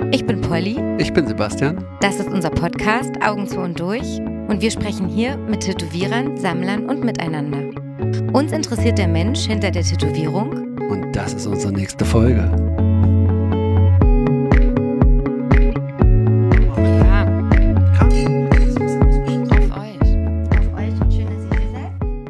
Ich bin Polly. Ich bin Sebastian. Das ist unser Podcast Augen zu und durch. Und wir sprechen hier mit Tätowierern, Sammlern und miteinander. Uns interessiert der Mensch hinter der Tätowierung. Und das ist unsere nächste Folge. Ja. Auf euch. Auf euch und schön, dass ihr hier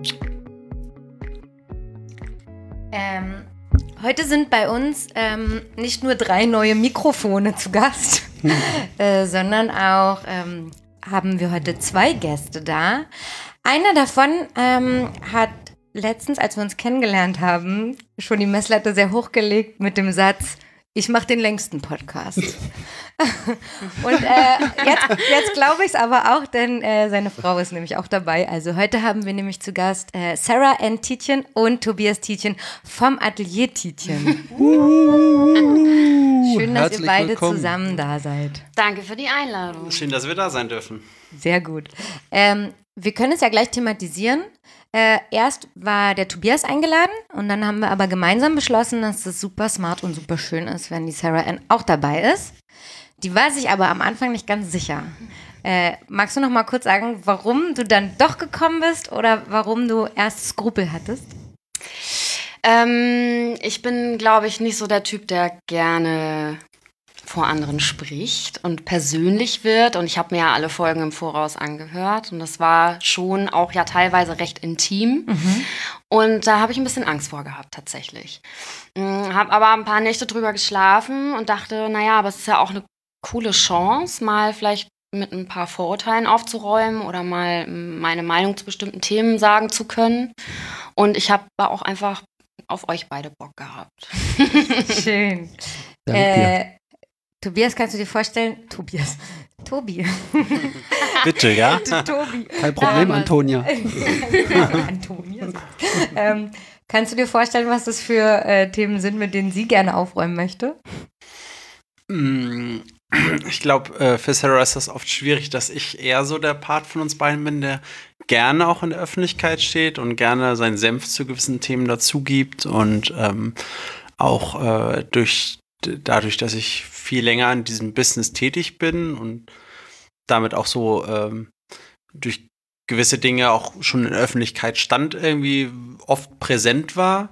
seid. Heute sind bei uns nicht nur 3 neue Mikrofone zu Gast, sondern auch haben wir heute 2 Gäste da. Einer davon hat letztens, als wir uns kennengelernt haben, schon die Messlatte sehr hochgelegt mit dem Satz: Ich mache den längsten Podcast. Und jetzt glaube ich es aber auch, denn seine Frau ist nämlich auch dabei. Also heute haben wir nämlich zu Gast Sarah N. Tietjen und Tobias Tietjen vom Atelier Tietjen. Schön, dass ihr beide zusammen da seid. Danke für die Einladung. Schön, dass wir da sein dürfen. Sehr gut. Wir können es ja gleich thematisieren. Erst war der Tobias eingeladen und dann haben wir aber gemeinsam beschlossen, dass es super smart und super schön ist, wenn die Sarah N. auch dabei ist. Die war sich aber am Anfang nicht ganz sicher. Magst du noch mal kurz sagen, warum du dann doch gekommen bist oder warum du erst Skrupel hattest? Ich bin, glaube ich, nicht so der Typ, der gerne vor anderen spricht und persönlich wird. Und ich habe mir ja alle Folgen im Voraus angehört. Und das war schon auch ja teilweise recht intim. Mhm. Und da habe ich ein bisschen Angst vor gehabt, tatsächlich. Habe aber ein paar Nächte drüber geschlafen und dachte, naja, aber es ist ja auch eine coole Chance, mal vielleicht mit ein paar Vorurteilen aufzuräumen oder mal meine Meinung zu bestimmten Themen sagen zu können. Und ich habe auch einfach auf euch beide Bock gehabt. Schön. Danke. Tobias, kannst du dir vorstellen? Tobi. Bitte, ja? Tobi. Kein Problem, Antonia. Antonia. Kannst du dir vorstellen, was das für Themen sind, mit denen sie gerne aufräumen möchte? Ich glaube, für Sarah ist das oft schwierig, dass ich eher so der Part von uns beiden bin, der gerne auch in der Öffentlichkeit steht und gerne seinen Senf zu gewissen Themen dazugibt und auch dadurch, dass ich viel länger in diesem Business tätig bin und damit auch so durch gewisse Dinge auch schon in der Öffentlichkeit stand, irgendwie oft präsent war,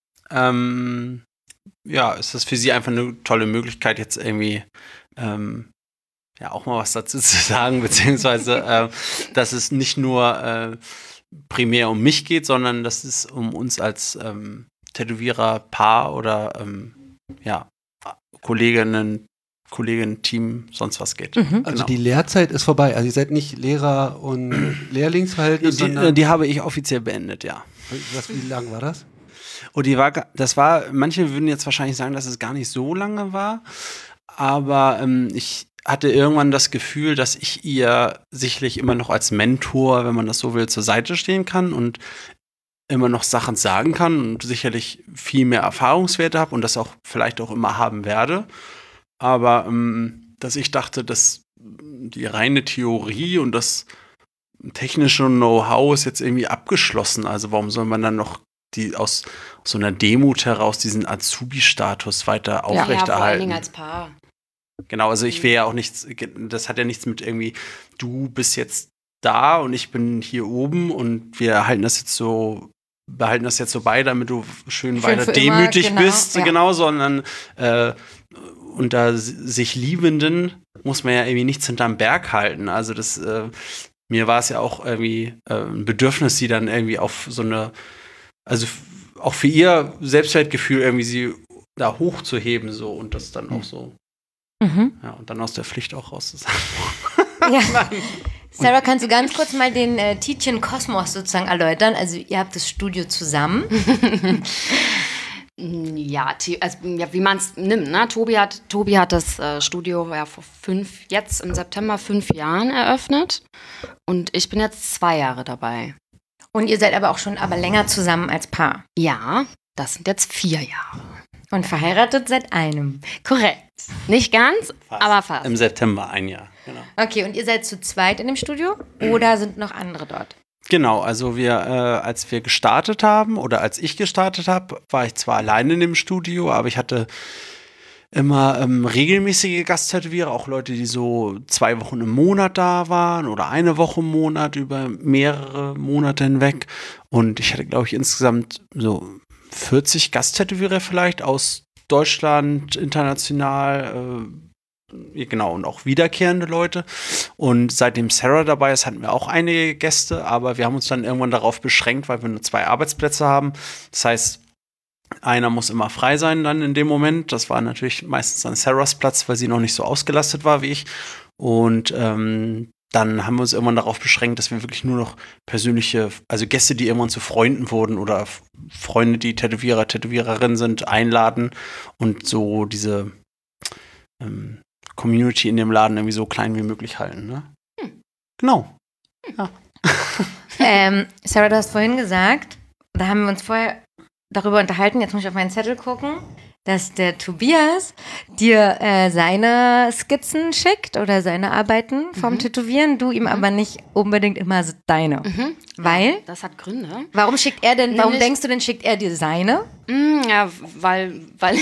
ist das für sie einfach eine tolle Möglichkeit, jetzt irgendwie auch mal was dazu zu sagen, beziehungsweise dass es nicht nur primär um mich geht, sondern dass es um uns als Tätowierer, Paar oder Kolleginnen, Team, sonst was geht. Mhm. Also die Lehrzeit ist vorbei. Also ihr seid nicht Lehrer- und Lehrlingsverhältnis, sondern... Die habe ich offiziell beendet, ja. Wie lang war das? Und manche würden jetzt wahrscheinlich sagen, dass es gar nicht so lange war, aber ich hatte irgendwann das Gefühl, dass ich ihr sicherlich immer noch als Mentor, wenn man das so will, zur Seite stehen kann und immer noch Sachen sagen kann und sicherlich viel mehr Erfahrungswerte habe und das auch vielleicht auch immer haben werde. Aber dass ich dachte, dass die reine Theorie und das technische Know-how ist jetzt irgendwie abgeschlossen. Also warum soll man dann noch aus so einer Demut heraus diesen Azubi-Status weiter aufrechterhalten? Ja, vor allen Dingen als Paar. Genau, also ich will ja auch nichts, das hat ja nichts mit irgendwie, du bist jetzt da und ich bin hier oben und wir behalten das jetzt so bei, damit du schön weiter demütig bist, genau, sondern unter sich Liebenden muss man ja irgendwie nichts hinterm Berg halten. Also das, mir war es ja auch irgendwie ein Bedürfnis, sie dann irgendwie auf so eine, also auch für ihr Selbstwertgefühl irgendwie sie da hochzuheben so und das dann auch so, und dann aus der Pflicht auch raus zu sein. Ja. Sarah, kannst du ganz kurz mal den Tietjen-Kosmos sozusagen erläutern? Also ihr habt das Studio zusammen. Wie man es nimmt. Ne? Tobi hat das Studio jetzt im September 5 Jahren eröffnet und ich bin jetzt 2 Jahre dabei. Und ihr seid aber auch schon länger zusammen als Paar. Ja, das sind jetzt 4 Jahre. Und verheiratet seit einem. Korrekt. Nicht ganz, aber fast. Im September 1 Jahr, genau. Okay, und ihr seid zu zweit in dem Studio oder sind noch andere dort? Genau, also als ich gestartet habe, war ich zwar alleine in dem Studio, aber ich hatte immer regelmäßige Gasttätowierer, auch Leute, die so 2 Wochen im Monat da waren oder eine Woche im Monat über mehrere Monate hinweg. Und ich hatte, glaube ich, insgesamt so 40 Gasttätowierer vielleicht aus Deutschland, international, genau, und auch wiederkehrende Leute. Und seitdem Sarah dabei ist, hatten wir auch einige Gäste, aber wir haben uns dann irgendwann darauf beschränkt, weil wir nur 2 Arbeitsplätze haben. Das heißt, einer muss immer frei sein dann in dem Moment. Das war natürlich meistens dann Sarahs Platz, weil sie noch nicht so ausgelastet war wie ich. Und dann haben wir uns irgendwann darauf beschränkt, dass wir wirklich nur noch persönliche, also Gäste, die irgendwann zu Freunden wurden oder Freunde, die Tätowierer, Tätowiererinnen sind, einladen und so diese Community in dem Laden irgendwie so klein wie möglich halten. Ne? Genau. Ja. Sarah, du hast vorhin gesagt, da haben wir uns vorher darüber unterhalten, jetzt muss ich auf meinen Zettel gucken, dass der Tobias dir seine Skizzen schickt oder seine Arbeiten vom Tätowieren, du ihm aber nicht unbedingt immer deine. Weil? Das hat Gründe. Warum denkst du denn, schickt er dir seine? Ja, weil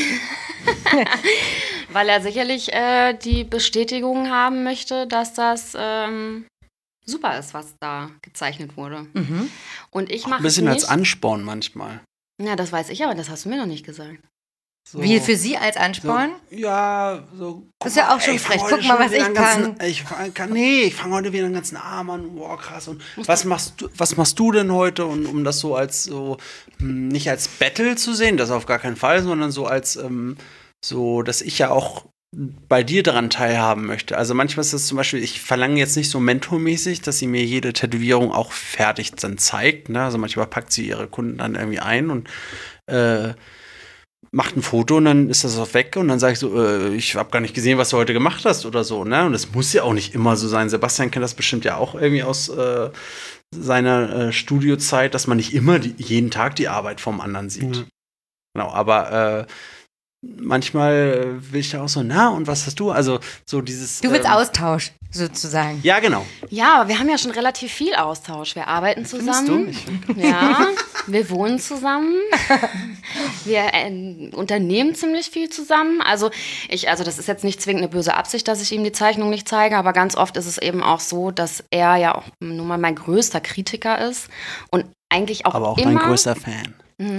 weil er sicherlich die Bestätigung haben möchte, dass das super ist, was da gezeichnet wurde. Und ich mache ein bisschen nicht. als Ansporn manchmal. Ja, das weiß ich, aber das hast du mir noch nicht gesagt. So. Wie für sie als Ansporn? So, ja, so. Das ist ja auch schon frech. Guck mal, was ich kann. Ich fange heute wieder einen ganzen Arm an. Wow, krass. Und was machst du denn heute? Und um das so als so, nicht als Battle zu sehen, das auf gar keinen Fall, sondern so als so, dass ich ja auch bei dir daran teilhaben möchte. Also manchmal ist das zum Beispiel, ich verlange jetzt nicht so mentormäßig, dass sie mir jede Tätowierung auch fertig dann zeigt. Ne? Also manchmal packt sie ihre Kunden dann irgendwie ein und macht ein Foto und dann ist das auch weg und dann sage ich so, ich habe gar nicht gesehen, was du heute gemacht hast oder so. Ne? Und das muss ja auch nicht immer so sein. Sebastian kennt das bestimmt ja auch irgendwie aus seiner Studiozeit, dass man nicht immer jeden Tag die Arbeit vom anderen sieht. Genau, aber manchmal will ich da auch so, na, und was hast du? Also so dieses. Du willst Austausch, sozusagen. Ja, genau. Ja, aber wir haben ja schon relativ viel Austausch. Wir arbeiten zusammen. Ja, wir wohnen zusammen. Wir unternehmen ziemlich viel zusammen. Also das ist jetzt nicht zwingend eine böse Absicht, dass ich ihm die Zeichnung nicht zeige, aber ganz oft ist es eben auch so, dass er ja auch nun mal mein größter Kritiker ist und eigentlich auch aber auch immer dein größter Fan.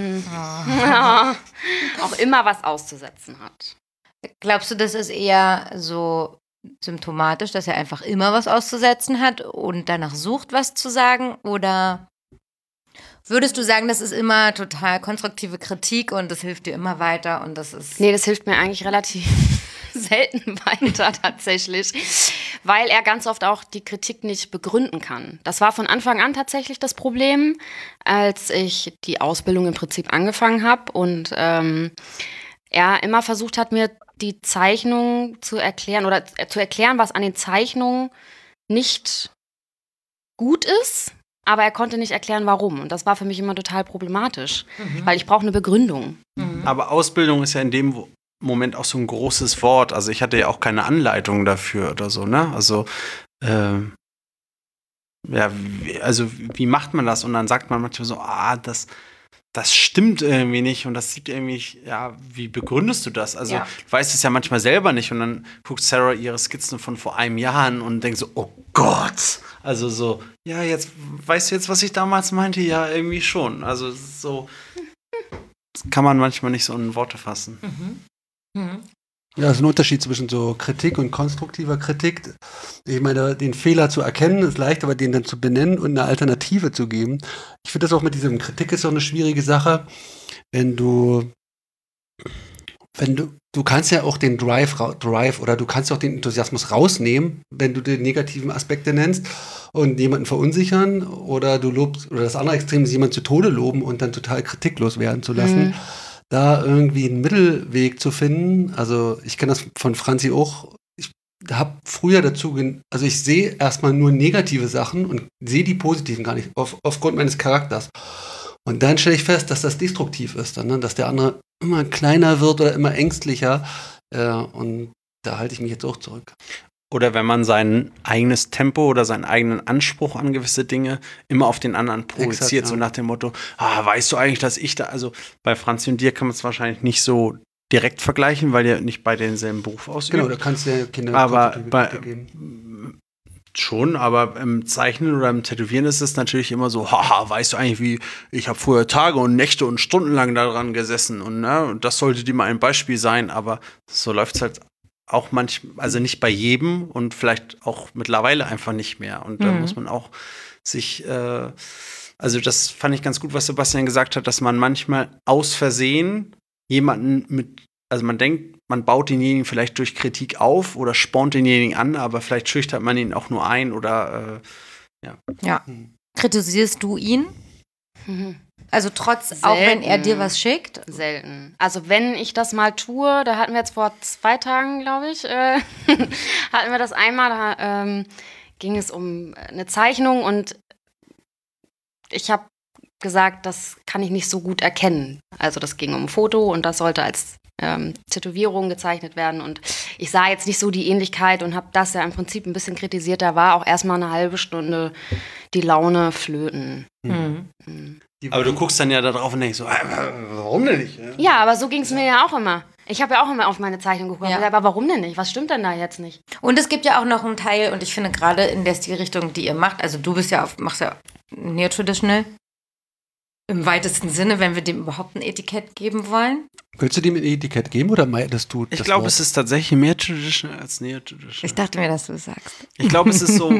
auch immer was auszusetzen hat. Glaubst du, das ist eher so symptomatisch, dass er einfach immer was auszusetzen hat und danach sucht, was zu sagen? Oder würdest du sagen, das ist immer total konstruktive Kritik und das hilft dir immer weiter und das ist... Nee, das hilft mir eigentlich relativ selten weiter tatsächlich, weil er ganz oft auch die Kritik nicht begründen kann. Das war von Anfang an tatsächlich das Problem, als ich die Ausbildung im Prinzip angefangen habe und er immer versucht hat, mir die Zeichnung zu erklären oder zu erklären, was an den Zeichnungen nicht gut ist, aber er konnte nicht erklären, warum. Und das war für mich immer total problematisch, weil ich brauche eine Begründung. Aber Ausbildung ist ja in dem Moment auch so ein großes Wort. Also ich hatte ja auch keine Anleitung dafür oder so, ne? Also, wie macht man das? Und dann sagt man manchmal so, das stimmt irgendwie nicht und das sieht irgendwie, ja, wie begründest du das? Also, du weißt es ja manchmal selber nicht und dann guckt Sarah ihre Skizzen von vor einem Jahr an und denkt so, oh Gott! Also so, ja, jetzt, weißt du jetzt, was ich damals meinte? Ja, irgendwie schon. Also so, das kann man manchmal nicht so in Worte fassen. Ja, es ist ein Unterschied zwischen so Kritik und konstruktiver Kritik. Ich meine, den Fehler zu erkennen ist leicht, aber den dann zu benennen und eine Alternative zu geben. Ich finde das auch mit diesem Kritik ist auch eine schwierige Sache, wenn du kannst ja auch den Drive oder du kannst auch den Enthusiasmus rausnehmen, wenn du die negativen Aspekte nennst und jemanden verunsichern oder du lobst, oder das andere Extrem ist, jemanden zu Tode loben und dann total kritiklos werden zu lassen. Da irgendwie einen Mittelweg zu finden. Also ich kenne das von Franzi auch. Ich habe früher also ich sehe erstmal nur negative Sachen und sehe die positiven gar nicht, aufgrund meines Charakters. Und dann stelle ich fest, dass das destruktiv ist, dann, ne? Dass der andere immer kleiner wird oder immer ängstlicher. Und da halte ich mich jetzt auch zurück. Oder wenn man sein eigenes Tempo oder seinen eigenen Anspruch an gewisse Dinge immer auf den anderen projiziert, so nach dem Motto, weißt du eigentlich, dass ich da, also bei Franzi und dir kann man es wahrscheinlich nicht so direkt vergleichen, weil ihr nicht bei denselben Beruf ausübt. Genau, da kannst du ja Kinder aber geben. Schon, aber im Zeichnen oder im Tätowieren ist es natürlich immer so, haha, weißt du eigentlich, wie, ich habe früher Tage und Nächte und stundenlang daran gesessen und, ne, und das sollte dir mal ein Beispiel sein, aber so läuft es halt auch manchmal, also nicht bei jedem und vielleicht auch mittlerweile einfach nicht mehr. Und da muss man auch sich, also das fand ich ganz gut, was Sebastian gesagt hat, dass man manchmal aus Versehen jemanden also man denkt, man baut denjenigen vielleicht durch Kritik auf oder spornt denjenigen an, aber vielleicht schüchtert man ihn auch nur ein oder Ja. Kritisierst du ihn? Also Selten. auch wenn er dir was schickt? Selten. Also wenn ich das mal tue, da hatten wir jetzt vor 2 Tagen, glaube ich, hatten wir das einmal, da ging es um eine Zeichnung und ich habe gesagt, das kann ich nicht so gut erkennen. Also das ging um ein Foto und das sollte als Tätowierung gezeichnet werden und ich sah jetzt nicht so die Ähnlichkeit und habe das ja im Prinzip ein bisschen kritisiert. Da war auch erstmal eine halbe Stunde die Laune flöten. Aber du guckst dann ja da drauf und denkst so, warum denn nicht? Ja, aber so ging es mir ja auch immer. Ich habe ja auch immer auf meine Zeichnung geguckt. Ja. Aber warum denn nicht? Was stimmt denn da jetzt nicht? Und es gibt ja auch noch einen Teil, und ich finde gerade in der Stilrichtung, die ihr macht, also du machst ja Neo-Traditional, im weitesten Sinne, wenn wir dem überhaupt ein Etikett geben wollen. Willst du dem ein Etikett geben oder meintest du Ich glaube, es ist tatsächlich mehr Traditional als Neo-Traditional. Ich dachte mir, dass du es sagst. Ich glaube, es ist so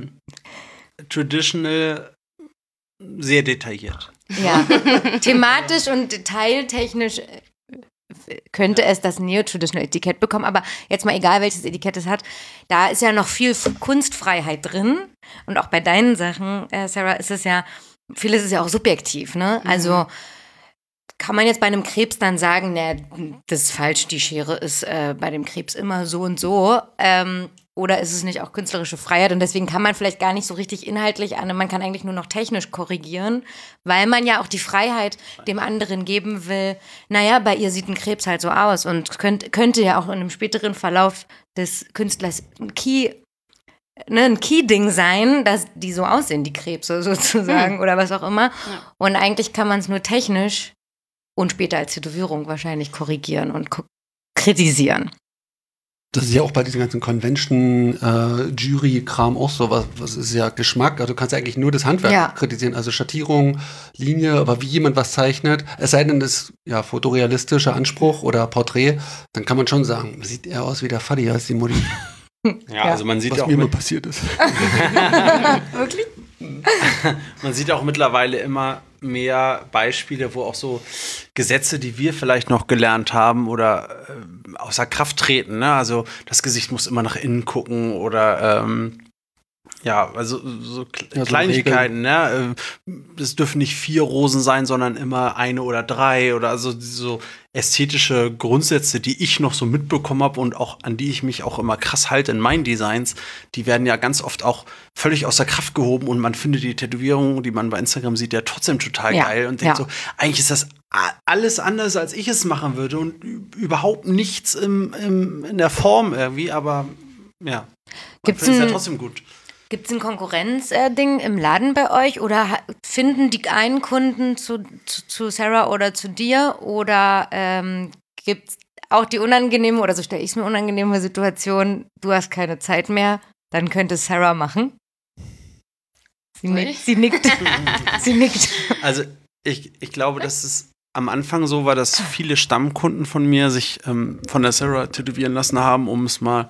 Traditional sehr detailliert. Ja, thematisch und detailtechnisch könnte es das Neo-Traditional-Etikett bekommen, aber jetzt mal egal, welches Etikett es hat, da ist ja noch viel Kunstfreiheit drin und auch bei deinen Sachen, Sarah, ist es ja, vieles ist ja auch subjektiv, ne? Also kann man jetzt bei einem Krebs dann sagen, ne, das ist falsch, die Schere ist bei dem Krebs immer so und so, oder ist es nicht auch künstlerische Freiheit? Und deswegen kann man vielleicht gar nicht so richtig inhaltlich man kann eigentlich nur noch technisch korrigieren, weil man ja auch die Freiheit dem anderen geben will. Naja, bei ihr sieht ein Krebs halt so aus und könnte ja auch in einem späteren Verlauf des Künstlers ein Key-Ding sein, dass die so aussehen, die Krebse sozusagen oder was auch immer. Ja. Und eigentlich kann man es nur technisch und später als Tätowierung wahrscheinlich korrigieren und kritisieren. Das ist ja auch bei diesem ganzen Convention-Jury-Kram auch so, was ist ja Geschmack, also du kannst ja eigentlich nur das Handwerk kritisieren, also Schattierung, Linie, aber wie jemand was zeichnet, es sei denn, das ist ja fotorealistischer Anspruch oder Porträt, dann kann man schon sagen, sieht eher aus wie der Fadi als die Mutti. Ja, also man sieht was auch mir mal passiert ist. Wirklich? Man sieht auch mittlerweile immer mehr Beispiele, wo auch so Gesetze, die wir vielleicht noch gelernt haben oder außer Kraft treten, ne? Also das Gesicht muss immer nach innen gucken oder also so Kleinigkeiten, ne? Es dürfen nicht 4 Rosen sein, sondern immer 1 oder 3 oder also so ästhetische Grundsätze, die ich noch so mitbekommen habe und auch an die ich mich auch immer krass halte in meinen Designs, die werden ja ganz oft auch völlig außer Kraft gehoben und man findet die Tätowierungen, die man bei Instagram sieht, ja trotzdem total geil und denkt so, eigentlich ist das alles anders, als ich es machen würde und überhaupt nichts in der Form irgendwie, aber ja, gibt's ist ja trotzdem gut. Gibt es ein Konkurrenzding im Laden bei euch oder finden die einen Kunden zu Sarah oder zu dir oder gibt es auch die unangenehme, oder so stelle ich es mir, unangenehme Situation, du hast keine Zeit mehr, dann könnte Sarah machen? Sie nickt. Sie nickt. Also ich glaube, dass es am Anfang so war, dass viele Stammkunden von mir sich von der Sarah tätowieren lassen haben, um es mal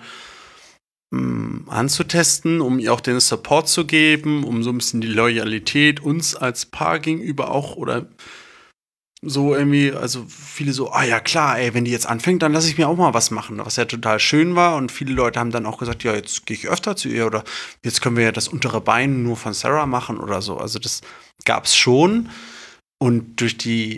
anzutesten, um ihr auch den Support zu geben, um so ein bisschen die Loyalität uns als Paar gegenüber auch oder so irgendwie, also viele so, ja klar, ey, wenn die jetzt anfängt, dann lasse ich mir auch mal was machen, was ja total schön war und viele Leute haben dann auch gesagt, ja, jetzt gehe ich öfter zu ihr oder jetzt können wir ja das untere Bein nur von Sarah machen oder so, also das gab's schon und durch die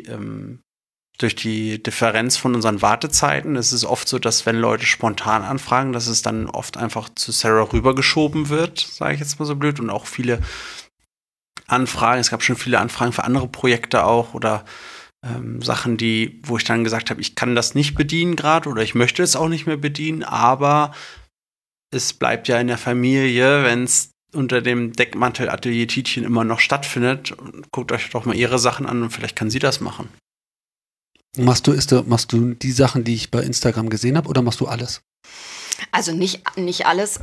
Differenz von unseren Wartezeiten ist es oft so, dass wenn Leute spontan anfragen, dass es dann oft einfach zu Sarah rübergeschoben wird, sage ich jetzt mal so blöd. Und auch viele Anfragen, es gab schon viele Anfragen für andere Projekte auch oder Sachen, wo ich dann gesagt habe, ich kann das nicht bedienen gerade oder ich möchte es auch nicht mehr bedienen, aber es bleibt ja in der Familie, wenn es unter dem Deckmantel Atelier Tietjen immer noch stattfindet. Guckt euch doch mal ihre Sachen an und vielleicht kann sie das machen. Machst du die Sachen, die ich bei Instagram gesehen habe, oder machst du alles? Also nicht alles.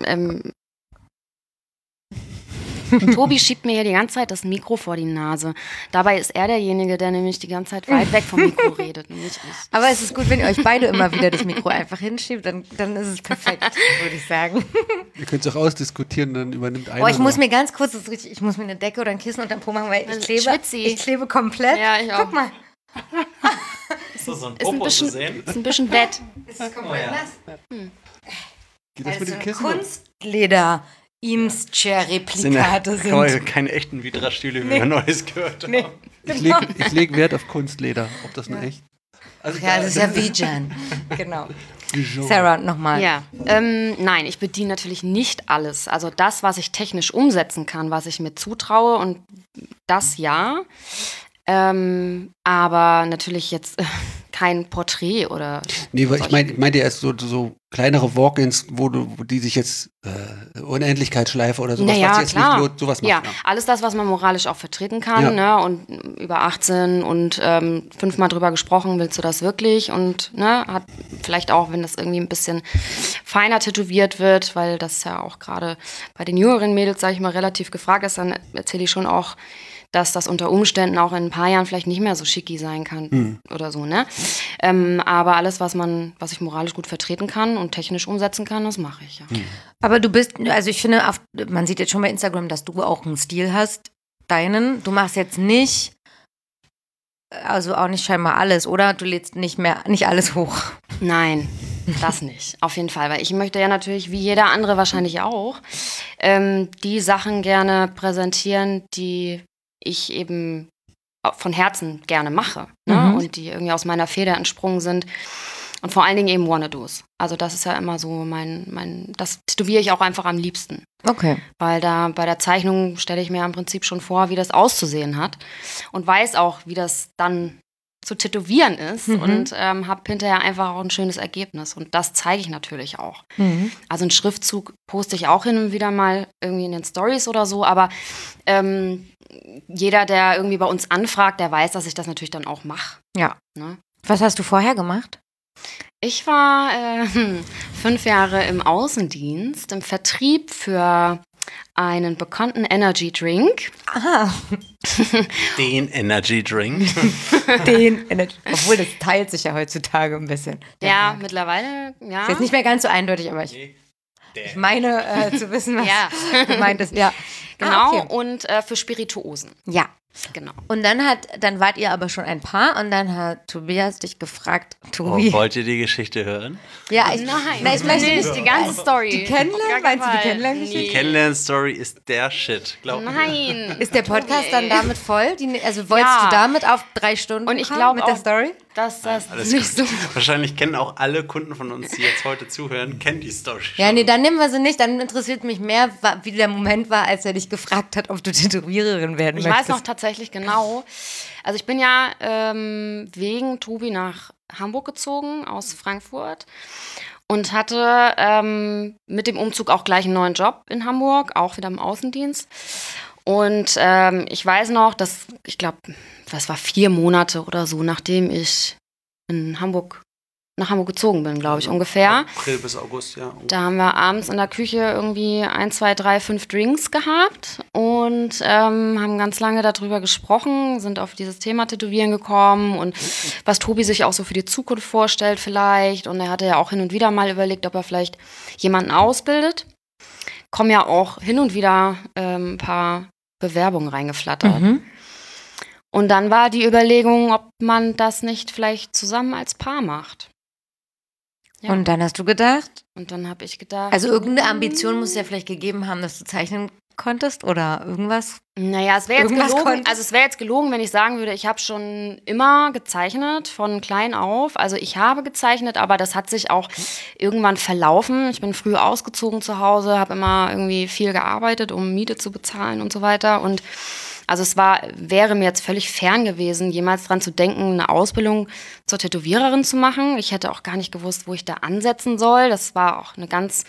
Tobi schiebt mir hier die ganze Zeit das Mikro vor die Nase. Dabei ist er derjenige, der nämlich die ganze Zeit weit weg vom Mikro redet. Und nicht ich. Aber es ist gut, wenn ihr euch beide immer wieder das Mikro einfach hinschiebt, dann ist es perfekt, würde ich sagen. Ihr könnt es auch ausdiskutieren, dann übernimmt einer. Oh, ich muss mir ganz kurz, ich muss mir eine Decke oder ein Kissen unter den Po machen, weil ich klebe komplett. Ja, ich auch. Guck mal. Ist das so ein Ist ein Popo zu sehen? bisschen wett. Es ist komplett nass. Geht das mit Also dem Kissen? Kunstleder. Eames-Chair-Replikate sind. Keine echten Vidra-Stühle, wie wir Neues gehört haben. Nee. Ich leg Wert auf Kunstleder, ob das nur echt. Also Ja, das ist ja Vijan. Genau. Dijon. Sarah, nochmal. Ja, nein, ich bediene natürlich nicht alles. Also das, was ich technisch umsetzen kann, was ich mir zutraue und das ja. Aber natürlich jetzt kein Porträt oder. Nee, weil ich meinte erst so kleinere Walk-ins, wo die sich jetzt Unendlichkeitsschleife oder sowas, Naja, was jetzt klar. nicht lohnt, sowas machen. Ja, alles das, was man moralisch auch vertreten kann, Ja. ne? Und über 18 und 5-mal drüber gesprochen, willst du das wirklich? Und ne, hat vielleicht auch, wenn das irgendwie ein bisschen feiner tätowiert wird, weil das ja auch gerade bei den jüngeren Mädels, sage ich mal, relativ gefragt ist, dann erzähle ich schon auch, dass das unter Umständen auch in ein paar Jahren vielleicht nicht mehr so schicki sein kann oder so, ne? Aber alles, was ich moralisch gut vertreten kann und technisch umsetzen kann, das mache ich, ja. Aber du bist, also ich finde, man sieht jetzt schon bei Instagram, dass du auch einen Stil hast, deinen. Du machst jetzt nicht, also auch nicht scheinbar alles, oder? Du lädst nicht alles hoch. Nein, das nicht. Auf jeden Fall, weil ich möchte ja natürlich, wie jeder andere wahrscheinlich auch, die Sachen gerne präsentieren, die ich eben von Herzen gerne mache, ne? Und die irgendwie aus meiner Feder entsprungen sind und vor allen Dingen eben Wanna-Dos. Also das ist ja immer so das tätowiere ich auch einfach am liebsten. Okay. Weil da bei der Zeichnung stelle ich mir im Prinzip schon vor, wie das auszusehen hat und weiß auch, wie das dann zu tätowieren ist und habe hinterher einfach auch ein schönes Ergebnis und das zeige ich natürlich auch. Also einen Schriftzug poste ich auch hin und wieder mal irgendwie in den Stories oder so, aber jeder, der irgendwie bei uns anfragt, der weiß, dass ich das natürlich dann auch mache. Ja. Ne? Was hast du vorher gemacht? Ich war 5 Jahre im Außendienst, im Vertrieb für einen bekannten Energy Drink. Aha. Den Energy Drink. Obwohl, das teilt sich ja heutzutage ein bisschen. Ja, mittlerweile, ja. Ist jetzt nicht mehr ganz so eindeutig, aber ich meine zu wissen, was Ja. gemeint ist. Ja. Genau, Okay. und für Spirituosen. Ja. Genau. Und dann wart ihr aber schon ein Paar und dann hat Tobias dich gefragt, Tobi. Oh, wollt ihr die Geschichte hören? Ja, ich möchte nicht die ganze Story. Die Kennenlernen? Meinst du die Kennenlerngeschichte? Die Kennenlern-Story ist der Shit, glaub mir. Nein. Ist der Podcast dann damit voll? Also wolltest Ja. du damit auf 3 Stunden Und ich kommen glaub mit der auch- Story? Dass das Alles nicht gut. so. Wahrscheinlich kennen auch alle Kunden von uns, die jetzt heute zuhören, kennen die Story schon. Ja, nee, dann nehmen wir sie nicht. Dann interessiert mich mehr, wie der Moment war, als er dich gefragt hat, ob du Tätowiererin werden Ich möchtest. weiß noch tatsächlich genau. Also ich bin ja wegen Tobi nach Hamburg gezogen, aus Frankfurt. Und hatte mit dem Umzug auch gleich einen neuen Job in Hamburg, auch wieder im Außendienst. Und ich weiß noch, dass, ich glaube, das war 4 Monate oder so, nachdem ich nach Hamburg gezogen bin, glaube ich, ungefähr. April bis August, ja. Da haben wir abends in der Küche irgendwie 1, 2, 3, 5 Drinks gehabt und haben ganz lange darüber gesprochen, sind auf dieses Thema Tätowieren gekommen und was Tobi sich auch so für die Zukunft vorstellt vielleicht. Und er hatte ja auch hin und wieder mal überlegt, ob er vielleicht jemanden ausbildet. Kommen ja auch hin und wieder ein paar Bewerbungen reingeflattert. Und dann war die Überlegung, ob man das nicht vielleicht zusammen als Paar macht. Ja. Und dann hast du gedacht, Und dann habe ich gedacht. also irgendeine Ambition muss es ja vielleicht gegeben haben, dass du zeichnen konntest oder irgendwas. Naja, es wäre jetzt Irgendwas gelogen. konntest? Also es wäre jetzt gelogen, wenn ich sagen würde, ich habe schon immer gezeichnet, von klein auf. Also ich habe gezeichnet, aber das hat sich auch irgendwann verlaufen. Ich bin früh ausgezogen zu Hause, habe immer irgendwie viel gearbeitet, um Miete zu bezahlen und so weiter. Und also wäre mir jetzt völlig fern gewesen, jemals dran zu denken, eine Ausbildung zur Tätowiererin zu machen. Ich hätte auch gar nicht gewusst, wo ich da ansetzen soll. Das war auch eine ganz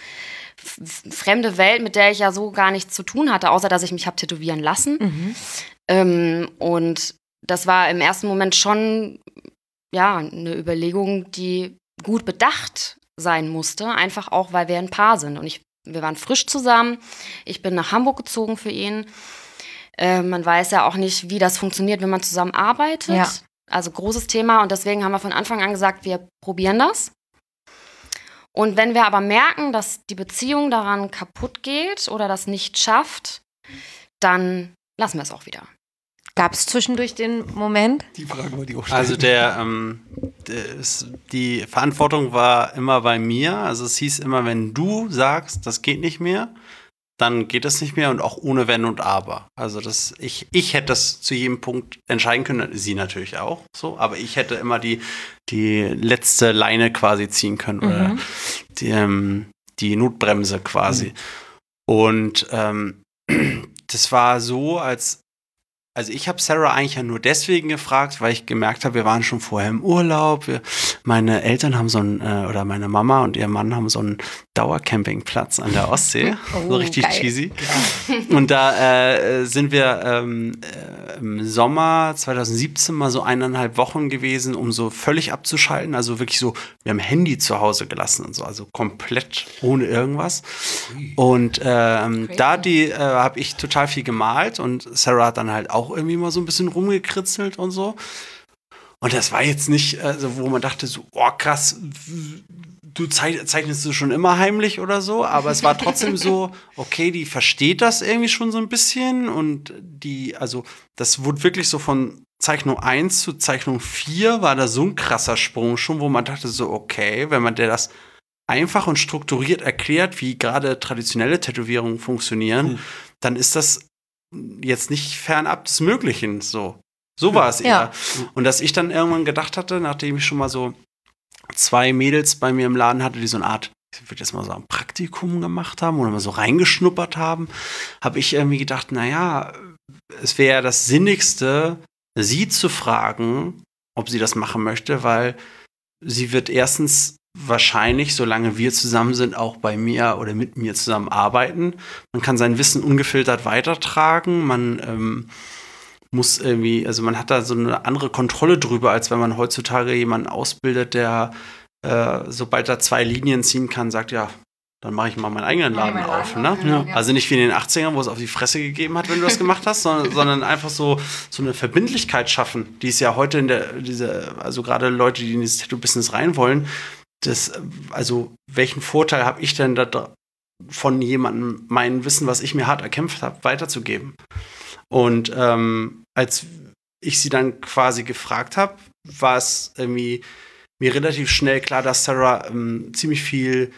fremde Welt, mit der ich ja so gar nichts zu tun hatte, außer dass ich mich habe tätowieren lassen. Und das war im ersten Moment schon eine Überlegung, die gut bedacht sein musste, einfach auch, weil wir ein Paar sind. Und wir waren frisch zusammen. Ich bin nach Hamburg gezogen für ihn. Man weiß ja auch nicht, wie das funktioniert, wenn man zusammen arbeitet. Ja. Also großes Thema. Und deswegen haben wir von Anfang an gesagt, wir probieren das. Und wenn wir aber merken, dass die Beziehung daran kaputt geht oder das nicht schafft, dann lassen wir es auch wieder. Gab es zwischendurch den Moment? Die Frage wollte ich auch stellen. Also die Verantwortung war immer bei mir. Also es hieß immer, wenn du sagst, das geht nicht mehr, dann geht es nicht mehr und auch ohne Wenn und Aber. Also ich hätte das zu jedem Punkt entscheiden können, sie natürlich auch so, aber ich hätte immer die letzte Leine quasi ziehen können oder die Notbremse quasi. Und das war so, also ich habe Sarah eigentlich ja nur deswegen gefragt, weil ich gemerkt habe, wir waren schon vorher im Urlaub. Meine Eltern haben oder meine Mama und ihr Mann haben so einen Dauercampingplatz an der Ostsee. So richtig geil. Cheesy. Ja. Und da sind wir im Sommer 2017 mal so 1,5 Wochen gewesen, um so völlig abzuschalten. Also wirklich so, wir haben Handy zu Hause gelassen und so, also komplett ohne irgendwas. Und da habe ich total viel gemalt und Sarah hat dann halt auch irgendwie mal so ein bisschen rumgekritzelt und so. Und das war jetzt nicht, wo man dachte so, oh krass, du zeichnest du schon immer heimlich oder so, aber es war trotzdem so, okay, die versteht das irgendwie schon so ein bisschen und das wurde wirklich so von Zeichnung 1 zu Zeichnung 4 war da so ein krasser Sprung schon, wo man dachte so, okay, wenn man der das einfach und strukturiert erklärt, wie gerade traditionelle Tätowierungen funktionieren, dann ist das jetzt nicht fernab des Möglichen, so war es eher. Ja. Und dass ich dann irgendwann gedacht hatte, nachdem ich schon mal so 2 Mädels bei mir im Laden hatte, die so eine Art, ich würde jetzt mal sagen, Praktikum gemacht haben oder mal so reingeschnuppert haben, habe ich irgendwie gedacht, naja, es wäre ja das Sinnigste, sie zu fragen, ob sie das machen möchte, weil sie wird erstens wahrscheinlich, solange wir zusammen sind, auch bei mir oder mit mir zusammen arbeiten. Man kann sein Wissen ungefiltert weitertragen. Man muss irgendwie, also man hat da so eine andere Kontrolle drüber, als wenn man heutzutage jemanden ausbildet, der sobald er 2 Linien ziehen kann, sagt, ja, dann mache ich mal meinen eigenen Laden auf. Ne? Ja. Also nicht wie in den 80ern, wo es auf die Fresse gegeben hat, wenn du das gemacht hast, sondern einfach so eine Verbindlichkeit schaffen, die es ja heute also gerade Leute, die in dieses Tattoo-Business rein wollen, also welchen Vorteil habe ich denn da von jemandem, mein Wissen, was ich mir hart erkämpft habe, weiterzugeben? Und als ich sie dann quasi gefragt habe, war es irgendwie mir relativ schnell klar, dass Sarah ziemlich viel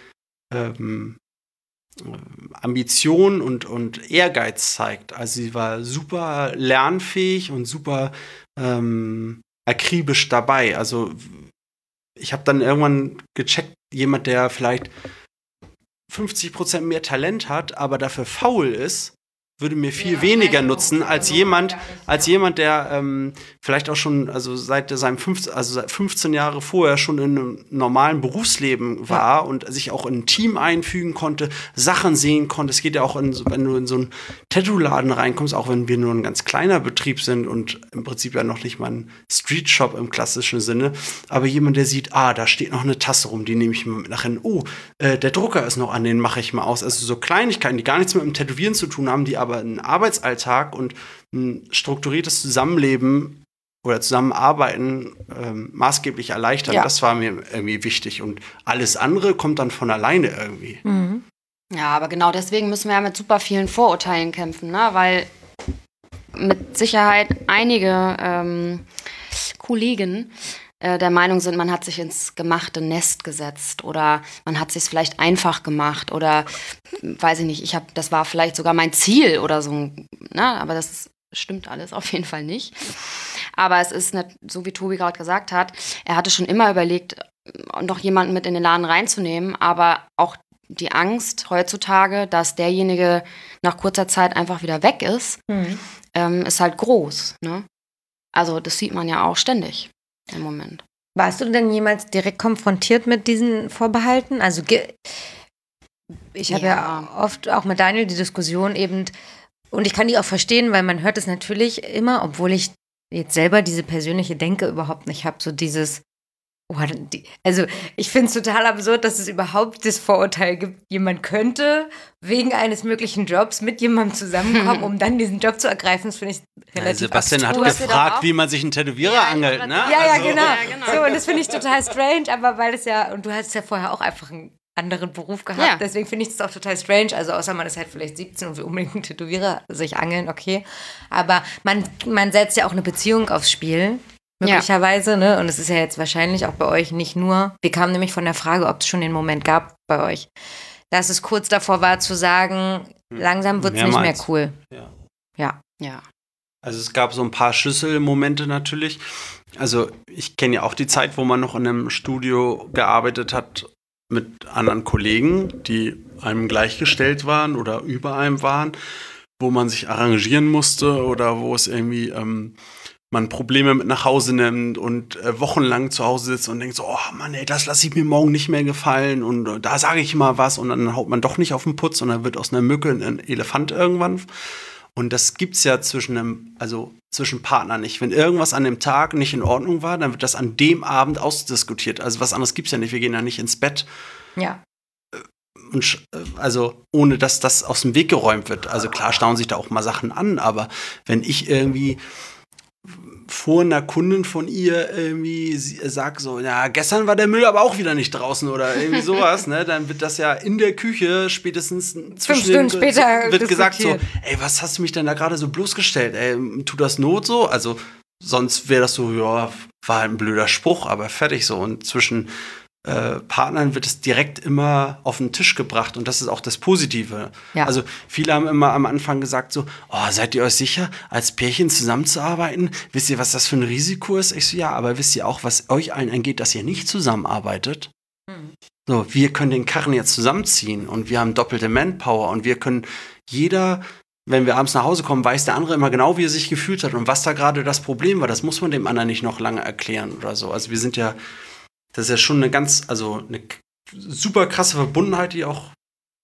Ambition und Ehrgeiz zeigt. Also sie war super lernfähig und super akribisch dabei. Also ich habe dann irgendwann gecheckt, jemand, der vielleicht 50% mehr Talent hat, aber dafür faul ist, würde mir viel weniger nutzen als jemand, der vielleicht auch schon, also seit 15 Jahre vorher schon in einem normalen Berufsleben war und sich auch in ein Team einfügen konnte, Sachen sehen konnte. Es geht ja auch, wenn du in so einen Tattoo-Laden reinkommst, auch wenn wir nur ein ganz kleiner Betrieb sind und im Prinzip ja noch nicht mal ein Street-Shop im klassischen Sinne, aber jemand, der sieht, da steht noch eine Tasse rum, die nehme ich mal mit nach hin. Der Drucker ist noch an, den mache ich mal aus. Also so Kleinigkeiten, die gar nichts mit dem Tätowieren zu tun haben, die aber einen Arbeitsalltag und ein strukturiertes Zusammenleben oder Zusammenarbeiten maßgeblich erleichtern. Ja. Das war mir irgendwie wichtig. Und alles andere kommt dann von alleine irgendwie. Mhm. Ja, aber genau deswegen müssen wir ja mit super vielen Vorurteilen kämpfen, ne? Weil mit Sicherheit einige Kollegen der Meinung sind, man hat sich ins gemachte Nest gesetzt oder man hat sich es vielleicht einfach gemacht oder weiß ich nicht, das war vielleicht sogar mein Ziel oder so, ne? Aber das stimmt alles auf jeden Fall nicht. Aber es ist nicht, so wie Tobi gerade gesagt hat, er hatte schon immer überlegt, noch jemanden mit in den Laden reinzunehmen, aber auch die Angst heutzutage, dass derjenige nach kurzer Zeit einfach wieder weg ist, ist halt groß, ne? Also das sieht man ja auch ständig im Moment. Warst du denn jemals direkt konfrontiert mit diesen Vorbehalten? Also ich habe ja oft auch mit Daniel die Diskussion eben, und ich kann die auch verstehen, weil man hört es natürlich immer, obwohl ich jetzt selber diese persönliche Denke überhaupt nicht habe, so dieses, also ich finde es total absurd, dass es überhaupt das Vorurteil gibt, jemand könnte wegen eines möglichen Jobs mit jemandem zusammenkommen, um dann diesen Job zu ergreifen. Das finde ich relativ Sebastian hat abstrus. gefragt, wie man sich einen Tätowierer angelt, ne? Ja, Also- genau. So, und das finde ich total strange, aber weil es ja, und du hast ja vorher auch einfach einen anderen Beruf gehabt, Ja. deswegen finde ich das auch total strange, also außer man ist halt vielleicht 17 und will unbedingt einen Tätowierer sich angeln, okay, aber man setzt ja auch eine Beziehung aufs Spiel, möglicherweise, ne, und es ist ja jetzt wahrscheinlich auch bei euch nicht nur, wir kamen nämlich von der Frage, ob es schon den Moment gab bei euch, dass es kurz davor war zu sagen, langsam wird es nicht mehr Mehrmals. cool. Ja. Ja. Also es gab so ein paar Schlüsselmomente natürlich. Also ich kenne ja auch die Zeit, wo man noch in einem Studio gearbeitet hat mit anderen Kollegen, die einem gleichgestellt waren oder über einem waren, wo man sich arrangieren musste oder wo es irgendwie man Probleme mit nach Hause nimmt und wochenlang zu Hause sitzt und denkt so, oh Mann, ey, das lasse ich mir morgen nicht mehr gefallen und da sage ich mal was und dann haut man doch nicht auf den Putz und dann wird aus einer Mücke ein Elefant irgendwann. Und das gibt's ja zwischen Partnern nicht. Wenn irgendwas an dem Tag nicht in Ordnung war, dann wird das an dem Abend ausdiskutiert. Also was anderes gibt's ja nicht. Wir gehen ja nicht ins Bett. Ja. Also ohne dass das aus dem Weg geräumt wird. Also klar stauen sich da auch mal Sachen an, aber wenn ich irgendwie vor einer Kundin von ihr irgendwie sag so, ja, gestern war der Müll aber auch wieder nicht draußen oder irgendwie sowas, ne, dann wird das ja in der Küche spätestens 5 Stunden später wird gesagt so, diskutiert. ey, was hast du mich denn da gerade so bloßgestellt? Ey, tut das Not so? Also sonst wäre das so, ja, war halt ein blöder Spruch, aber fertig so. Und zwischen Partnern wird es direkt immer auf den Tisch gebracht und das ist auch das Positive. Ja. Also viele haben immer am Anfang gesagt so, oh, seid ihr euch sicher, als Pärchen zusammenzuarbeiten? Wisst ihr, was das für ein Risiko ist? Ich so, ja, aber wisst ihr auch, was euch allen angeht, dass ihr nicht zusammenarbeitet? So, wir können den Karren jetzt zusammenziehen und wir haben doppelte Manpower und wir können jeder, wenn wir abends nach Hause kommen, weiß der andere immer genau, wie er sich gefühlt hat und was da gerade das Problem war. Das muss man dem anderen nicht noch lange erklären oder so. Also wir sind ja, das ist ja schon eine super krasse Verbundenheit, die auch.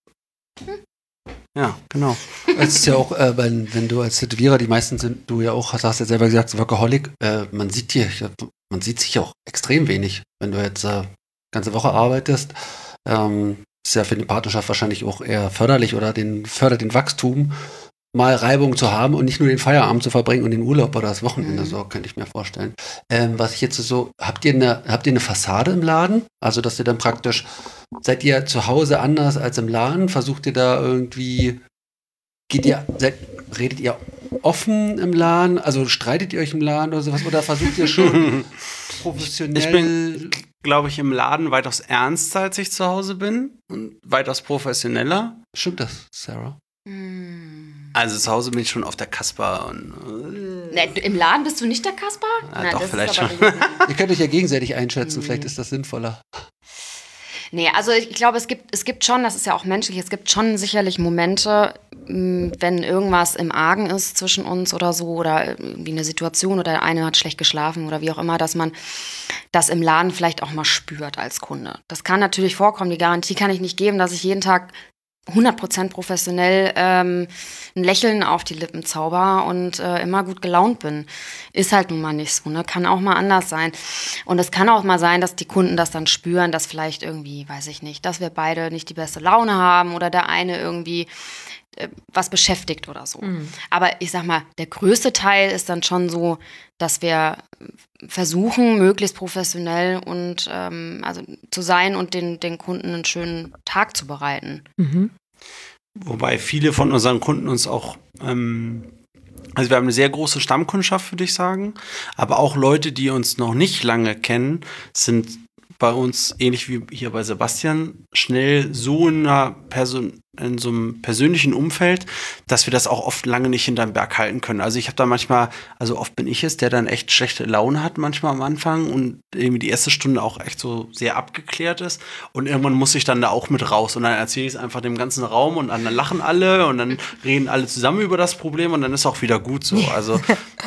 Ja, genau. Es ist ja auch, wenn du als Tätowierer, die meisten sind, du ja auch, hast ja selber gesagt, Workaholic, man sieht sich ja auch extrem wenig, wenn du jetzt ganze Woche arbeitest. Ist ja für die Partnerschaft wahrscheinlich auch eher förderlich oder fördert den Wachstum, mal Reibung zu haben und nicht nur den Feierabend zu verbringen und den Urlaub oder das Wochenende, so könnte ich mir vorstellen. Was ich jetzt so, habt ihr eine Fassade im Laden? Also, dass ihr dann praktisch, seid ihr zu Hause anders als im Laden? Versucht ihr da irgendwie, redet ihr offen im Laden? Also streitet ihr euch im Laden oder sowas? Oder versucht ihr schon professionell? Ich bin, glaube ich, im Laden weitaus ernster, als ich zu Hause bin und weitaus professioneller. Stimmt das, Sarah? Also zu Hause bin ich schon auf der Kasper und Ne, im Laden bist du nicht der Kasper? Na, doch, das ist vielleicht aber schon. Ihr könnt euch ja gegenseitig einschätzen, vielleicht ist das sinnvoller. Nee, also ich glaube, es gibt schon, das ist ja auch menschlich, es gibt schon sicherlich Momente, wenn irgendwas im Argen ist zwischen uns oder so oder irgendwie eine Situation oder der eine hat schlecht geschlafen oder wie auch immer, dass man das im Laden vielleicht auch mal spürt als Kunde. Das kann natürlich vorkommen, die Garantie kann ich nicht geben, dass ich jeden Tag 100% professionell ein Lächeln auf die Lippen zauber und immer gut gelaunt bin. Ist halt nun mal nicht so, ne? Kann auch mal anders sein. Und es kann auch mal sein, dass die Kunden das dann spüren, dass vielleicht irgendwie, weiß ich nicht, dass wir beide nicht die beste Laune haben oder der eine irgendwie was beschäftigt oder so. Aber ich sag mal, der größte Teil ist dann schon so, dass wir versuchen, möglichst professionell und also zu sein und den Kunden einen schönen Tag zu bereiten. Wobei viele von unseren Kunden uns auch, also wir haben eine sehr große Stammkundschaft, würde ich sagen, aber auch Leute, die uns noch nicht lange kennen, sind bei uns, ähnlich wie hier bei Sebastian, schnell so in so einem persönlichen Umfeld, dass wir das auch oft lange nicht hinterm Berg halten können. Also ich habe da manchmal, also oft bin ich es, der dann echt schlechte Laune hat manchmal am Anfang und irgendwie die erste Stunde auch echt so sehr abgeklärt ist und irgendwann muss ich dann da auch mit raus und dann erzähle ich es einfach dem ganzen Raum und dann lachen alle und dann reden alle zusammen über das Problem und dann ist auch wieder gut so. Also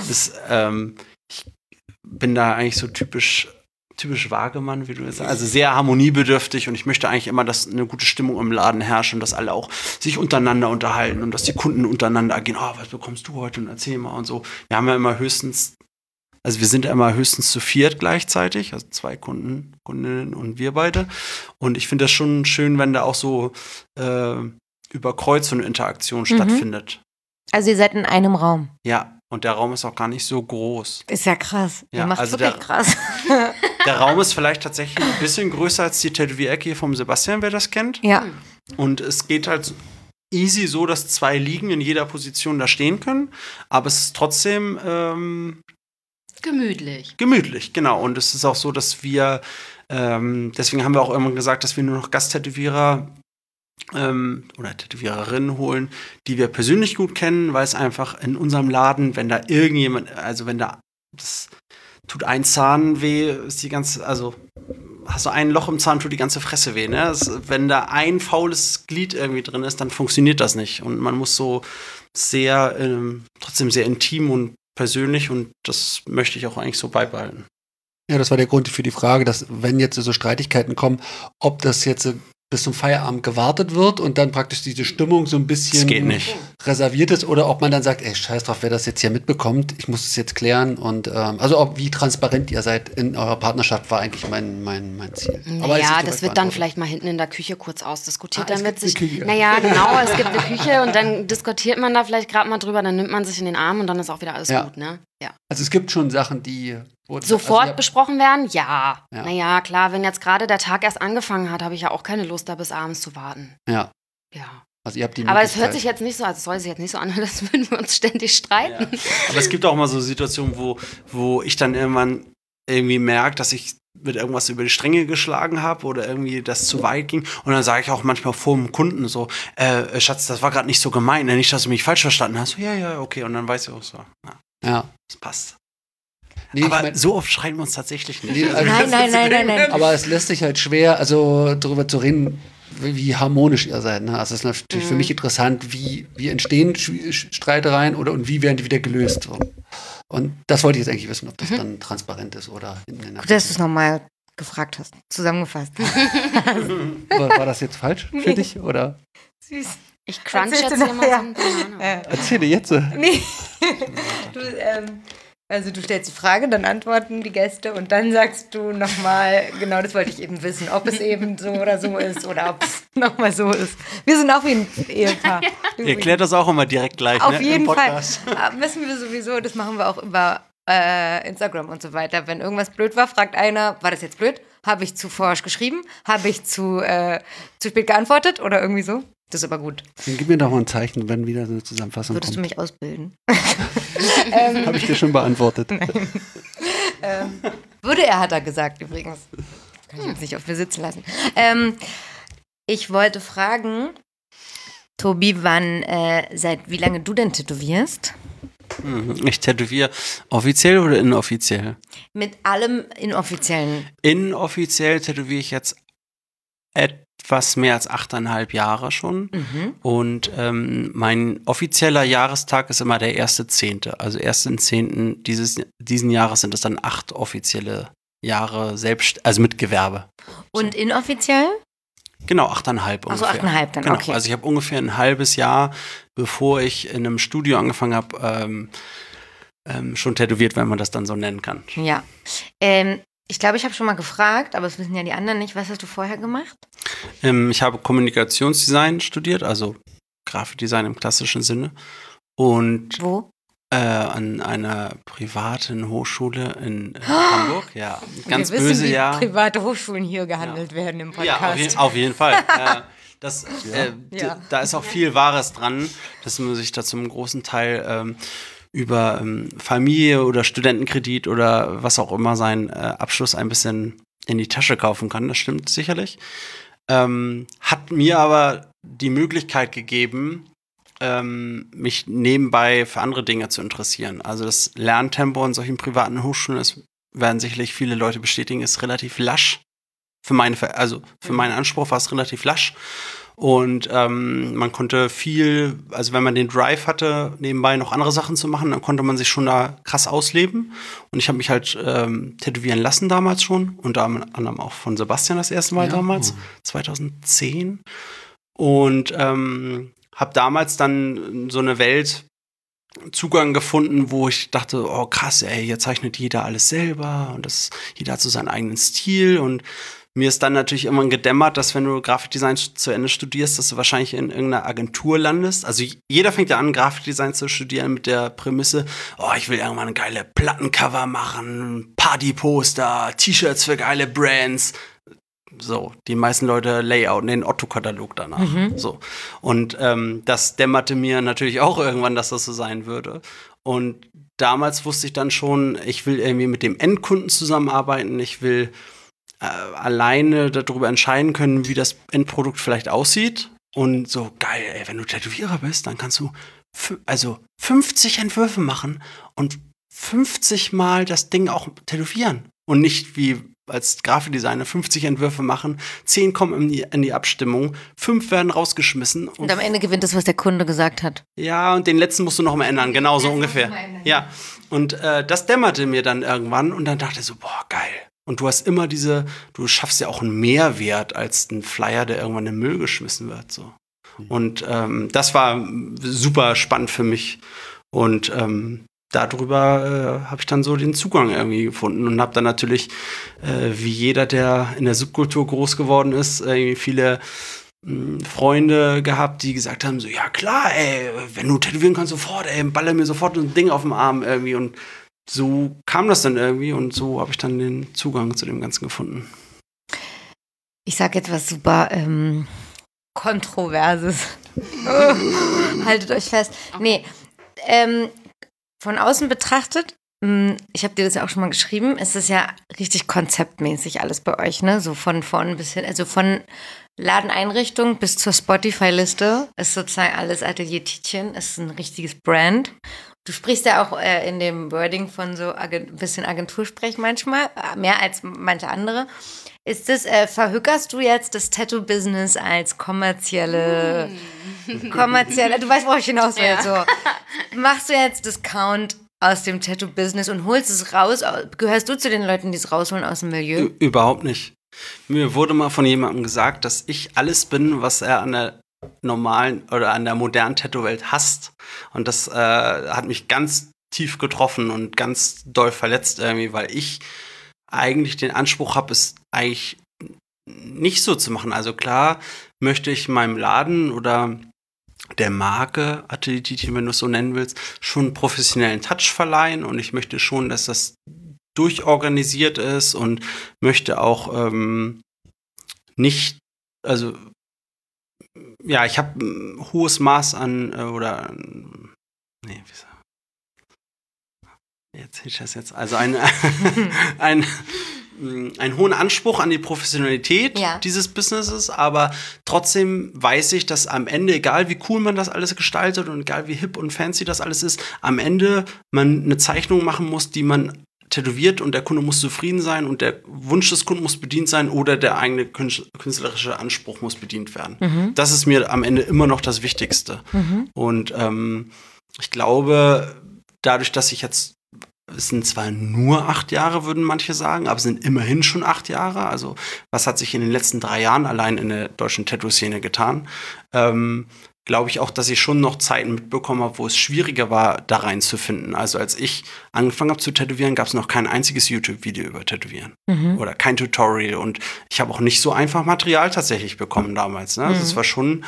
ich bin da eigentlich so typisch Wagemann, wie du jetzt sagst. Also sehr harmoniebedürftig und ich möchte eigentlich immer, dass eine gute Stimmung im Laden herrscht und dass alle auch sich untereinander unterhalten und dass die Kunden untereinander gehen, was bekommst du heute und erzähl mal und so. Wir haben ja immer höchstens Also wir sind immer höchstens zu 4 gleichzeitig, also 2 Kundinnen und wir beide. Und ich finde das schon schön, wenn da auch so über Kreuz und Interaktion stattfindet. Also ihr seid in einem Raum. Ja, und der Raum ist auch gar nicht so groß. Ist ja krass. Ja, Ihr macht also wirklich krass. Der Raum ist vielleicht tatsächlich ein bisschen größer als die Tätowierecke vom Sebastian, wer das kennt. Ja. Und es geht halt easy so, dass 2 liegen in jeder Position da stehen können. Aber es ist trotzdem Gemütlich. gemütlich, genau. Und es ist auch so, dass wir, deswegen haben wir auch irgendwann gesagt, dass wir nur noch Gasttätowierer oder Tätowiererinnen holen, die wir persönlich gut kennen, weil es einfach in unserem Laden, wenn da irgendjemand, also wenn da, das tut ein Zahn weh, ist die ganze, also hast du ein Loch im Zahn, tut die ganze Fresse weh, ne? Wenn da ein faules Glied irgendwie drin ist, dann funktioniert das nicht. Und man muss so sehr, trotzdem sehr intim und persönlich, und das möchte ich auch eigentlich so beibehalten. Ja, das war der Grund für die Frage, dass wenn jetzt so Streitigkeiten kommen, ob das jetzt bis zum Feierabend gewartet wird und dann praktisch diese Stimmung so ein bisschen Das geht nicht. reserviert ist, oder ob man dann sagt, ey, scheiß drauf, wer das jetzt hier mitbekommt, ich muss es jetzt klären. Und also auch wie transparent ihr seid in eurer Partnerschaft, war eigentlich mein Ziel. Aber es ist Naja, soweit das wird dann beantwortet. vielleicht mal hinten in der Küche kurz ausdiskutiert. Ah, Dann es wird gibt sich, eine Küche. naja, genau, es gibt eine Küche und dann diskutiert man da vielleicht gerade mal drüber, dann nimmt man sich in den Arm und dann ist auch wieder alles Ja. gut, ne? Ja. Also es gibt schon Sachen, die Sofort also, besprochen werden? Ja. Ja. Naja, klar, wenn jetzt gerade der Tag erst angefangen hat, habe ich ja auch keine Lust, da bis abends zu warten. ja, Ja. also ihr habt die Aber es hört Möglichkeit. sich jetzt nicht so, also es soll sich jetzt nicht so an, als würden wir uns ständig streiten. Ja. Aber es gibt auch mal so Situationen, wo ich dann irgendwann irgendwie merke, dass ich mit irgendwas über die Stränge geschlagen habe oder irgendwie das zu weit ging. Und dann sage ich auch manchmal vor dem Kunden so, Schatz, das war gerade nicht so gemeint, ne? Nicht, dass du mich falsch verstanden hast. So, ja, okay. Und dann weiß ich auch so, Ja. das passt. Nee, Aber ich mein, so oft schreien wir uns tatsächlich nicht. Nee, also Nein. aber es lässt sich halt schwer, also darüber zu reden, wie harmonisch ihr seid. Ne? Also es ist natürlich für mich interessant, wie entstehen Streitereien und wie werden die wieder gelöst. So. Und das wollte ich jetzt eigentlich wissen, ob das dann transparent ist oder in der Gut, dass du es nochmal gefragt hast. Zusammengefasst. war das jetzt falsch für dich? Oder? Süß. Ich crunch Erzählst jetzt du hier mal so nachher? eine Banane. Erzähle jetzt. Nee. Also du stellst die Frage, dann antworten die Gäste und dann sagst du nochmal, genau das wollte ich eben wissen, ob es eben so oder so ist oder ob es nochmal so ist. Wir sind auch wie ein Ehepaar. Ihr klärt das auch immer direkt gleich, Auf ne? jeden Im Fall. Podcast. Müssen wir sowieso, das machen wir auch über Instagram und so weiter. Wenn irgendwas blöd war, fragt einer, war das jetzt blöd? Habe ich zu forsch geschrieben? Habe ich zu spät geantwortet oder irgendwie so? Das ist aber gut. Dann gib mir doch mal ein Zeichen, wenn wieder so eine Zusammenfassung Würdest du kommt. mich ausbilden? Habe ich dir schon beantwortet. Würde er, hat er gesagt übrigens. Kann ich jetzt nicht auf mir sitzen lassen. Ich wollte fragen, Tobi, seit wie lange du denn tätowierst? Ich tätowiere offiziell oder inoffiziell? Mit allem Inoffiziellen. Inoffiziell tätowiere ich jetzt etwas mehr als 8,5 Jahre schon. Und mein offizieller Jahrestag ist immer der 1.10. Also 1.10. diesen Jahres sind es dann 8 offizielle Jahre selbst, also mit Gewerbe. Und inoffiziell? Genau, 8,5 Ach so, ungefähr. 8,5 dann, Genau. okay. Also ich habe ungefähr ein halbes Jahr, bevor ich in einem Studio angefangen habe, schon tätowiert, wenn man das dann so nennen kann. Ja. Ich glaube, ich habe schon mal gefragt, aber das wissen ja die anderen nicht. Was hast du vorher gemacht? Ich habe Kommunikationsdesign studiert, also Grafikdesign im klassischen Sinne. Und Wo? an einer privaten Hochschule in Hamburg. Ja, ganz Wir wissen, böse, wie ja. private Hochschulen hier gehandelt werden im Ja, Podcast. auf jeden Fall. Ja. Da ist auch viel Wahres dran, dass man sich da zum großen Teil über Familie oder Studentenkredit oder was auch immer seinen Abschluss ein bisschen in die Tasche kaufen kann. Das stimmt sicherlich. Hat mir aber die Möglichkeit gegeben, mich nebenbei für andere Dinge zu interessieren. Also das Lerntempo in solchen privaten Hochschulen, das werden sicherlich viele Leute bestätigen, ist relativ lasch. Für meinen Anspruch war es relativ lasch. Und man konnte viel, also wenn man den Drive hatte, nebenbei noch andere Sachen zu machen, dann konnte man sich schon da krass ausleben. Und ich habe mich halt tätowieren lassen damals schon. Unter anderem auch von Sebastian das erste Mal damals, 2010. Und habe damals dann so eine Welt Zugang gefunden, wo ich dachte, oh krass, ey, hier zeichnet jeder alles selber und jeder hat so seinen eigenen Stil und mir ist dann natürlich immer gedämmert, dass wenn du Grafikdesign zu Ende studierst, dass du wahrscheinlich in irgendeiner Agentur landest. Also jeder fängt ja an, Grafikdesign zu studieren mit der Prämisse, oh, ich will irgendwann eine geile Plattencover machen, Partyposter, T-Shirts für geile Brands. So, die meisten Leute layouten den Otto-Katalog danach. So. Und das dämmerte mir natürlich auch irgendwann, dass das so sein würde. Und damals wusste ich dann schon, ich will irgendwie mit dem Endkunden zusammenarbeiten, ich will alleine darüber entscheiden können, wie das Endprodukt vielleicht aussieht. Und so, geil, ey, wenn du Tätowierer bist, dann kannst du 50 Entwürfe machen und 50 Mal das Ding auch tätowieren. Und nicht wie als Grafikdesigner 50 Entwürfe machen, 10 kommen in die Abstimmung, 5 werden rausgeschmissen. Und am Ende gewinnt das, was der Kunde gesagt hat. Ja, und den letzten musst du noch mal ändern, genau so ungefähr. Ja, und das dämmerte mir dann irgendwann und dann dachte ich so, boah, geil. Und du hast immer du schaffst ja auch einen Mehrwert als ein Flyer, der irgendwann in den Müll geschmissen wird. So. Und das war super spannend für mich. Und darüber habe ich dann so den Zugang irgendwie gefunden und habe dann natürlich, wie jeder, der in der Subkultur groß geworden ist, irgendwie viele Freunde gehabt, die gesagt haben, so, ja klar, ey, wenn du tätowieren kannst, sofort, ey, baller mir sofort ein Ding auf den Arm irgendwie. Und so kam das dann irgendwie und so habe ich dann den Zugang zu dem Ganzen gefunden. Ich sage jetzt was super Kontroverses. Haltet euch fest. Nee, von außen betrachtet, ich habe dir das ja auch schon mal geschrieben, ist es ja richtig konzeptmäßig alles bei euch, ne? So von vorn bis hin, also von Ladeneinrichtung bis zur Spotify-Liste ist sozusagen alles Atelier Tietjen, ist ein richtiges Brand. Du sprichst ja auch in dem Wording von so ein bisschen Agentursprech manchmal, mehr als manche andere. Ist das, verhökerst du jetzt das Tattoo-Business als kommerzielle, du weißt, worauf ich hinaus will, ja. So. Machst du jetzt Discount aus dem Tattoo-Business und holst es raus? Gehörst du zu den Leuten, die es rausholen aus dem Milieu? Überhaupt nicht. Mir wurde mal von jemandem gesagt, dass ich alles bin, was er an der normalen oder an der modernen Tattoo-Welt hasst. Und das hat mich ganz tief getroffen und ganz doll verletzt irgendwie, weil ich eigentlich den Anspruch habe, es eigentlich nicht so zu machen. Also klar möchte ich meinem Laden oder der Marke Atelier Tietjen, wenn du es so nennen willst, schon einen professionellen Touch verleihen und ich möchte schon, dass das durchorganisiert ist und möchte auch nicht, also ja, ich habe ein hohes Maß an also einen hohen Anspruch an die Professionalität dieses Businesses, aber trotzdem weiß ich, dass am Ende, egal wie cool man das alles gestaltet und egal wie hip und fancy das alles ist, am Ende man eine Zeichnung machen muss, die man tätowiert und der Kunde muss zufrieden sein und der Wunsch des Kunden muss bedient sein oder der eigene künstlerische Anspruch muss bedient werden. Mhm. Das ist mir am Ende immer noch das Wichtigste. Mhm. Und ich glaube, dadurch, dass ich jetzt, es sind zwar nur 8 Jahre, würden manche sagen, aber es sind immerhin schon 8 Jahre. Also was hat sich in den letzten 3 Jahren allein in der deutschen Tattoo-Szene getan? Glaube ich auch, dass ich schon noch Zeiten mitbekommen habe, wo es schwieriger war, da reinzufinden. Also als ich angefangen habe zu tätowieren, gab es noch kein einziges YouTube-Video über Tätowieren. Mhm. Oder kein Tutorial. Und ich habe auch nicht so einfach Material tatsächlich bekommen damals. Ne? Also es war schon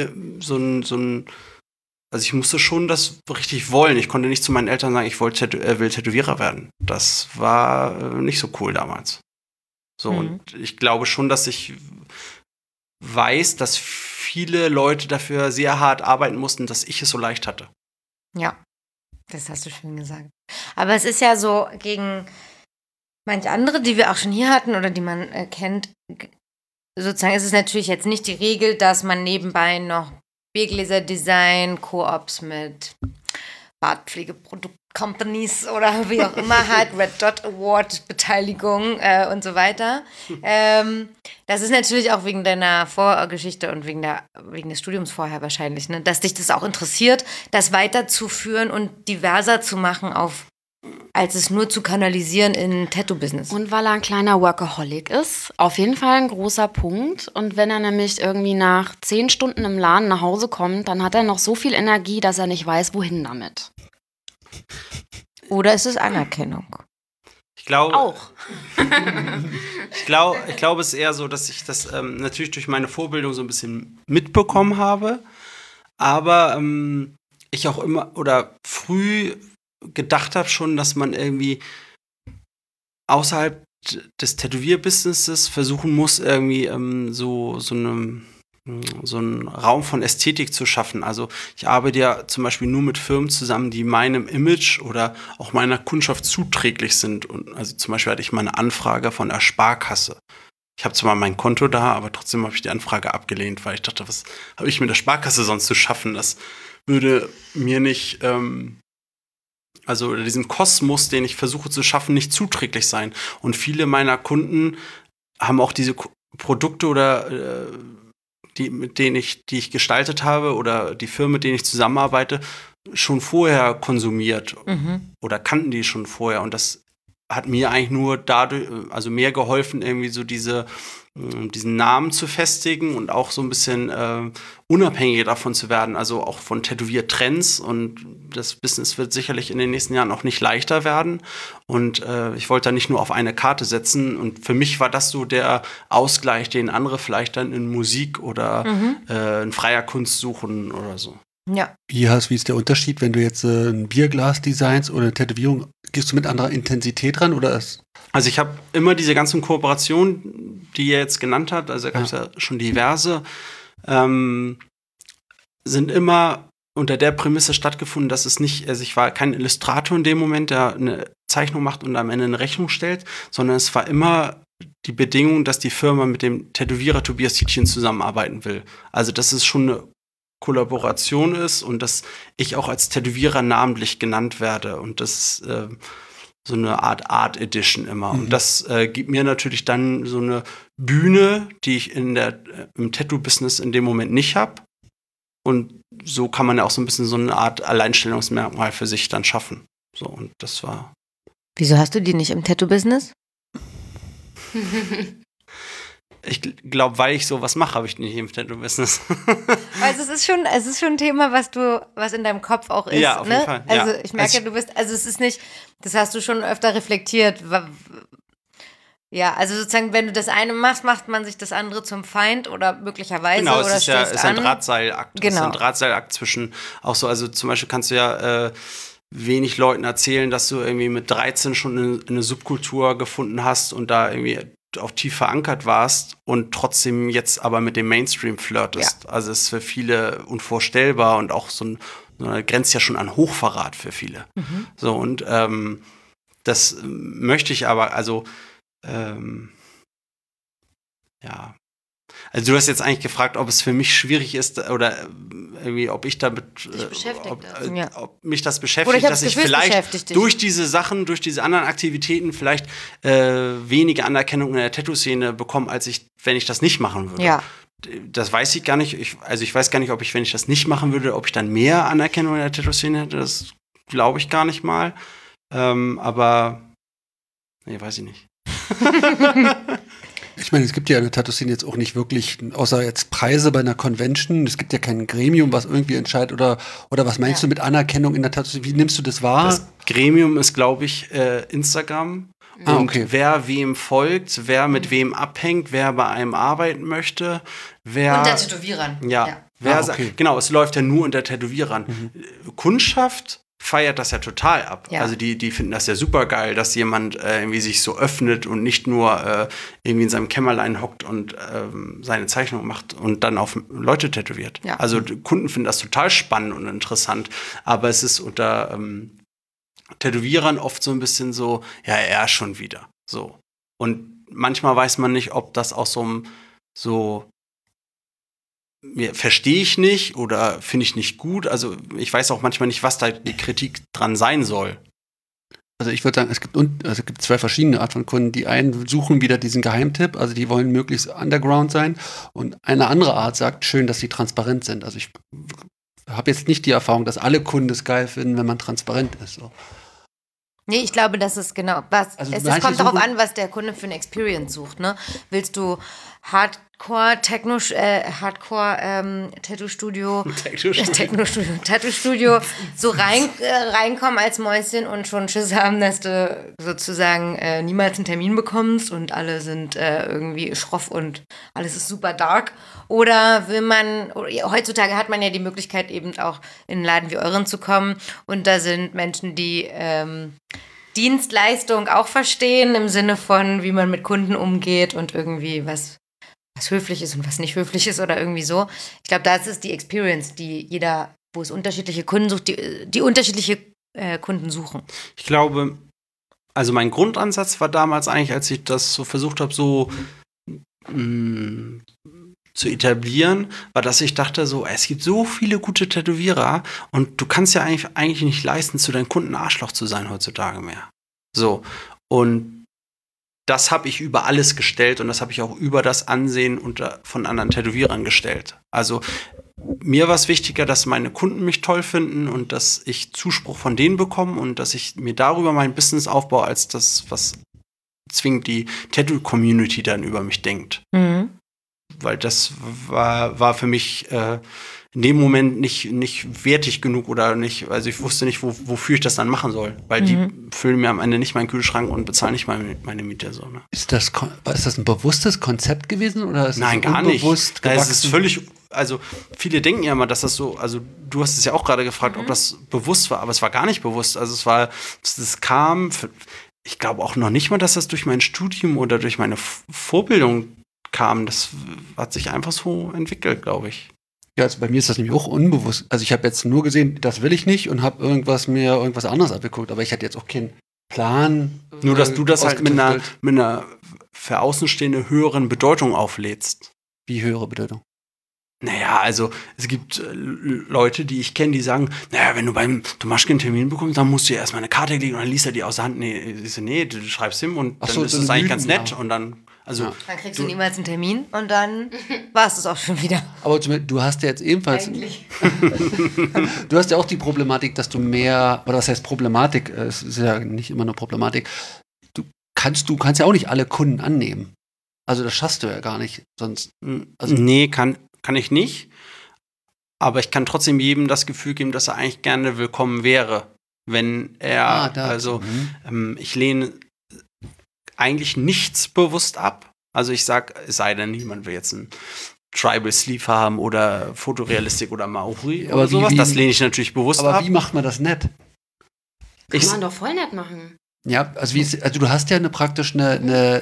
also ich musste schon das richtig wollen. Ich konnte nicht zu meinen Eltern sagen, ich will Tätowierer werden. Das war nicht so cool damals. So, und ich glaube schon, dass ich weiß, dass viele Leute dafür sehr hart arbeiten mussten, dass ich es so leicht hatte. Ja, das hast du schön gesagt. Aber es ist ja so, gegen manche andere, die wir auch schon hier hatten oder die man kennt, sozusagen ist es natürlich jetzt nicht die Regel, dass man nebenbei noch Biergläser-Design, Koops mit Bartpflegeprodukt-Companies oder wie auch immer hat, Red Dot Award Beteiligung und so weiter. Das ist natürlich auch wegen deiner Vorgeschichte und wegen des Studiums vorher wahrscheinlich, ne? Dass dich das auch interessiert, das weiterzuführen und diverser zu machen als es nur zu kanalisieren in Tattoo-Business. Und weil er ein kleiner Workaholic ist, auf jeden Fall ein großer Punkt. Und wenn er nämlich irgendwie nach 10 Stunden im Laden nach Hause kommt, dann hat er noch so viel Energie, dass er nicht weiß, wohin damit. Oder ist es Anerkennung? Ich glaube, Auch. ich glaube, es ist eher so, dass ich das natürlich durch meine Vorbildung so ein bisschen mitbekommen habe, aber ich auch immer oder früh gedacht habe schon, dass man irgendwie außerhalb des Tätowierbusinesses versuchen muss, irgendwie so einen Raum von Ästhetik zu schaffen. Also ich arbeite ja zum Beispiel nur mit Firmen zusammen, die meinem Image oder auch meiner Kundschaft zuträglich sind. Und also zum Beispiel hatte ich mal eine Anfrage von der Sparkasse. Ich habe zwar mein Konto da, aber trotzdem habe ich die Anfrage abgelehnt, weil ich dachte, was habe ich mit der Sparkasse sonst zu schaffen? Das würde mir nicht, also diesem Kosmos, den ich versuche zu schaffen, nicht zuträglich sein. Und viele meiner Kunden haben auch diese Produkte oder die ich gestaltet habe oder die Firmen, mit denen ich zusammenarbeite, schon vorher konsumiert oder kannten die schon vorher. Und das hat mir eigentlich nur dadurch, also mehr geholfen, irgendwie so diesen Namen zu festigen und auch so ein bisschen unabhängiger davon zu werden, also auch von Tätowiertrends, und das Business wird sicherlich in den nächsten Jahren auch nicht leichter werden, und ich wollte da nicht nur auf eine Karte setzen, und für mich war das so der Ausgleich, den andere vielleicht dann in Musik oder in freier Kunst suchen oder so. Ja. Wie ist der Unterschied, wenn du jetzt ein Bierglas designst oder eine Tätowierung? Gehst du mit anderer Intensität ran oder ist? Also ich habe immer diese ganzen Kooperationen, die ihr jetzt genannt habt, also da gab es ja schon diverse, sind immer unter der Prämisse stattgefunden, dass es nicht, also ich war kein Illustrator in dem Moment, der eine Zeichnung macht und am Ende eine Rechnung stellt, sondern es war immer die Bedingung, dass die Firma mit dem Tätowierer Tobias Tietjen zusammenarbeiten will. Also dass es schon eine Kollaboration ist und dass ich auch als Tätowierer namentlich genannt werde, und das ist so eine Art Edition immer. Und das gibt mir natürlich dann so eine Bühne, die ich im Tattoo-Business in dem Moment nicht habe. Und so kann man ja auch so ein bisschen so eine Art Alleinstellungsmerkmal für sich dann schaffen. So, und das war. Wieso hast du die nicht im Tattoo-Business? Ich glaube, weil ich sowas mache, habe ich die nicht im Tattoo-Business. Also es ist schon ein Thema, was in deinem Kopf auch ist. Ja, auf jeden ne? Fall. Also Ja. ich merke, es ist nicht, das hast du schon öfter reflektiert. Ja, also sozusagen, wenn du das eine machst, macht man sich das andere zum Feind oder möglicherweise Genau, oder es ist stößt ein an. Drahtseilakt. Genau. Es ist ein Drahtseilakt zwischen auch so, also zum Beispiel kannst du ja wenig Leuten erzählen, dass du irgendwie mit 13 schon eine Subkultur gefunden hast und da irgendwie auch tief verankert warst und trotzdem jetzt aber mit dem Mainstream flirtest. Ja. Also es ist für viele unvorstellbar und auch so eine grenzt ja schon an Hochverrat für viele. So, und das möchte ich aber, also ja. Also du hast jetzt eigentlich gefragt, ob es für mich schwierig ist oder irgendwie, ob ich damit, ob mich das beschäftigt, dass ich vielleicht durch diese Sachen, durch diese anderen Aktivitäten vielleicht weniger Anerkennung in der Tattoo-Szene bekomme, als wenn ich das nicht machen würde. Ja. Das weiß ich gar nicht. Ich weiß gar nicht, ob ich, wenn ich das nicht machen würde, ob ich dann mehr Anerkennung in der Tattoo-Szene hätte. Das glaube ich gar nicht mal. Aber nee, weiß ich nicht. Ich meine, es gibt ja in der Tattoo-Szene jetzt auch nicht wirklich, außer jetzt Preise bei einer Convention, es gibt ja kein Gremium, was irgendwie entscheidet, oder was meinst du mit Anerkennung in der Tattoo-Szene? Wie nimmst du das wahr? Das Gremium ist, glaube ich, Instagram. Okay. Wer wem folgt, wer mit wem abhängt, wer bei einem arbeiten möchte, wer. Unter Tätowierern. Ja. Okay. Genau, es läuft ja nur unter Tätowierern. Kundschaft feiert das ja total ab. Ja. Also die finden das ja super geil, dass jemand irgendwie sich so öffnet und nicht nur irgendwie in seinem Kämmerlein hockt und seine Zeichnung macht und dann auf Leute tätowiert. Ja. Also die Kunden finden das total spannend und interessant, aber es ist unter Tätowierern oft so ein bisschen so, ja, er schon wieder. So. Und manchmal weiß man nicht, ob das auch so verstehe ich nicht oder finde ich nicht gut. Also ich weiß auch manchmal nicht, was da die Kritik dran sein soll. Also ich würde sagen, es gibt zwei verschiedene Art von Kunden. Die einen suchen wieder diesen Geheimtipp, also die wollen möglichst underground sein. Und eine andere Art sagt, schön, dass sie transparent sind. Also ich habe jetzt nicht die Erfahrung, dass alle Kunden es geil finden, wenn man transparent ist. So. Nee, ich glaube, das ist genau was. Also es kommt darauf an, was der Kunde für eine Experience sucht. Ne? Tattoo-Studio so reinkommen als Mäuschen und schon Schiss haben, dass du sozusagen niemals einen Termin bekommst und alle sind irgendwie schroff und alles ist super dark. Oder heutzutage hat man ja die Möglichkeit eben auch in einen Laden wie euren zu kommen und da sind Menschen, die Dienstleistung auch verstehen im Sinne von, wie man mit Kunden umgeht und irgendwie was höflich ist und was nicht höflich ist oder irgendwie so. Ich glaube, das ist die Experience, die jeder, wo es unterschiedliche Kunden sucht, die unterschiedliche Kunden suchen. Ich glaube, also mein Grundansatz war damals eigentlich, als ich das so versucht habe, so zu etablieren, war, dass ich dachte so, es gibt so viele gute Tätowierer und du kannst ja eigentlich nicht leisten, zu deinen Kunden Arschloch zu sein heutzutage mehr. So, und das habe ich über alles gestellt und das habe ich auch über das Ansehen von anderen Tätowierern gestellt. Also mir war es wichtiger, dass meine Kunden mich toll finden und dass ich Zuspruch von denen bekomme und dass ich mir darüber mein Business aufbaue, als das, was zwingend die Tattoo-Community dann über mich denkt. Mhm. Weil das war für mich in dem Moment nicht wertig genug oder nicht, also ich wusste nicht, wofür ich das dann machen soll, weil die füllen mir am Ende nicht meinen Kühlschrank und bezahlen nicht meine Miete. So, ne? Ist das ein bewusstes Konzept gewesen oder ist Nein, das gar nicht. Es ist völlig, also viele denken ja immer, dass das so, also du hast es ja auch gerade gefragt, ob das bewusst war, aber es war gar nicht bewusst. Also das kam, ich glaube auch noch nicht mal, dass das durch mein Studium oder durch meine Vorbildung kam. Das hat sich einfach so entwickelt, glaube ich. Ja, also bei mir ist das nämlich auch unbewusst. Also ich habe jetzt nur gesehen, das will ich nicht und habe irgendwas anderes abgeguckt, aber ich hatte jetzt auch keinen Plan. Nur, dass du das halt mit einer für Außenstehende höheren Bedeutung auflädst. Wie höhere Bedeutung? Naja, also es gibt Leute, die ich kenne, die sagen, naja, wenn du beim Tomaschke einen Termin bekommst, dann musst du ja erstmal eine Karte legen und dann liest er die aus der Hand. Nee, du schreibst ihm und dann ist es eigentlich ganz nett und dann dann kriegst du niemals einen Termin und dann war es das auch schon wieder. Aber du hast ja jetzt ebenfalls du hast ja auch die Problematik, dass du mehr, oder was heißt Problematik, es ist ja nicht immer eine Problematik, du kannst ja auch nicht alle Kunden annehmen. Also das schaffst du ja gar nicht. Sonst. Nee, kann ich nicht. Aber ich kann trotzdem jedem das Gefühl geben, dass er eigentlich gerne willkommen wäre. Wenn er, ich lehne eigentlich nichts bewusst ab. Also ich sag, es sei denn, niemand will jetzt einen Tribal Sleeve haben oder Fotorealistik oder Maori oder sowas. Das lehne ich natürlich bewusst ab. Aber wie macht man das nett? Kann man doch voll nett machen. Ja, also du hast ja praktisch eine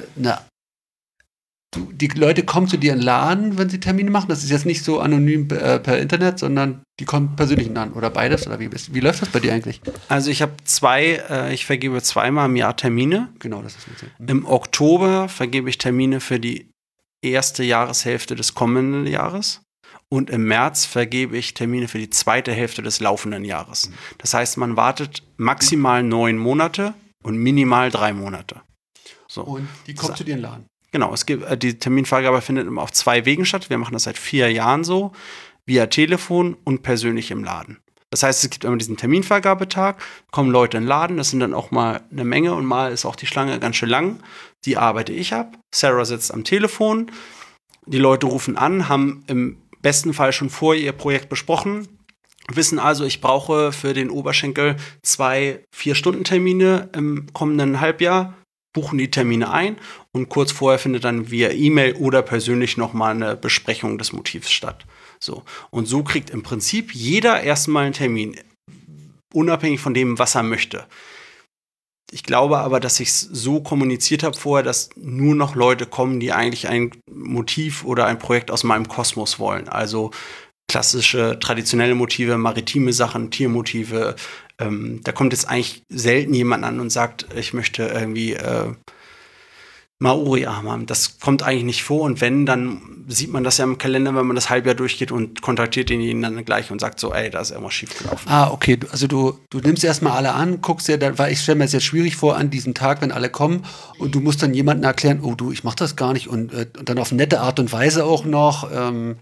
die Leute kommen zu dir in den Laden, wenn sie Termine machen. Das ist jetzt nicht so anonym per Internet, sondern die kommen persönlich in den Laden. Oder beides? Oder wie läuft das bei dir eigentlich? Also ich habe ich vergebe 2-mal im Jahr Termine. Genau, das ist mit. Im Oktober vergebe ich Termine für die erste Jahreshälfte des kommenden Jahres. Und im März vergebe ich Termine für die zweite Hälfte des laufenden Jahres. Das heißt, man wartet maximal 9 Monate und minimal 3 Monate. So. Und die kommt zu dir in den Laden? Genau, die Terminvergabe findet immer auf 2 Wegen statt. Wir machen das seit 4 Jahren so, via Telefon und persönlich im Laden. Das heißt, es gibt immer diesen Terminvergabetag, kommen Leute in den Laden, das sind dann auch mal eine Menge und mal ist auch die Schlange ganz schön lang. Die arbeite ich ab. Sarah sitzt am Telefon, die Leute rufen an, haben im besten Fall schon vorher ihr Projekt besprochen, wissen also, ich brauche für den Oberschenkel 2 4-Stunden-Termine im kommenden Halbjahr, buchen die Termine ein und kurz vorher findet dann via E-Mail oder persönlich nochmal eine Besprechung des Motivs statt. So. Und so kriegt im Prinzip jeder erstmal einen Termin, unabhängig von dem, was er möchte. Ich glaube aber, dass ich es so kommuniziert habe vorher, dass nur noch Leute kommen, die eigentlich ein Motiv oder ein Projekt aus meinem Kosmos wollen. Also klassische, traditionelle Motive, maritime Sachen, Tiermotive. Da kommt jetzt eigentlich selten jemand an und sagt, ich möchte irgendwie Maori-Arm haben. Das kommt eigentlich nicht vor. Und wenn, dann sieht man das ja im Kalender, wenn man das Halbjahr durchgeht und kontaktiert denjenigen dann gleich und sagt so, ey, da ist irgendwas schiefgelaufen. Okay. Also du nimmst erstmal alle an, guckst dir, weil ich stelle mir das jetzt schwierig vor an diesem Tag, wenn alle kommen und du musst dann jemandem erklären, ich mach das gar nicht und dann auf nette Art und Weise auch noch.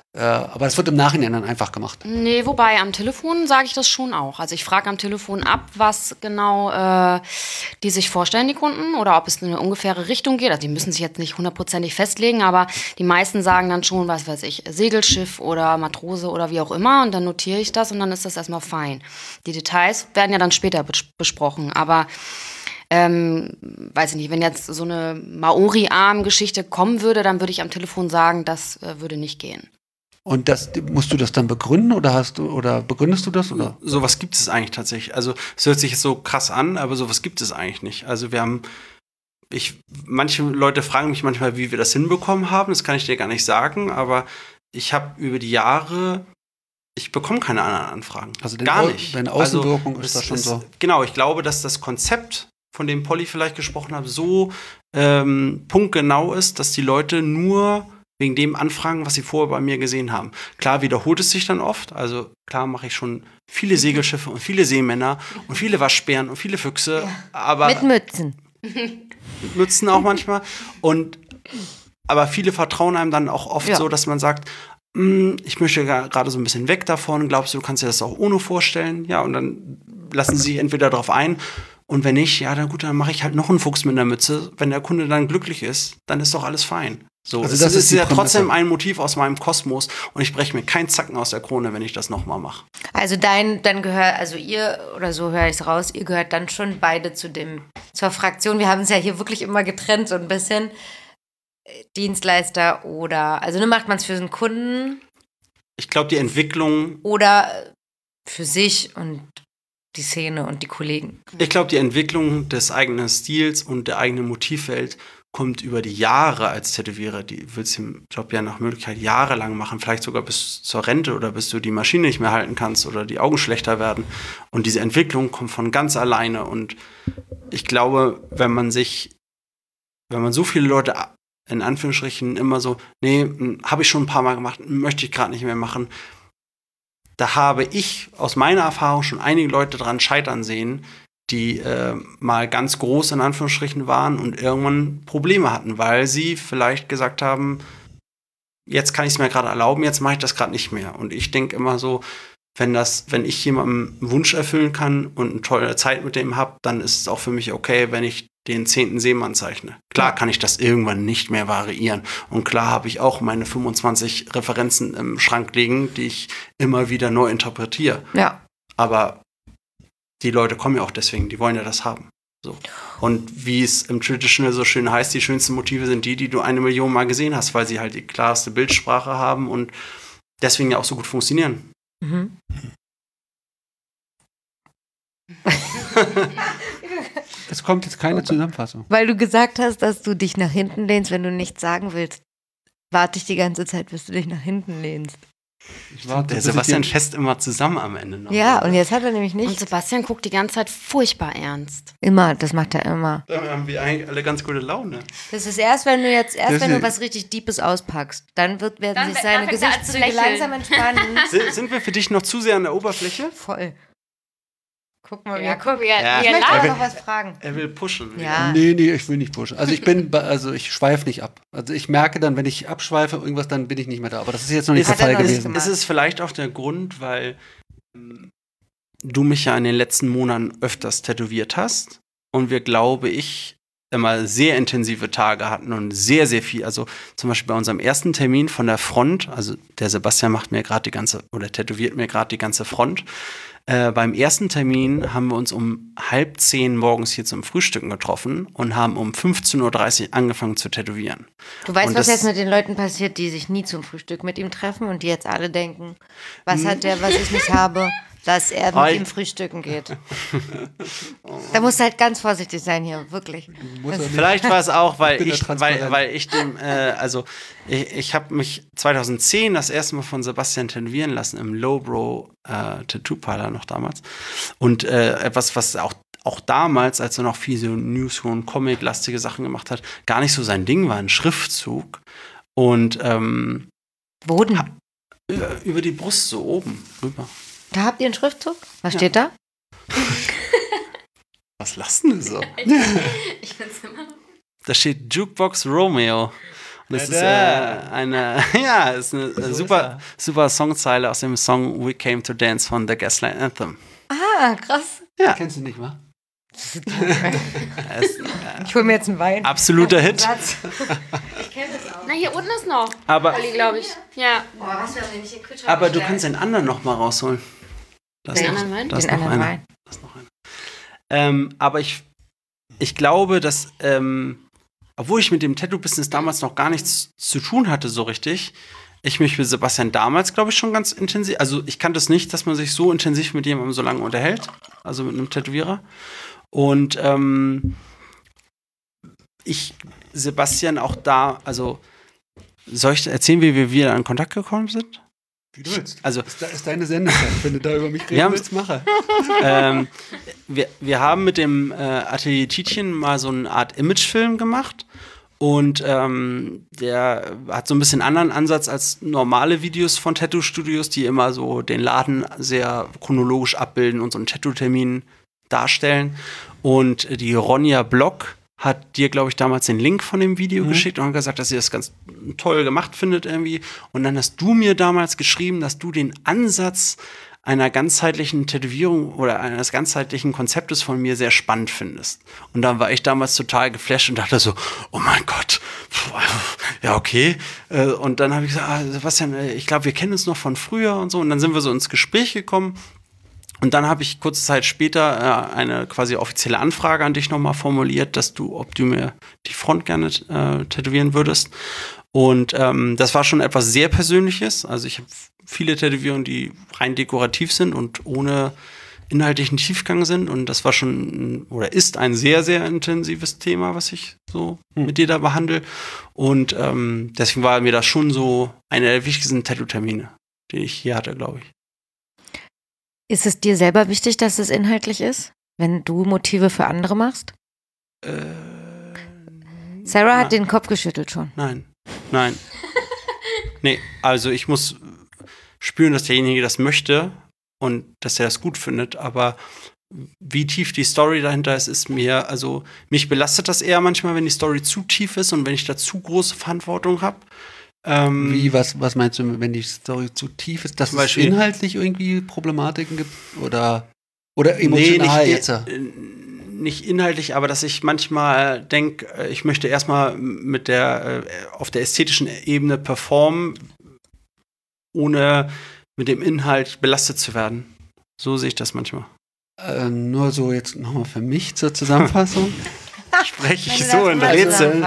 Aber das wird im Nachhinein dann einfach gemacht. Nee, wobei am Telefon sage ich das schon auch. Also ich frage am Telefon ab, was genau die sich vorstellen, die Kunden, oder ob es in eine ungefähre Richtung geht. Also die müssen sich jetzt nicht hundertprozentig festlegen, aber die meisten sagen dann schon, was weiß ich, Segelschiff oder Matrose oder wie auch immer, und dann notiere ich das und dann ist das erstmal fein. Die Details werden ja dann später besprochen, aber weiß ich nicht, wenn jetzt so eine Maori-Arm-Geschichte kommen würde, dann würde ich am Telefon sagen, das würde nicht gehen. Und musst du das dann begründen oder begründest du das? Oder? Sowas gibt es eigentlich tatsächlich. Also es hört sich jetzt so krass an, aber sowas gibt es eigentlich nicht. Also manche Leute fragen mich manchmal, wie wir das hinbekommen haben. Das kann ich dir gar nicht sagen, aber ich habe über die Jahre, ich bekomme keine anderen Anfragen. Also gar nicht. Deine Außenwirkung also, ist das schon so. Genau, ich glaube, dass das Konzept, von dem Polly vielleicht gesprochen hat, so punktgenau ist, dass die Leute nur wegen dem anfragen, was sie vorher bei mir gesehen haben. Klar wiederholt es sich dann oft. Also klar mache ich schon viele Segelschiffe und viele Seemänner und viele Waschbären und viele Füchse. Ja. Aber mit Mützen. Mit Mützen auch manchmal. Aber viele vertrauen einem dann auch oft so, dass man sagt, ich möchte gerade so ein bisschen weg davon. Glaubst du kannst dir das auch ohne vorstellen? Ja, und dann lassen sie sich entweder darauf ein. Und wenn nicht, ja, dann mache ich halt noch einen Fuchs mit einer Mütze. Wenn der Kunde dann glücklich ist, dann ist doch alles fein. So, also das ist ja trotzdem ein Motiv aus meinem Kosmos und ich breche mir keinen Zacken aus der Krone, wenn ich das nochmal mache. Also dann gehört, also ihr, oder so höre ich es raus, ihr gehört dann schon beide zur Fraktion. Wir haben es ja hier wirklich immer getrennt, so ein bisschen. Dienstleister oder, also macht man es für den Kunden? Ich glaube, die Entwicklung. Oder für sich und die Szene und die Kollegen. Ich glaube, die Entwicklung des eigenen Stils und der eigenen Motivwelt kommt über die Jahre als Tätowierer. Die willst den Job ja nach Möglichkeit jahrelang machen, vielleicht sogar bis zur Rente oder bis du die Maschine nicht mehr halten kannst oder die Augen schlechter werden. Und diese Entwicklung kommt von ganz alleine. Und ich glaube, wenn man so viele Leute in Anführungsstrichen immer so, nee, habe ich schon ein paar Mal gemacht, möchte ich gerade nicht mehr machen, da habe ich aus meiner Erfahrung schon einige Leute dran scheitern sehen, die mal ganz groß in Anführungsstrichen waren und irgendwann Probleme hatten, weil sie vielleicht gesagt haben, jetzt kann ich es mir gerade erlauben, jetzt mache ich das gerade nicht mehr. Und ich denke immer so, wenn ich jemandem einen Wunsch erfüllen kann und eine tolle Zeit mit dem habe, dann ist es auch für mich okay, wenn ich den 10. Seemann zeichne. Klar kann ich das irgendwann nicht mehr variieren. Und klar habe ich auch meine 25 Referenzen im Schrank liegen, die ich immer wieder neu interpretiere. Ja. Aber die Leute kommen ja auch deswegen, die wollen ja das haben. So. Und wie es im Traditional so schön heißt, die schönsten Motive sind die du 1 Million Mal gesehen hast, weil sie halt die klarste Bildsprache haben und deswegen ja auch so gut funktionieren. Mhm. Es kommt jetzt keine Zusammenfassung. Weil du gesagt hast, dass du dich nach hinten lehnst, wenn du nichts sagen willst. Warte ich die ganze Zeit, bis du dich nach hinten lehnst. Der Sebastian fässt immer zusammen am Ende noch. Ja, und jetzt hat er nämlich nicht. Und Sebastian guckt die ganze Zeit furchtbar ernst. Immer, das macht er immer. Da haben wir eigentlich alle ganz gute Laune. Das ist wenn du was richtig Deepes auspackst, dann werden sich seine Gesichtszüge langsam entspannen. Sind wir für dich noch zu sehr an der Oberfläche? Voll. Guck mal, ich möchte auch noch was fragen. Er will pushen. Ja. Nee, ich will nicht pushen. Also ich schweife nicht ab. Also ich merke dann, wenn ich abschweife irgendwas, dann bin ich nicht mehr da. Aber das ist jetzt noch nicht der Fall gewesen. Ist es vielleicht auch der Grund, weil du mich ja in den letzten Monaten öfters tätowiert hast und wir, glaube ich, immer sehr intensive Tage hatten und sehr, sehr viel. Also zum Beispiel bei unserem ersten Termin von der Front, also der Sebastian tätowiert mir gerade die ganze Front. Beim ersten Termin haben wir uns um 9:30 morgens hier zum Frühstücken getroffen und haben um 15:30 Uhr angefangen zu tätowieren. Du weißt, was jetzt mit den Leuten passiert, die sich nie zum Frühstück mit ihm treffen und die jetzt alle denken, was hat der, was ich nicht habe, dass er mit ihm frühstücken geht. Da musst du halt ganz vorsichtig sein hier, wirklich. Vielleicht war es auch, weil ich habe mich 2010 das erste Mal von Sebastian tätowieren lassen im Lowbro Tattoo Parlor noch damals. Und etwas, was auch damals, als er noch viel so News- und Comic-lastige Sachen gemacht hat, gar nicht so sein Ding war, ein Schriftzug. Und Boden? Über die Brust, so oben, rüber. Da habt ihr einen Schriftzug? Was steht da? Was lassen Sie so? Ich find's immer. Da steht Jukebox Romeo. Das ist eine super, super Songzeile aus dem Song We Came to Dance von The Gaslight Anthem. Ah, krass. Ja. Kennst du nicht, wa? Ich hole mir jetzt einen Wein. Absoluter Hit. Ich kenne das auch. Na, hier unten ist noch. Aber, Olli, glaube ich. Ja. Oh, was wir haben nämlich hier Küche aber du kannst den anderen noch mal rausholen. Das Den noch- anderen Wein? das Den noch anderen einer. Wein. Das ist noch einer. Aber ich glaube, dass, obwohl ich mit dem Tattoo-Business damals noch gar nichts zu tun hatte so richtig, ich mich mit Sebastian damals, glaube ich, schon ganz intensiv, also ich kannte es nicht, dass man sich so intensiv mit jemandem so lange unterhält, also mit einem Tätowierer. Und ich, Sebastian, auch da, also soll ich erzählen, wie wir in Kontakt gekommen sind? Wie du willst. Also, Ist deine Sendezeit. Wenn du da über mich Wir haben- reden willst, mache. wir haben mit dem Atelier Tietjen mal so eine Art Imagefilm gemacht. Und der hat so ein bisschen anderen Ansatz als normale Videos von Tattoo-Studios, die immer so den Laden sehr chronologisch abbilden und so einen Tattoo-Termin darstellen. Und die Ronja Block hat dir, glaube ich, damals den Link von dem Video geschickt und hat gesagt, dass sie das ganz toll gemacht findet irgendwie. Und dann hast du mir damals geschrieben, dass du den Ansatz einer ganzheitlichen Tätowierung oder eines ganzheitlichen Konzeptes von mir sehr spannend findest. Und dann war ich damals total geflasht und dachte so, oh mein Gott, ja okay. Und dann habe ich gesagt, Sebastian, ich glaube, wir kennen uns noch von früher und so. Und dann sind wir so ins Gespräch gekommen. Und dann habe ich kurze Zeit später eine quasi offizielle Anfrage an dich nochmal formuliert, ob du mir die Front gerne tätowieren würdest. Und das war schon etwas sehr Persönliches. Also ich habe viele Tätowierungen, die rein dekorativ sind und ohne inhaltlichen Tiefgang sind. Und das war schon oder ist ein sehr, sehr intensives Thema, was ich so mit dir da behandle. Und deswegen war mir das schon so einer der wichtigsten Tattoo-Termine, die ich hier hatte, glaube ich. Ist es dir selber wichtig, dass es inhaltlich ist, wenn du Motive für andere machst? Sarah hat den Kopf geschüttelt schon. Nein. Nee, also ich muss spüren, dass derjenige das möchte und dass er das gut findet, aber wie tief die Story dahinter ist mir, also mich belastet das eher manchmal, wenn die Story zu tief ist und wenn ich da zu große Verantwortung habe. Was meinst du, wenn die Story zu tief ist, dass es inhaltlich irgendwie Problematiken gibt oder emotional jetzt? Nicht inhaltlich, aber dass ich manchmal denke, ich möchte erstmal auf der ästhetischen Ebene performen, ohne mit dem Inhalt belastet zu werden. So sehe ich das manchmal. Nur so jetzt nochmal für mich zur Zusammenfassung. Spreche ich so in Rätsel.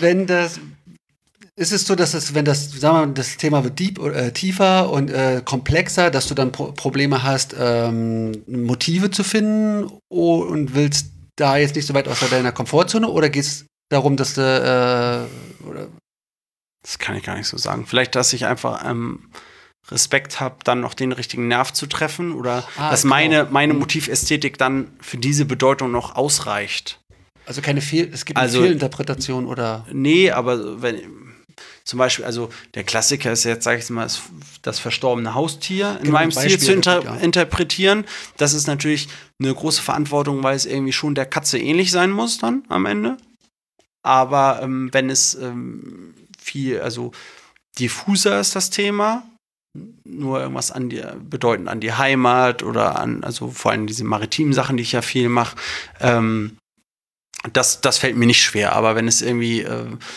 Ist es so, dass das Thema wird tiefer und komplexer, dass du dann Probleme hast, Motive zu finden und willst da jetzt nicht so weit aus deiner Komfortzone oder geht es darum, dass du Das kann ich gar nicht so sagen. Vielleicht, dass ich einfach Respekt habe, dann noch den richtigen Nerv zu treffen oder dass meine Motivästhetik dann für diese Bedeutung noch ausreicht. Also es gibt eine Fehlinterpretation oder? Nee, aber wenn zum Beispiel, also der Klassiker ist jetzt, sage ich mal, das verstorbene Haustier in meinem Stil zu interpretieren. Das ist natürlich eine große Verantwortung, weil es irgendwie schon der Katze ähnlich sein muss dann am Ende. Aber wenn es also diffuser ist das Thema, nur irgendwas bedeutend an die Heimat oder also vor allem diese maritimen Sachen, die ich ja viel mache, das fällt mir nicht schwer. Aber wenn es irgendwie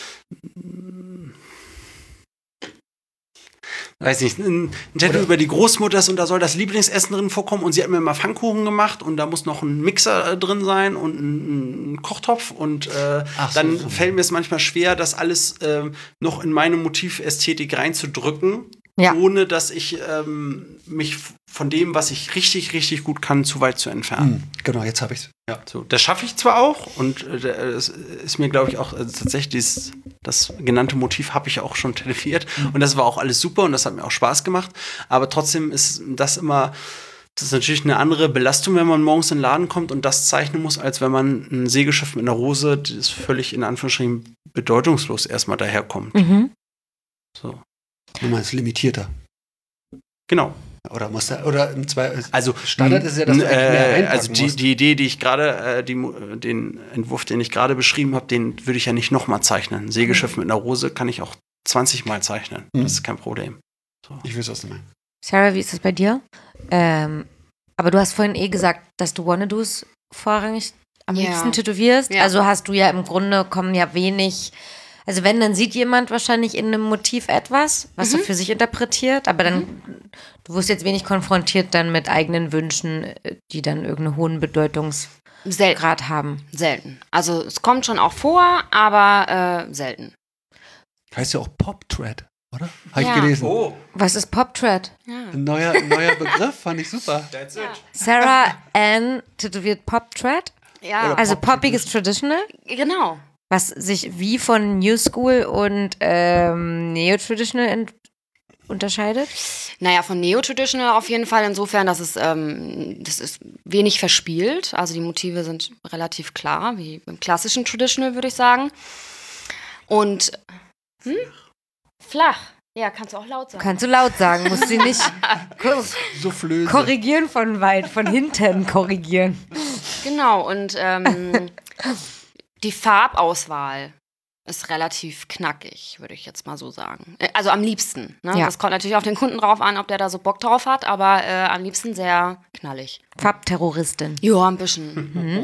weiß nicht, ein Tattoo über die Großmutter ist und da soll das Lieblingsessen drin vorkommen und sie hat mir mal Pfannkuchen gemacht und da muss noch ein Mixer drin sein und ein Kochtopf und dann fällt mir es manchmal schwer, das alles noch in meine Motivästhetik reinzudrücken, ohne dass ich mich von dem, was ich richtig, richtig gut kann, zu weit zu entfernen. Genau, jetzt habe ich es. Ja. So, das schaffe ich zwar auch und es ist mir, glaube ich, auch tatsächlich das genannte Motiv habe ich auch schon tätowiert und das war auch alles super und das hat mir auch Spaß gemacht, aber trotzdem ist das ist natürlich eine andere Belastung, wenn man morgens in den Laden kommt und das zeichnen muss, als wenn man ein Segelschiff mit einer Rose, das völlig in Anführungsstrichen bedeutungslos erstmal daherkommt. So. Du meinst limitierter. Genau. Oder muss da, oder im zwei, Also Standard ist ja, dass du eigentlich mehr reinpacken also musst. die Idee, die ich gerade, den Entwurf, den ich gerade beschrieben habe, den würde ich ja nicht nochmal zeichnen. Ein Segelschiff mit einer Rose kann ich auch 20 Mal zeichnen. Das ist kein Problem. So. Ich weiß, was du meinst. Sarah, wie ist das bei dir? Aber du hast vorhin gesagt, dass du Wannadoos vorrangig am liebsten tätowierst. Ja. Also hast du ja im Grunde kommen ja wenig. Also wenn, dann sieht jemand wahrscheinlich in einem Motiv etwas, was er für sich interpretiert, aber dann, du wirst jetzt wenig konfrontiert dann mit eigenen Wünschen, die dann irgendeinen hohen Bedeutungsgrad haben. Selten. Also es kommt schon auch vor, aber selten. Heißt ja auch Pop-Thread, oder? Habe ich Ja. gelesen. Oh, Was ist Pop-Thread? Ja. Ein neuer Begriff, fand ich super. that's it. Sarah Ann tätowiert Pop-Thread. Ja, Also poppig ist traditional, genau. was sich wie von New School und Neo-Traditional unterscheidet. Naja, von Neo-Traditional auf jeden Fall insofern, dass das ist wenig verspielt. Also die Motive sind relativ klar, wie im klassischen Traditional, würde ich sagen. Und flach. Ja, kannst du auch laut sagen. Kannst du laut sagen, musst sie nicht Soufflöse. korrigieren von weit, von hinten korrigieren. Genau, und die Farbauswahl ist relativ knackig, würde ich jetzt mal so sagen. Also am liebsten. Ne? Ja. Das kommt natürlich auf den Kunden drauf an, ob der da so Bock drauf hat, aber am liebsten sehr knallig. Farbterroristin. Ja, ein bisschen.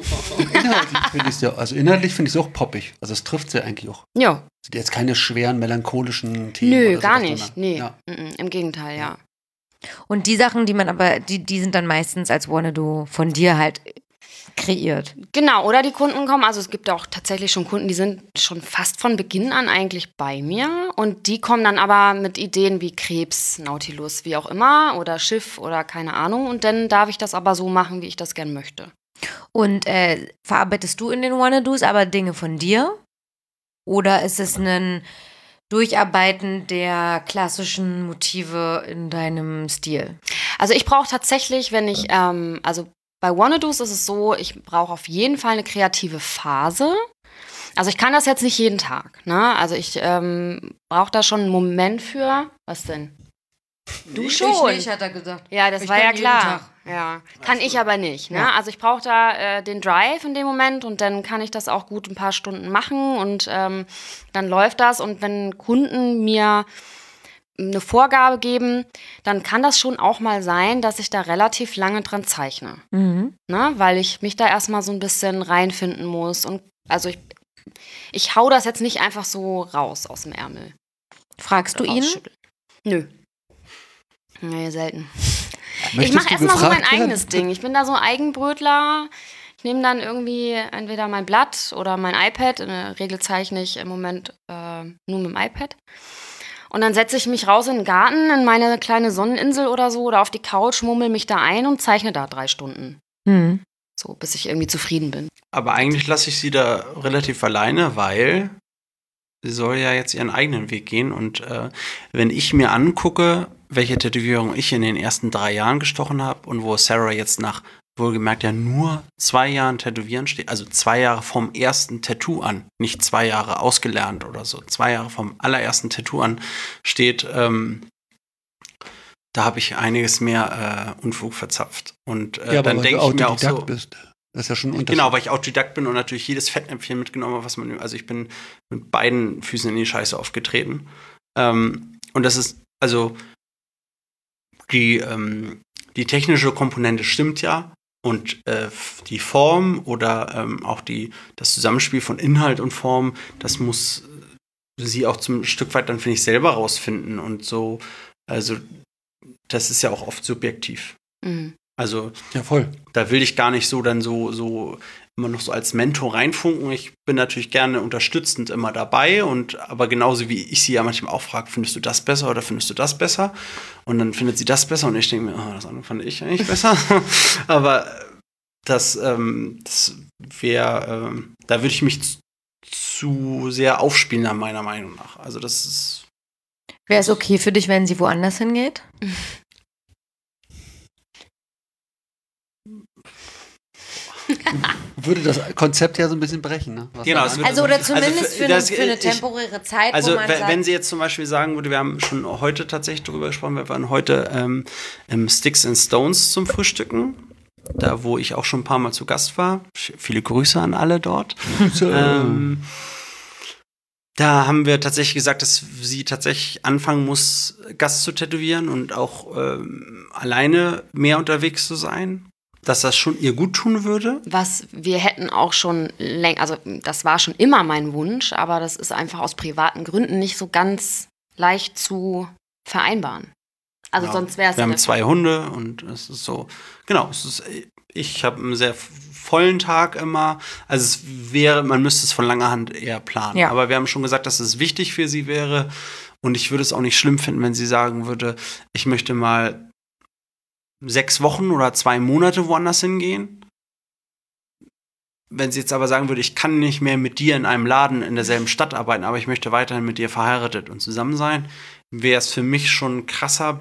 Inhaltlich finde ich es auch poppig. Also es trifft sie eigentlich auch. Ja, Sind jetzt keine schweren, melancholischen Themen. nö, oder gar sowas nicht. drin. Nee, Ja. im Gegenteil, ja. Und die Sachen, die man aber, die sind dann meistens als Wannadoo von dir halt kreiert. Genau, oder die Kunden kommen, also es gibt auch tatsächlich schon Kunden, die sind schon fast von Beginn an eigentlich bei mir und die kommen dann aber mit Ideen wie Krebs, Nautilus, wie auch immer oder Schiff oder keine Ahnung und dann darf ich das aber so machen, wie ich das gern möchte. Und verarbeitest du in den Wannadoos aber Dinge von dir? Oder ist es ein Durcharbeiten der klassischen Motive in deinem Stil? Also ich brauche tatsächlich, wenn ich, also bei Wannadoos ist es so, ich brauche auf jeden Fall eine kreative Phase. Also ich kann das jetzt nicht jeden Tag, ne? Also ich brauche da schon einen Moment für. Was denn? Du schon. Ich nicht, hat er gesagt. Ja, das Ich war ja kann jeden klar. Tag. Ja, kann ich aber nicht. Ne? Ja. Also ich brauche da den Drive in dem Moment und dann kann ich das auch gut ein paar Stunden machen und dann läuft das. Und wenn Kunden mir eine Vorgabe geben, dann kann das schon auch mal sein, dass ich da relativ lange dran zeichne. Mhm. Ne? Weil ich mich da erstmal so ein bisschen reinfinden muss. Und also ich hau das jetzt nicht einfach so raus aus dem Ärmel. Fragst du ihn? Rausschütteln. Nö. Nee, selten. Ich Möchtest mache du erstmal so mein gefragt werden? eigenes Ding. Ich bin da so ein Eigenbrötler. Ich nehme dann irgendwie entweder mein Blatt oder mein iPad. In der Regel zeichne ich im Moment nur mit dem iPad. Und dann setze ich mich raus in den Garten, in meine kleine Sonneninsel oder so, oder auf die Couch, mummel mich da ein und zeichne da 3 Stunden. Mhm. So, bis ich irgendwie zufrieden bin. Aber eigentlich lasse ich sie da relativ alleine, weil sie soll ja jetzt ihren eigenen Weg gehen. Und wenn ich mir angucke, welche Tätowierung ich in den ersten 3 Jahren gestochen habe und wo Sarah jetzt nach wohlgemerkt ja nur 2 Jahren Tätowieren steht, also 2 Jahre vom ersten Tattoo an, nicht 2 Jahre ausgelernt oder so, 2 Jahre vom allerersten Tattoo an steht, da habe ich einiges mehr Unfug verzapft. Und Ja, aber dann weil denke du ich mir auch Autodidakt so, bist. Das ist ja schon ein Unterschied. genau, weil ich Autodidakt bin und natürlich jedes Fettnäpfchen mitgenommen habe, was man, also ich bin mit beiden Füßen in die Scheiße aufgetreten. Und das ist, also die technische Komponente stimmt ja und die Form oder auch das Zusammenspiel von Inhalt und Form, das muss sie auch zum Stück weit dann, finde ich, selber rausfinden und so, also das ist ja auch oft subjektiv. Mhm. Also Ja, voll. da will ich gar nicht so dann so immer noch so als Mentor reinfunken. Ich bin natürlich gerne unterstützend immer dabei aber genauso wie ich sie ja manchmal auch frage, findest du das besser oder findest du das besser? Und dann findet sie das besser und ich denke mir, das andere fand ich eigentlich besser. Aber das wäre, da würde ich mich zu sehr aufspielen, nach meiner Meinung nach. Also das ist. Wäre es okay für dich, wenn sie woanders hingeht? würde das Konzept ja so ein bisschen brechen. Ne? Genau, also oder zumindest für eine temporäre Zeit, also wo man sagt, wenn sie jetzt zum Beispiel sagen würde, wir haben schon heute tatsächlich darüber gesprochen, wir waren heute im Sticks and Stones zum Frühstücken, da wo ich auch schon ein paar Mal zu Gast war. Viele Grüße an alle dort. Da haben wir tatsächlich gesagt, dass sie tatsächlich anfangen muss, Gast zu tätowieren und auch alleine mehr unterwegs zu sein. Dass das schon ihr gut tun würde? Was wir hätten auch schon länger, also das war schon immer mein Wunsch, aber das ist einfach aus privaten Gründen nicht so ganz leicht zu vereinbaren. Also sonst wäre es. Wir haben 2 Hunde und es ist so, genau, ich habe einen sehr vollen Tag immer. Also man müsste es von langer Hand eher planen. Ja. Aber wir haben schon gesagt, dass es wichtig für sie wäre. Und ich würde es auch nicht schlimm finden, wenn sie sagen würde, ich möchte mal 6 Wochen oder 2 Monate woanders hingehen. Wenn sie jetzt aber sagen würde, ich kann nicht mehr mit dir in einem Laden in derselben Stadt arbeiten, aber ich möchte weiterhin mit dir verheiratet und zusammen sein, wäre es für mich schon krasse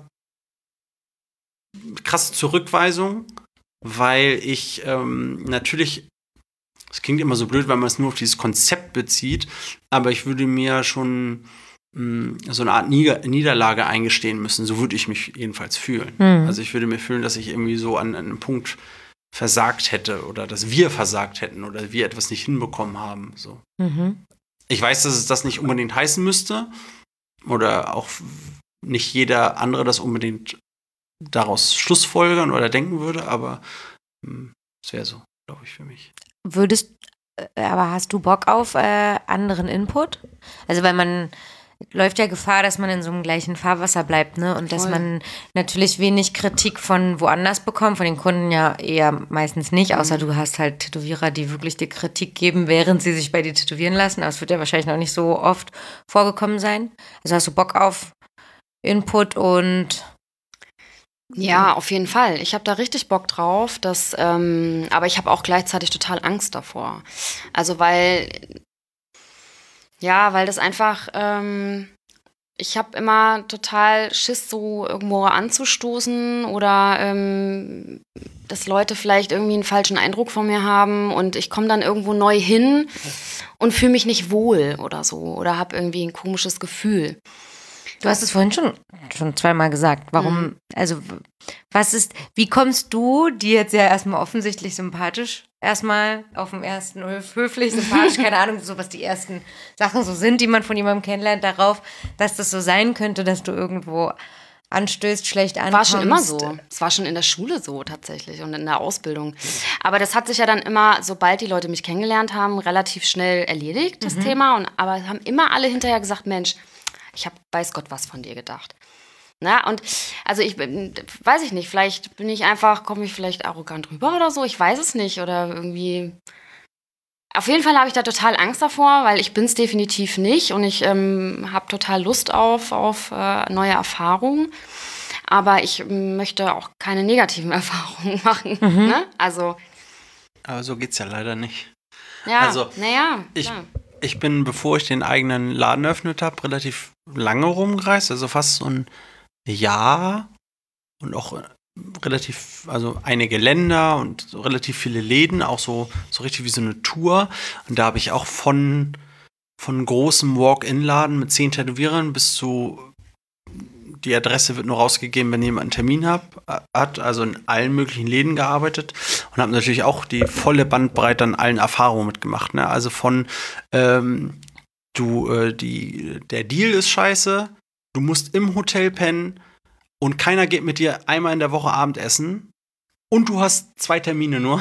Zurückweisung, weil ich natürlich, es klingt immer so blöd, weil man es nur auf dieses Konzept bezieht, aber ich würde mir schon so eine Art Niederlage eingestehen müssen. So würde ich mich jedenfalls fühlen. Also ich würde mir fühlen, dass ich irgendwie so an einem Punkt versagt hätte oder dass wir versagt hätten oder wir etwas nicht hinbekommen haben. So. Ich weiß, dass es das nicht unbedingt heißen müsste oder auch nicht jeder andere das unbedingt daraus schlussfolgern oder denken würde, aber es wäre so, glaube ich, für mich. Aber hast du Bock auf anderen Input? Also weil man läuft ja Gefahr, dass man in so einem gleichen Fahrwasser bleibt, ne? Und dass man natürlich wenig Kritik von woanders bekommt, von den Kunden ja eher meistens nicht, außer du hast halt Tätowierer, die wirklich dir Kritik geben, während sie sich bei dir tätowieren lassen. Aber es wird ja wahrscheinlich noch nicht so oft vorgekommen sein. Also hast du Bock auf Input und Ja, auf jeden Fall. Ich habe da richtig Bock drauf, aber ich habe auch gleichzeitig total Angst davor. Also weil das einfach, ich habe immer total Schiss, so irgendwo anzustoßen oder dass Leute vielleicht irgendwie einen falschen Eindruck von mir haben und ich komme dann irgendwo neu hin und fühle mich nicht wohl oder so oder habe irgendwie ein komisches Gefühl. du hast es vorhin schon 2-mal gesagt. Warum, also wie kommst du, die jetzt ja erstmal offensichtlich sympathisch, erstmal auf dem ersten höflich, sympathisch, keine Ahnung, so was die ersten Sachen so sind, die man von jemandem kennenlernt, darauf, dass das so sein könnte, dass du irgendwo anstößt, schlecht ankommst. War schon immer so. Es war schon in der Schule so tatsächlich und in der Ausbildung. Aber das hat sich ja dann immer, sobald die Leute mich kennengelernt haben, relativ schnell erledigt, das Thema. Aber haben immer alle hinterher gesagt, Mensch, ich habe weiß Gott was von dir gedacht. Na, und also weiß ich nicht, vielleicht komme ich vielleicht arrogant rüber oder so, ich weiß es nicht. Oder irgendwie. Auf jeden Fall habe ich da total Angst davor, weil ich bin es definitiv nicht und ich habe total Lust auf neue Erfahrungen. Aber ich möchte auch keine negativen Erfahrungen machen. Ne? Also. Aber so geht's ja leider nicht. Ja, also, naja. Ich bin, bevor ich den eigenen Laden eröffnet habe, relativ lange rumgereist, also fast so ein Jahr und auch also einige Länder und so relativ viele Läden, auch so richtig wie so eine Tour. Und da habe ich auch von großem Walk-in-Laden mit 10 Tätowierern bis zu die Adresse wird nur rausgegeben, wenn jemand einen Termin hat, also in allen möglichen Läden gearbeitet und habe natürlich auch die volle Bandbreite an allen Erfahrungen mitgemacht. Ne? Also von der Deal ist scheiße, du musst im Hotel pennen und keiner geht mit dir einmal in der Woche Abendessen und du hast 2 Termine nur,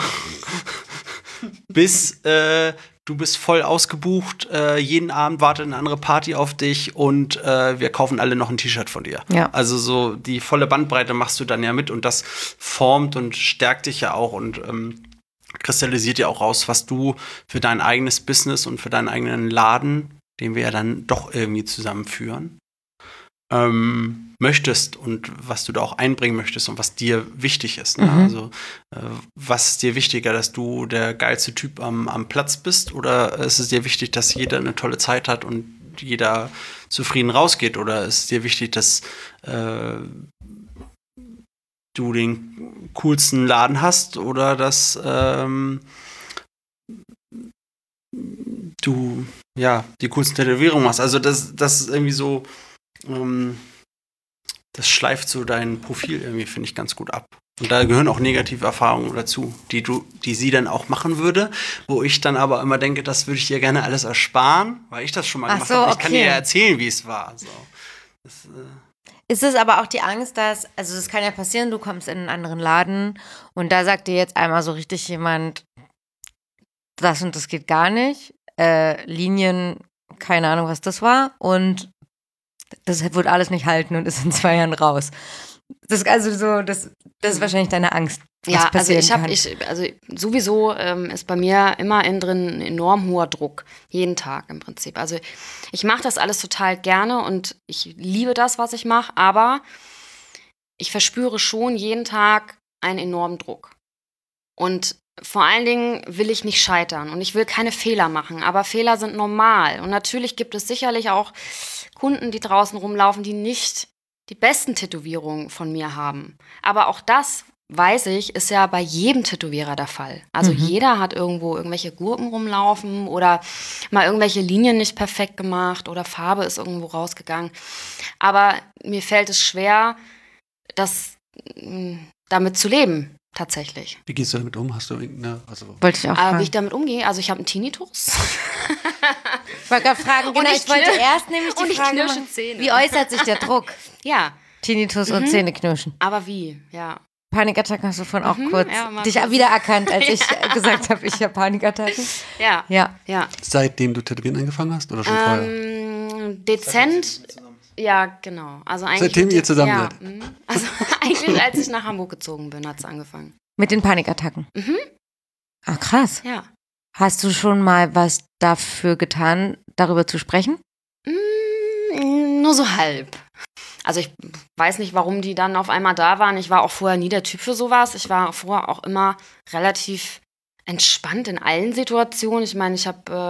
bis du bist voll ausgebucht, jeden Abend wartet eine andere Party auf dich und wir kaufen alle noch ein T-Shirt von dir. Ja. Also so die volle Bandbreite machst du dann ja mit und das formt und stärkt dich ja auch und kristallisiert ja auch raus, was du für dein eigenes Business und für deinen eigenen Laden, den wir ja dann doch irgendwie zusammenführen, möchtest und was du da auch einbringen möchtest und was dir wichtig ist. Ne? Also was ist dir wichtiger, dass du der geilste Typ am Platz bist oder ist es dir wichtig, dass jeder eine tolle Zeit hat und jeder zufrieden rausgeht oder ist es dir wichtig, dass du den coolsten Laden hast oder dass die coolsten Tätowierungen machst. Also das ist irgendwie so, das schleift so dein Profil irgendwie, finde ich, ganz gut ab. Und da gehören auch negative Erfahrungen dazu, die sie dann auch machen würde, wo ich dann aber immer denke, das würde ich ihr gerne alles ersparen, weil ich das schon mal gemacht habe. Ich kann ihr ja erzählen, wie es war. So. Ist es aber auch die Angst, dass, also das kann ja passieren, du kommst in einen anderen Laden und da sagt dir jetzt einmal so richtig jemand, das und das geht gar nicht, Linien, keine Ahnung, was das war und das wird alles nicht halten und ist in 2 Jahren raus. Das ist wahrscheinlich deine Angst. Ja, also sowieso ist bei mir immer innen drin ein enorm hoher Druck. Jeden Tag im Prinzip. Also ich mache das alles total gerne und ich liebe das, was ich mache, aber ich verspüre schon jeden Tag einen enormen Druck. Und vor allen Dingen will ich nicht scheitern und ich will keine Fehler machen, aber Fehler sind normal. Und natürlich gibt es sicherlich auch Kunden, die draußen rumlaufen, die nicht die besten Tätowierungen von mir haben. Aber auch das, weiß ich, ist ja bei jedem Tätowierer der Fall. Also jeder hat irgendwo irgendwelche Gurken rumlaufen oder mal irgendwelche Linien nicht perfekt gemacht oder Farbe ist irgendwo rausgegangen. Aber mir fällt es schwer, damit zu leben, tatsächlich. Wie gehst du damit um? Hast du wollte ich auch fragen. Wie ich damit umgehe? Also ich habe einen Tinnitus. Ich wollte gerade fragen, genau, ich wollte erst nämlich die Frage machen, Zähne. Wie äußert sich der Druck? Ja. Tinnitus und Zähneknirschen. Aber wie? Ja. Panikattacken hast du vorhin auch kurz dich wiedererkannt, als ich gesagt habe, ich habe Panikattacken. Ja. Seitdem du Tätowieren angefangen hast oder schon vorher? Dezent. Ja, genau. Also eigentlich seitdem ihr zusammen seid? Also eigentlich, als ich nach Hamburg gezogen bin, hat es angefangen. Mit den Panikattacken? Ah, krass. Ja. Hast du schon mal was dafür getan, darüber zu sprechen? Nur so halb. Also ich weiß nicht, warum die dann auf einmal da waren. Ich war auch vorher nie der Typ für sowas. Ich war vorher auch immer relativ entspannt in allen Situationen. Ich meine,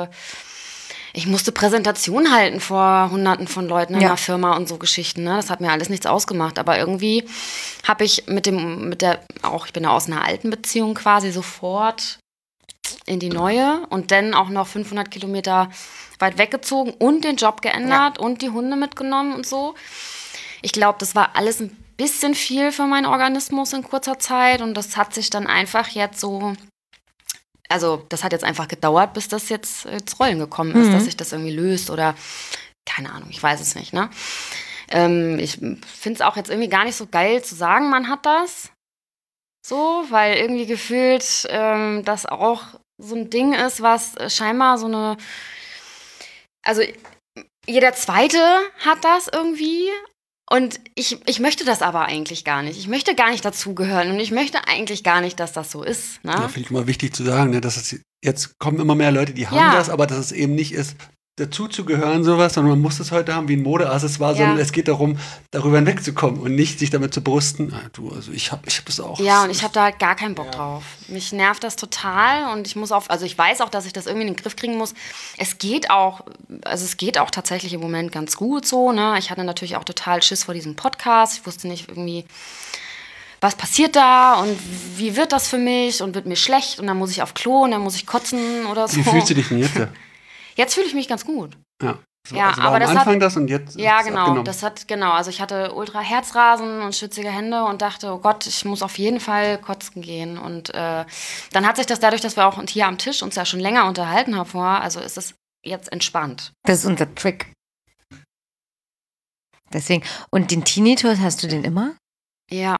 ich musste Präsentationen halten vor Hunderten von Leuten in einer Firma und so Geschichten. Ne? Das hat mir alles nichts ausgemacht. Aber irgendwie habe ich ich bin ja aus einer alten Beziehung quasi sofort in die neue und dann auch noch 500 Kilometer weit weggezogen und den Job geändert und die Hunde mitgenommen und so. Ich glaube, das war alles ein bisschen viel für meinen Organismus in kurzer Zeit und das hat sich dann einfach jetzt so, also das hat jetzt einfach gedauert, bis das jetzt ins Rollen gekommen ist, dass sich das irgendwie löst oder keine Ahnung, ich weiß es nicht, ne? Ich finde es auch jetzt irgendwie gar nicht so geil zu sagen, man hat das so, weil irgendwie gefühlt das auch so ein Ding ist, was scheinbar so eine, also jeder Zweite hat das irgendwie und ich möchte das aber eigentlich gar nicht. Ich möchte gar nicht dazugehören und ich möchte eigentlich gar nicht, dass das so ist. Ne? Ja, finde ich immer wichtig zu sagen, ne, dass jetzt kommen immer mehr Leute, die haben das, aber dass es eben nicht ist, dazu zu gehören, sowas, sondern man muss es heute haben wie ein Modeaccessoire, sondern es geht darum, darüber hinwegzukommen und nicht sich damit zu brüsten. Also ich hab das auch. Ja, und ich habe da gar keinen Bock drauf. Mich nervt das total und ich weiß auch, dass ich das irgendwie in den Griff kriegen muss. Es geht auch tatsächlich im Moment ganz gut so, ne? Ich hatte natürlich auch total Schiss vor diesem Podcast. Ich wusste nicht irgendwie, was passiert da und wie wird das für mich und wird mir schlecht und dann muss ich auf Klo und dann muss ich kotzen oder so. Wie fühlst du dich denn jetzt? Jetzt fühle ich mich ganz gut. Ja. Also aber das am Anfang das und jetzt ja, genau. Also ich hatte ultra Herzrasen und schwitzige Hände und dachte, oh Gott, ich muss auf jeden Fall kotzen gehen. Und dann hat sich das dadurch, dass wir auch hier am Tisch uns ja schon länger unterhalten haben also ist es jetzt entspannt. Das ist unser Trick. Deswegen. Und den Tinnitus, hast du den immer? Ja.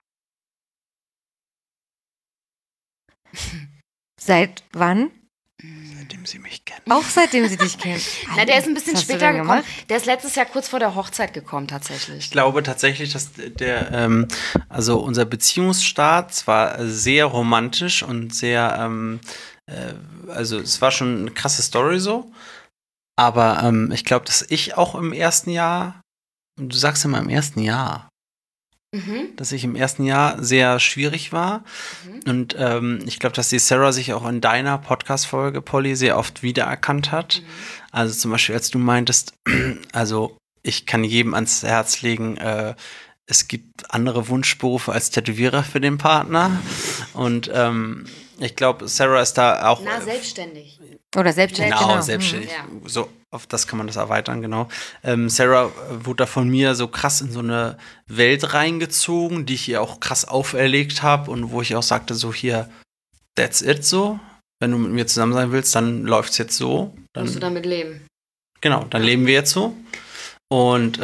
Seit wann? Seitdem sie mich kennen. Auch seitdem sie dich kennen. Na, der ist ein bisschen später gekommen. Der ist letztes Jahr kurz vor der Hochzeit gekommen, tatsächlich. Ich glaube tatsächlich, dass also unser Beziehungsstart war sehr romantisch und sehr, also es war schon eine krasse Story so. Aber ich glaube, dass ich auch im ersten Jahr, du sagst immer im ersten Jahr, dass ich im ersten Jahr sehr schwierig war. Und ich glaube, dass die Sarah sich auch in deiner Podcast-Folge, Polly, sehr oft wiedererkannt hat. Also zum Beispiel, als du meintest, also ich kann jedem ans Herz legen, es gibt andere Wunschberufe als Tätowierer für den Partner. Und ich glaube, Sarah ist da auch... selbstständig. Oder selbstständig. Genau, selbstständig. Ja. So. auf das kann man das erweitern, genau. Sarah wurde da von mir so krass in so eine Welt reingezogen, die ich ihr auch krass auferlegt habe und wo ich auch sagte, so hier, that's it so. Wenn du mit mir zusammen sein willst, dann läuft's jetzt so. Dann, Musst du damit leben. Genau, dann leben wir jetzt so. Und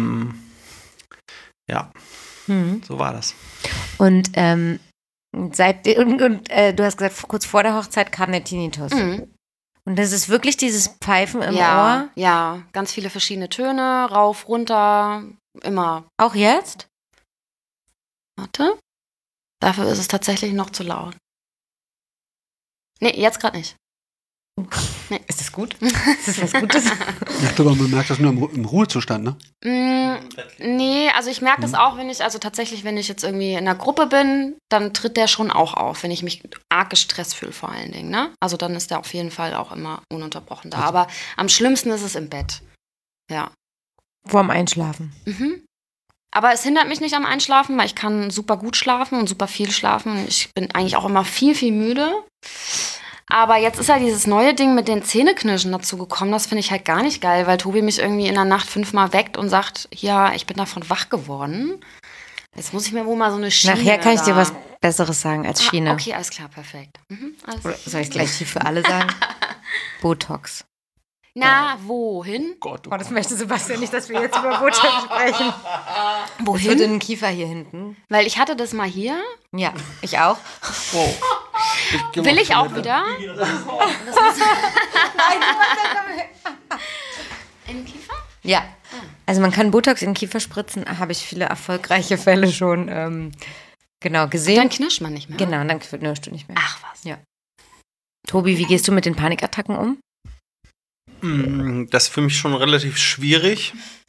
so war das. Und du hast gesagt, kurz vor der Hochzeit kam der Tinnitus. Mhm. Und das ist wirklich dieses Pfeifen im Ja, Ohr? ja, ganz viele verschiedene Töne, rauf, runter, immer. Auch jetzt? Warte. Dafür ist es tatsächlich noch zu laut. Nee, jetzt gerade nicht. Ist das gut? Ist das was Gutes? Ich glaube, man merkt das nur im Ruhezustand, ne? Nee, also ich merke das auch, wenn ich jetzt irgendwie in einer Gruppe bin, dann tritt der schon auch auf, wenn ich mich arg gestresst fühle vor allen Dingen, ne? Also dann ist der auf jeden Fall auch immer ununterbrochen da. Aber am schlimmsten ist es im Bett. Ja. Vorm Einschlafen. Mhm. Aber es hindert mich nicht am Einschlafen, weil ich kann super gut schlafen und super viel schlafen. Ich bin eigentlich auch immer viel, viel müde. Aber jetzt ist ja dieses neue Ding mit den Zähneknirschen dazu gekommen. Das finde ich halt gar nicht geil, weil Tobi mich irgendwie in der Nacht 5-mal weckt und sagt, ja, ich bin davon wach geworden. Jetzt muss ich mir wohl mal so eine Schiene. Nachher kann ich dir was Besseres sagen als Schiene. Okay, alles klar, perfekt. Alles. Oder soll ich gleich hier für alle sagen? Botox. Na, wohin? Gott, Oh, das möchte Sebastian nicht, dass wir jetzt über Botox sprechen. Wohin? In den Kiefer hier hinten. Weil ich hatte das mal hier. Ja, ich auch. Wow. Will ich auch wieder? Im Kiefer? Ja. Also man kann Botox in den Kiefer spritzen, habe ich viele erfolgreiche Fälle schon gesehen. Dann knirscht man nicht mehr. Genau, dann knirschst du nicht mehr. Ach was. Ja. Tobi, wie gehst du mit den Panikattacken um? Das ist für mich schon relativ schwierig,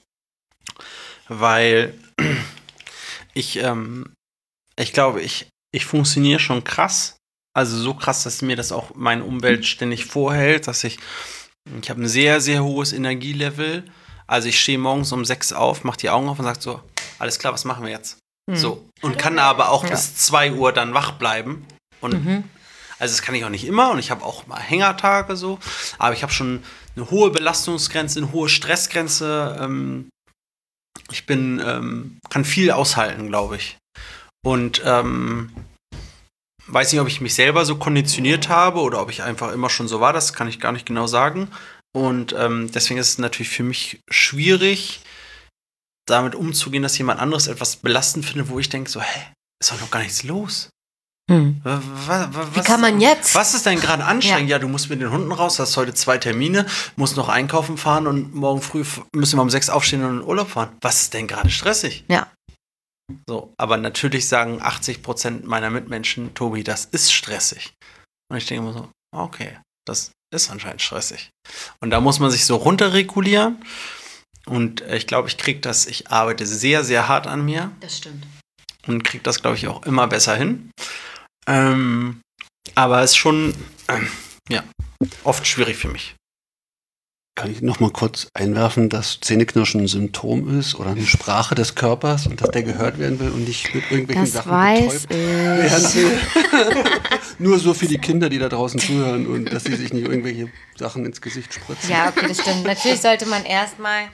weil ich glaube, ich funktioniere schon krass. Also so krass, dass mir das auch meine Umwelt ständig vorhält, dass ich habe ein sehr, sehr hohes Energielevel. Also ich stehe morgens um 6 auf, mache die Augen auf und sage so, alles klar, was machen wir jetzt? So. Und kann aber auch bis 2 Uhr dann wach bleiben. Und also das kann ich auch nicht immer und ich habe auch mal Hängertage so, aber ich habe schon eine hohe Belastungsgrenze, eine hohe Stressgrenze. Ich kann viel aushalten, glaube ich. Und weiß nicht, ob ich mich selber so konditioniert habe oder ob ich einfach immer schon so war, das kann ich gar nicht genau sagen. Und deswegen ist es natürlich für mich schwierig, damit umzugehen, dass jemand anderes etwas belastend findet, wo ich denke so, hä, ist doch noch gar nichts los. Wie kann man jetzt? Was ist denn gerade anstrengend? Ja. Ja, du musst mit den Hunden raus, hast heute 2 Termine, musst noch einkaufen fahren und morgen früh müssen wir um 6 aufstehen und in den Urlaub fahren. Was ist denn gerade stressig? Ja. So, aber natürlich sagen 80% meiner Mitmenschen, Tobi, das ist stressig. Und ich denke immer so, okay, das ist anscheinend stressig. Und da muss man sich so runterregulieren. Und ich glaube, ich arbeite sehr, sehr hart an mir. Das stimmt. Und kriege das, glaube ich, auch immer besser hin. Aber es ist schon, oft schwierig für mich. Kann ich noch mal kurz einwerfen, dass Zähneknirschen ein Symptom ist oder eine Sprache des Körpers und dass der gehört werden will und nicht mit irgendwelchen Sachen betäubt werden will. Nur so für die Kinder, die da draußen zuhören und dass sie sich nicht irgendwelche Sachen ins Gesicht spritzen. Ja, okay, das stimmt. Natürlich sollte man erstmal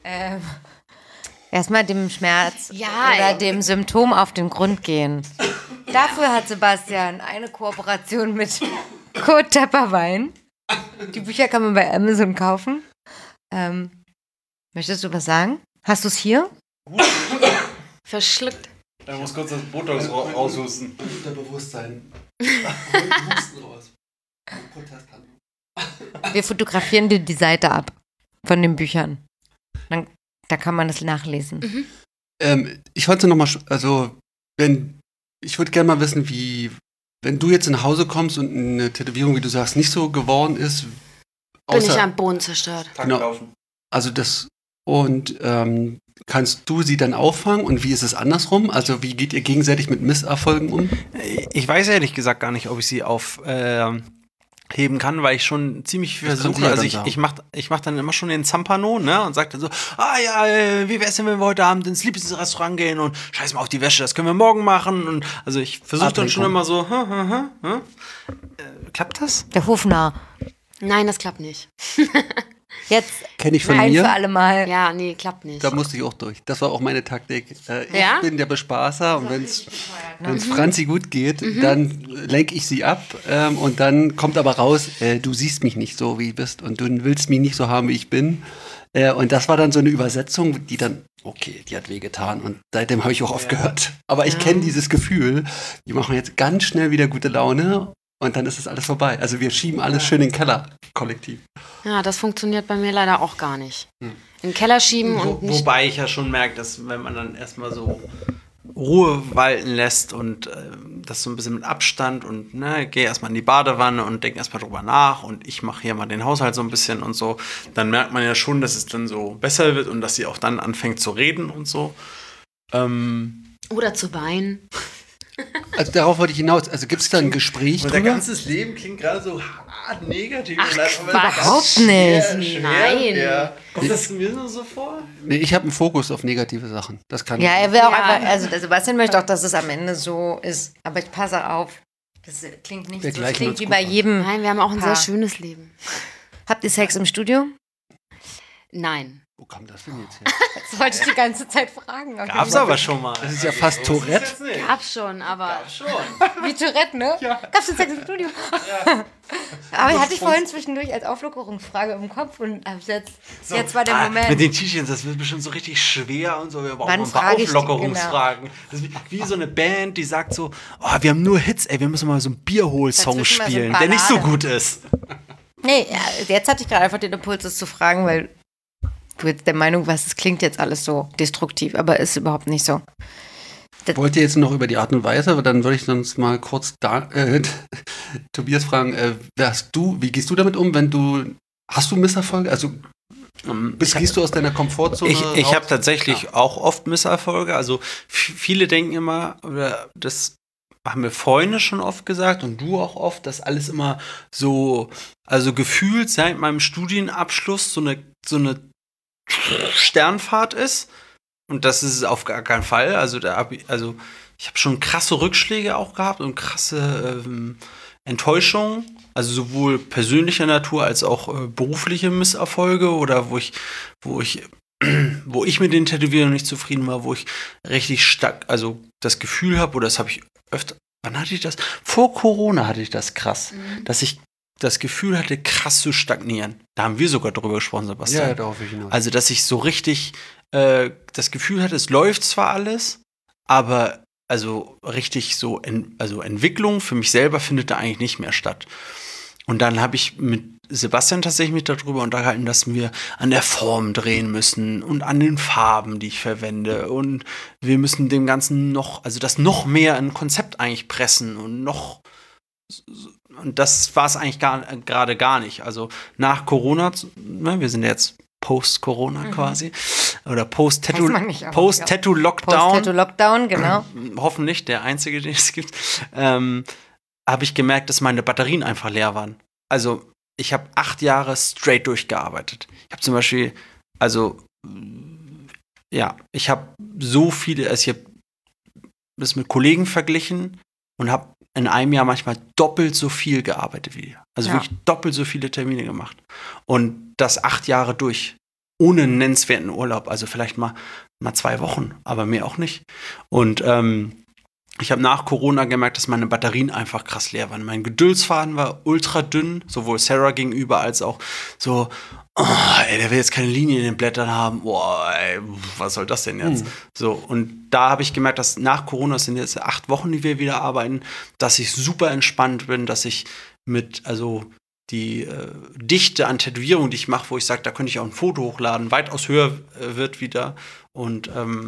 dem Schmerz oder dem Symptom auf den Grund gehen. Dafür hat Sebastian eine Kooperation mit Kurt Tepperwein. Die Bücher kann man bei Amazon kaufen. Möchtest du was sagen? Hast du es hier? Verschluckt. Er muss kurz das Botox raushusten. Unter Bewusstsein. Husten raus. Wir fotografieren dir die Seite ab von den Büchern. Da kann man das nachlesen. Ich wollte noch mal, ich würde gerne mal wissen, wenn du jetzt nach Hause kommst und eine Tätowierung, wie du sagst, nicht so geworden ist, Bin ich am Boden zerstört. Genau. Also kannst du sie dann auffangen und wie ist es andersrum? Also wie geht ihr gegenseitig mit Misserfolgen um? Ich weiß ehrlich gesagt gar nicht, ob ich sie aufheben kann, weil ich schon ziemlich viel versuche. Also ich mach dann immer schon den Zampano, ne, und sag dann so, wie wär's denn, wenn wir heute Abend ins Lieblingsrestaurant gehen und scheiß mal auf die Wäsche, das können wir morgen machen. Und also ich versuche dann schon immer so, klappt das? Der Hofnarr. Nein, das klappt nicht. Jetzt Kenne ich von ein mir. für alle Mal. Ja, nee, klappt nicht. Da musste ich auch durch. Das war auch meine Taktik. Ja? Ich bin der Bespaßer und wenn es Franzi gut geht, dann lenke ich sie ab und dann kommt aber raus, du siehst mich nicht so, wie ich bist und du willst mich nicht so haben, wie ich bin. Und das war dann so eine Übersetzung, die dann, okay, die hat wehgetan und seitdem habe ich auch oft gehört. Aber ich kenne dieses Gefühl, wir machen jetzt ganz schnell wieder gute Laune und dann ist es alles vorbei. Also wir schieben alles schön in den Keller, kollektiv. Ja, das funktioniert bei mir leider auch gar nicht. In den Keller schieben und nicht. Wobei ich ja schon merke, dass wenn man dann erstmal so Ruhe walten lässt und das so ein bisschen mit Abstand und gehe erstmal in die Badewanne und denke erstmal drüber nach und ich mache hier mal den Haushalt so ein bisschen und so, dann merkt man ja schon, dass es dann so besser wird und dass sie auch dann anfängt zu reden und so. Oder zu weinen. Also darauf wollte ich hinaus. Also gibt es da ein Gespräch Und dein drüber? ganzes Leben klingt gerade so hart negativ. Ach, und dann aber Quatsch. Überhaupt nicht. Nein. Ja. Kommt das mir nur so vor? Nee, ich habe einen Fokus auf negative Sachen. Das kann Ja, er will auch Ja. einfach, also der Sebastian möchte auch, dass es am Ende so ist. Aber ich passe auf. Das klingt nicht Wir so. Das gleichen klingt uns wie gut bei an. jedem. Nein, wir haben auch ein Paar. sehr schönes Leben. Habt ihr Sex im Studio? Nein. Wo kam das denn jetzt her? Das wollte ich die ganze Zeit fragen. Gab's aber schon mal. Das ist ja fast Tourette. Gab's schon, aber. Wie Tourette, ne? Ja. Gab's denn Sex im Studio? Aber hatte ich vorhin zwischendurch als Auflockerungsfrage im Kopf und jetzt war der Moment. Mit den T-Shirts, das wird bestimmt so richtig schwer und so. Wir brauchen Wann ein paar frage ich die, Auflockerungsfragen. Das ist wie so eine Band, die sagt so, oh, wir haben nur Hits, ey, wir müssen mal so einen Bierhol-Song Dazwischen mal so spielen, eine der nicht so Ballade. gut ist. Nee, ja, jetzt hatte ich gerade einfach den Impuls, das zu fragen, weil du jetzt der Meinung warst, es klingt jetzt alles so destruktiv, aber ist überhaupt nicht so. Wollt ihr jetzt noch über die Art und Weise, aber dann würde ich sonst mal kurz Tobias fragen, wie gehst du damit um, hast du Misserfolge? Also gehst du aus deiner Komfortzone Ich raus? habe tatsächlich auch oft Misserfolge. Also viele denken immer, oder das haben mir Freunde schon oft gesagt und du auch oft, dass alles immer so, also gefühlt seit meinem Studienabschluss so eine Sternfahrt ist. Und das ist es auf gar keinen Fall. Also ich habe schon krasse Rückschläge auch gehabt und krasse Enttäuschungen. Also sowohl persönlicher Natur als auch berufliche Misserfolge oder wo ich mit den Tätowierungen nicht zufrieden war, wo ich richtig stark, also das Gefühl habe, oder das habe ich öfter, wann hatte ich das? Vor Corona hatte ich das krass, dass ich das Gefühl hatte, krass zu stagnieren. Da haben wir sogar drüber gesprochen, Sebastian. Ja, darauf will ich hinaus. Also, dass ich so richtig das Gefühl hatte, es läuft zwar alles, aber also richtig so, also Entwicklung für mich selber findet da eigentlich nicht mehr statt. Und dann habe ich mit Sebastian tatsächlich mich darüber unterhalten, dass wir an der Form drehen müssen und an den Farben, die ich verwende. Und wir müssen dem Ganzen das noch mehr in ein Konzept eigentlich pressen und das war es eigentlich gerade gar nicht. Also nach Corona, wir sind jetzt Post-Corona quasi, oder Weiß man nicht, aber Post-Tattoo-Lockdown. Post-Tattoo-Lockdown, genau. Hoffentlich, der einzige, den es gibt. Habe ich gemerkt, dass meine Batterien einfach leer waren. Also ich habe 8 Jahre straight durchgearbeitet. Ich habe zum Beispiel, ich habe so viele, ich habe das mit Kollegen verglichen und habe in einem Jahr manchmal doppelt so viel gearbeitet wie die. Also wirklich doppelt so viele Termine gemacht. Und das 8 Jahre durch. Ohne einen nennenswerten Urlaub. Also vielleicht mal 2 Wochen, aber mehr auch nicht. Und ich habe nach Corona gemerkt, dass meine Batterien einfach krass leer waren. Mein Geduldsfaden war ultra dünn, sowohl Sarah gegenüber als auch so, der will jetzt keine Linie in den Blättern haben. Boah, ey, was soll das denn jetzt? So, und da habe ich gemerkt, dass nach Corona, das sind jetzt 8 Wochen, die wir wieder arbeiten, dass ich super entspannt bin, dass ich die Dichte an Tätowierungen, die ich mache, wo ich sage, da könnte ich auch ein Foto hochladen, weitaus höher wird wieder. Und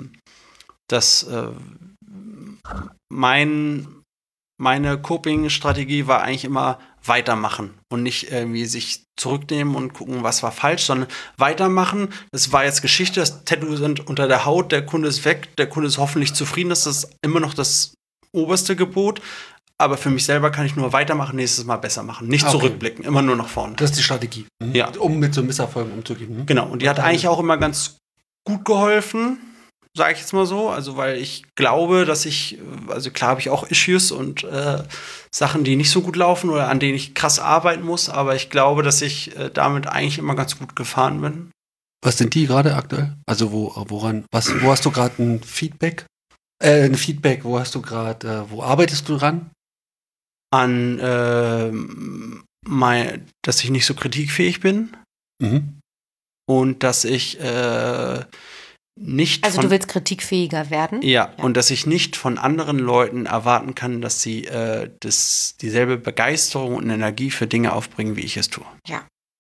meine Coping-Strategie war eigentlich immer weitermachen und nicht irgendwie sich zurücknehmen und gucken, was war falsch, sondern weitermachen. Das war jetzt Geschichte, das Tattoo sind unter der Haut, der Kunde ist weg, der Kunde ist hoffentlich zufrieden, das ist immer noch das oberste Gebot. Aber für mich selber kann ich nur weitermachen, nächstes Mal besser machen. Nicht zurückblicken, immer nur nach vorne. Das ist die Strategie, Ja. um mit so Misserfolgen umzugehen. Genau, und die hat eigentlich auch immer ganz gut geholfen. sage ich jetzt mal so. Also, weil ich glaube, also klar habe ich auch Issues und Sachen, die nicht so gut laufen oder an denen ich krass arbeiten muss, aber ich glaube, dass ich damit eigentlich immer ganz gut gefahren bin. Was sind die gerade aktuell? Also wo hast du gerade ein Feedback? Wo hast du gerade, wo arbeitest du dran? An dass ich nicht so kritikfähig bin und dass ich nicht Also du willst kritikfähiger werden? Ja, und dass ich nicht von anderen Leuten erwarten kann, dass sie dieselbe Begeisterung und Energie für Dinge aufbringen, wie ich es tue. Ja.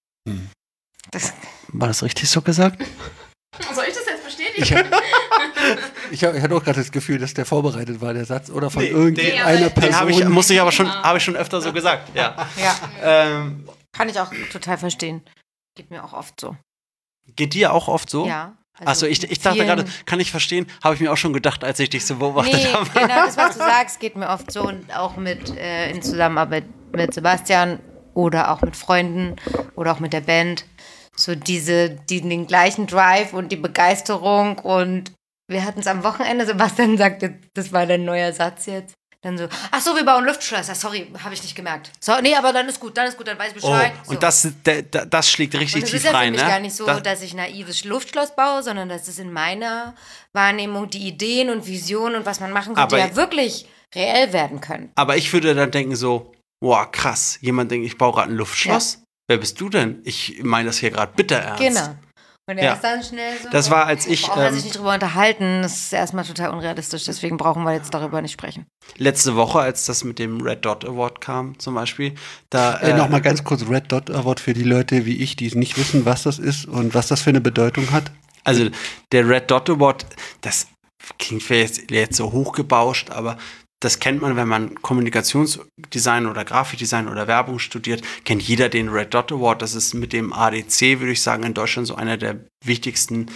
War das richtig so gesagt? Soll ich das jetzt bestätigen? Ich hatte auch gerade das Gefühl, dass der vorbereitet war, der Satz, oder von irgendeiner Person. Den habe ich schon öfter so gesagt, ja. Ja. Kann ich auch total verstehen. Geht mir auch oft so. Geht dir auch oft so? Ja. Also ich dachte gerade, kann ich verstehen, habe ich mir auch schon gedacht, als ich dich so beobachtet habe. Genau, das, was du sagst, geht mir oft so und auch in Zusammenarbeit mit Sebastian oder auch mit Freunden oder auch mit der Band. So den gleichen Drive und die Begeisterung und wir hatten es am Wochenende, Sebastian sagte, das war dein neuer Satz jetzt. Dann so, ach so, wir bauen Luftschlösser, sorry, habe ich nicht gemerkt. So, nee, aber dann ist gut, dann weiß ich Bescheid. Oh, und so. Das schlägt richtig tief rein, ne? Es ist ja für mich gar nicht so, dass ich naives Luftschloss baue, sondern das ist in meiner Wahrnehmung die Ideen und Visionen und was man machen könnte, ja wirklich reell werden können. Aber ich würde dann denken so, boah, krass, jemand denkt, ich baue gerade ein Luftschloss? Ja. Wer bist du denn? Ich meine das hier gerade bitter ernst. Genau. Und er ist dann schnell so. Das war, als ich. Brauchen wir sich nicht drüber unterhalten. Das ist erstmal total unrealistisch. Deswegen brauchen wir jetzt darüber nicht sprechen. Letzte Woche, als das mit dem Red Dot Award kam, zum Beispiel, da. Nochmal ganz kurz: Red Dot Award für die Leute wie ich, die nicht wissen, was das ist und was das für eine Bedeutung hat. Also, der Red Dot Award, das klingt vielleicht jetzt so hochgebauscht, aber das kennt man, wenn man Kommunikationsdesign oder Grafikdesign oder Werbung studiert, kennt jeder den Red Dot Award. Das ist mit dem ADC, würde ich sagen, in Deutschland so einer der wichtigsten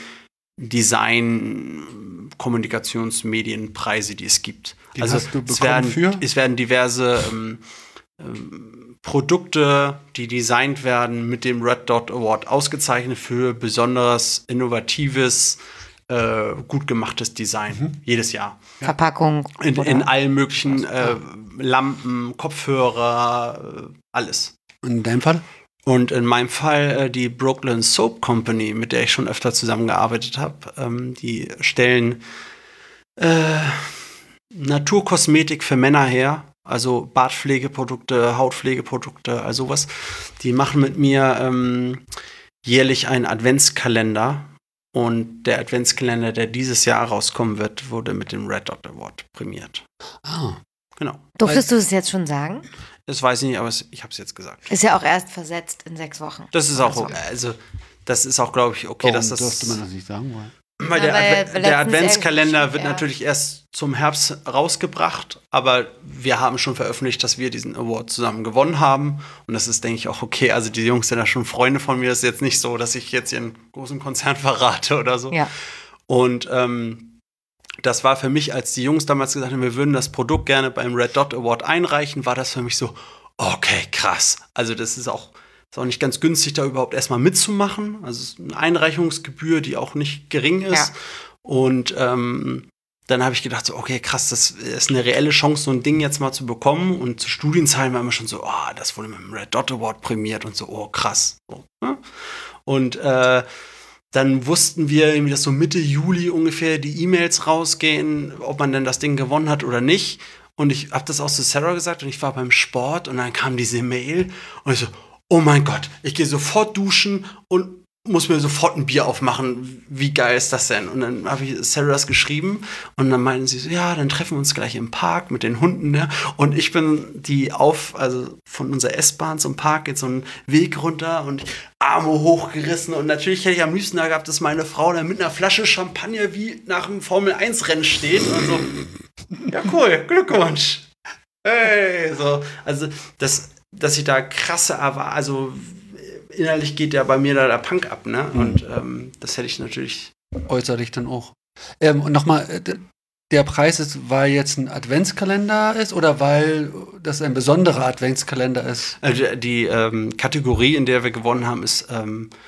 Design-Kommunikationsmedienpreise, die es gibt. Den hast du bekommen es werden diverse Produkte, die designt werden, mit dem Red Dot Award ausgezeichnet für besonders innovatives, gut gemachtes Design, jedes Jahr. Verpackung. In allen möglichen Lampen, Kopfhörer, alles. Und in deinem Fall? Und in meinem Fall die Brooklyn Soap Company, mit der ich schon öfter zusammengearbeitet habe. Die stellen Naturkosmetik für Männer her, also Bartpflegeprodukte, Hautpflegeprodukte, all sowas. Die machen mit mir jährlich einen Adventskalender. Und der Adventskalender, der dieses Jahr rauskommen wird, wurde mit dem Red Dot Award prämiert. Ah. Genau. Durftest du es jetzt schon sagen? Das weiß ich nicht, aber ich habe es jetzt gesagt. Ist ja auch erst versetzt in 6 Wochen. Das ist auch, das ist auch, glaube ich, okay, dass das. Durfte man das nicht sagen wollen? Weil der Adventskalender wird natürlich erst zum Herbst rausgebracht, aber wir haben schon veröffentlicht, dass wir diesen Award zusammen gewonnen haben. Und das ist, denke ich, auch okay. Also die Jungs sind ja schon Freunde von mir. Das ist jetzt nicht so, dass ich jetzt hier einen großen Konzern verrate oder so. Ja. Und das war für mich, als die Jungs damals gesagt haben, wir würden das Produkt gerne beim Red Dot Award einreichen, war das für mich so, okay, krass. Also das ist auch nicht ganz günstig, da überhaupt erstmal mitzumachen. Also es ist eine Einreichungsgebühr, die auch nicht gering ist. Ja. Und dann habe ich gedacht, so, okay, krass, das ist eine reelle Chance, so ein Ding jetzt mal zu bekommen. Und zu Studienzeiten war immer schon so, das wurde mit dem Red Dot Award prämiert und so, krass. So, ne? Und dann wussten wir irgendwie, dass so Mitte Juli ungefähr die E-Mails rausgehen, ob man denn das Ding gewonnen hat oder nicht. Und ich habe das auch zu Sarah gesagt und ich war beim Sport und dann kam diese Mail und ich so, oh mein Gott, ich gehe sofort duschen und muss mir sofort ein Bier aufmachen. Wie geil ist das denn? Und dann habe ich Sarah das geschrieben und dann meinten sie so, ja, dann treffen wir uns gleich im Park mit den Hunden. Ne? Und ich bin also von unserer S-Bahn zum Park geht so ein Weg runter und Arme hochgerissen. Und natürlich hätte ich am liebsten da gehabt, dass meine Frau da mit einer Flasche Champagner wie nach einem Formel-1-Rennen steht und so. Ja, cool, Glückwunsch. Hey, so. Also, dass ich da krasse, aber also innerlich geht ja bei mir da der Punk ab, ne? Und das hätte ich natürlich. Äußerlich dann auch. Und nochmal, der Preis ist, weil jetzt ein Adventskalender ist oder weil das ein besonderer Adventskalender ist? Also die Kategorie, in der wir gewonnen haben, ist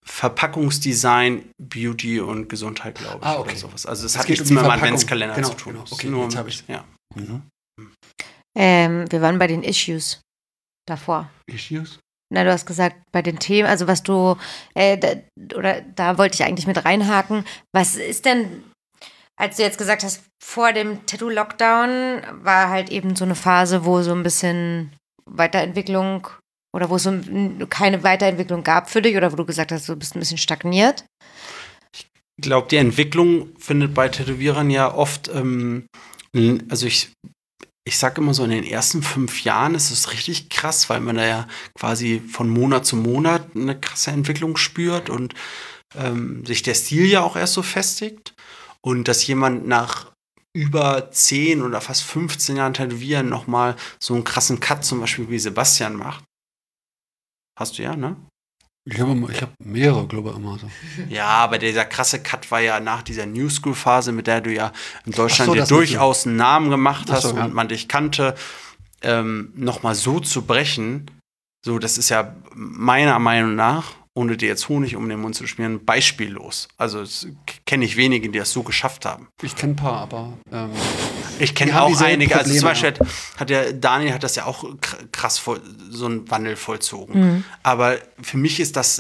Verpackungsdesign, Beauty und Gesundheit, glaube ich, Okay. oder sowas. Also es Es hat geht nichts um die mit meinem Verpackung. Adventskalender Genau, zu tun. genau. Es ist Okay, nur jetzt hab ich's. ja. Mhm. Wir waren bei den Issues davor. Issues? Na, du hast gesagt, bei den Themen, also was du, da wollte ich eigentlich mit reinhaken. Was ist denn, als du jetzt gesagt hast, vor dem Tattoo-Lockdown war halt eben so eine Phase, wo so ein bisschen Weiterentwicklung oder wo es so keine Weiterentwicklung gab für dich oder wo du gesagt hast, du bist ein bisschen stagniert? Ich glaube, die Entwicklung findet bei Tätowierern ja oft, also ich sag immer so, in den ersten 5 Jahren ist es richtig krass, weil man da ja quasi von Monat zu Monat eine krasse Entwicklung spürt und sich der Stil ja auch erst so festigt. Und dass jemand nach über 10 oder fast 15 Jahren Tätowieren nochmal so einen krassen Cut zum Beispiel wie Sebastian macht. Hast du ja, ne? Ich habe mehrere, glaube ich, immer so. Ja, aber dieser krasse Cut war ja nach dieser New School-Phase, mit der du ja in Deutschland Ach so, dir das mit durchaus einen Namen gemacht Ach hast so, ja. und man dich kannte, nochmal so zu brechen, so, das ist ja meiner Meinung nach, ohne dir jetzt Honig um den Mund zu schmieren, beispiellos. Also kenne ich wenige, die das so geschafft haben. Ich kenne ein paar, aber Ich die kenne haben auch dieselben einige, also zum Probleme, Beispiel hat der Daniel hat das ja auch krass so einen Wandel vollzogen. Aber für mich ist das,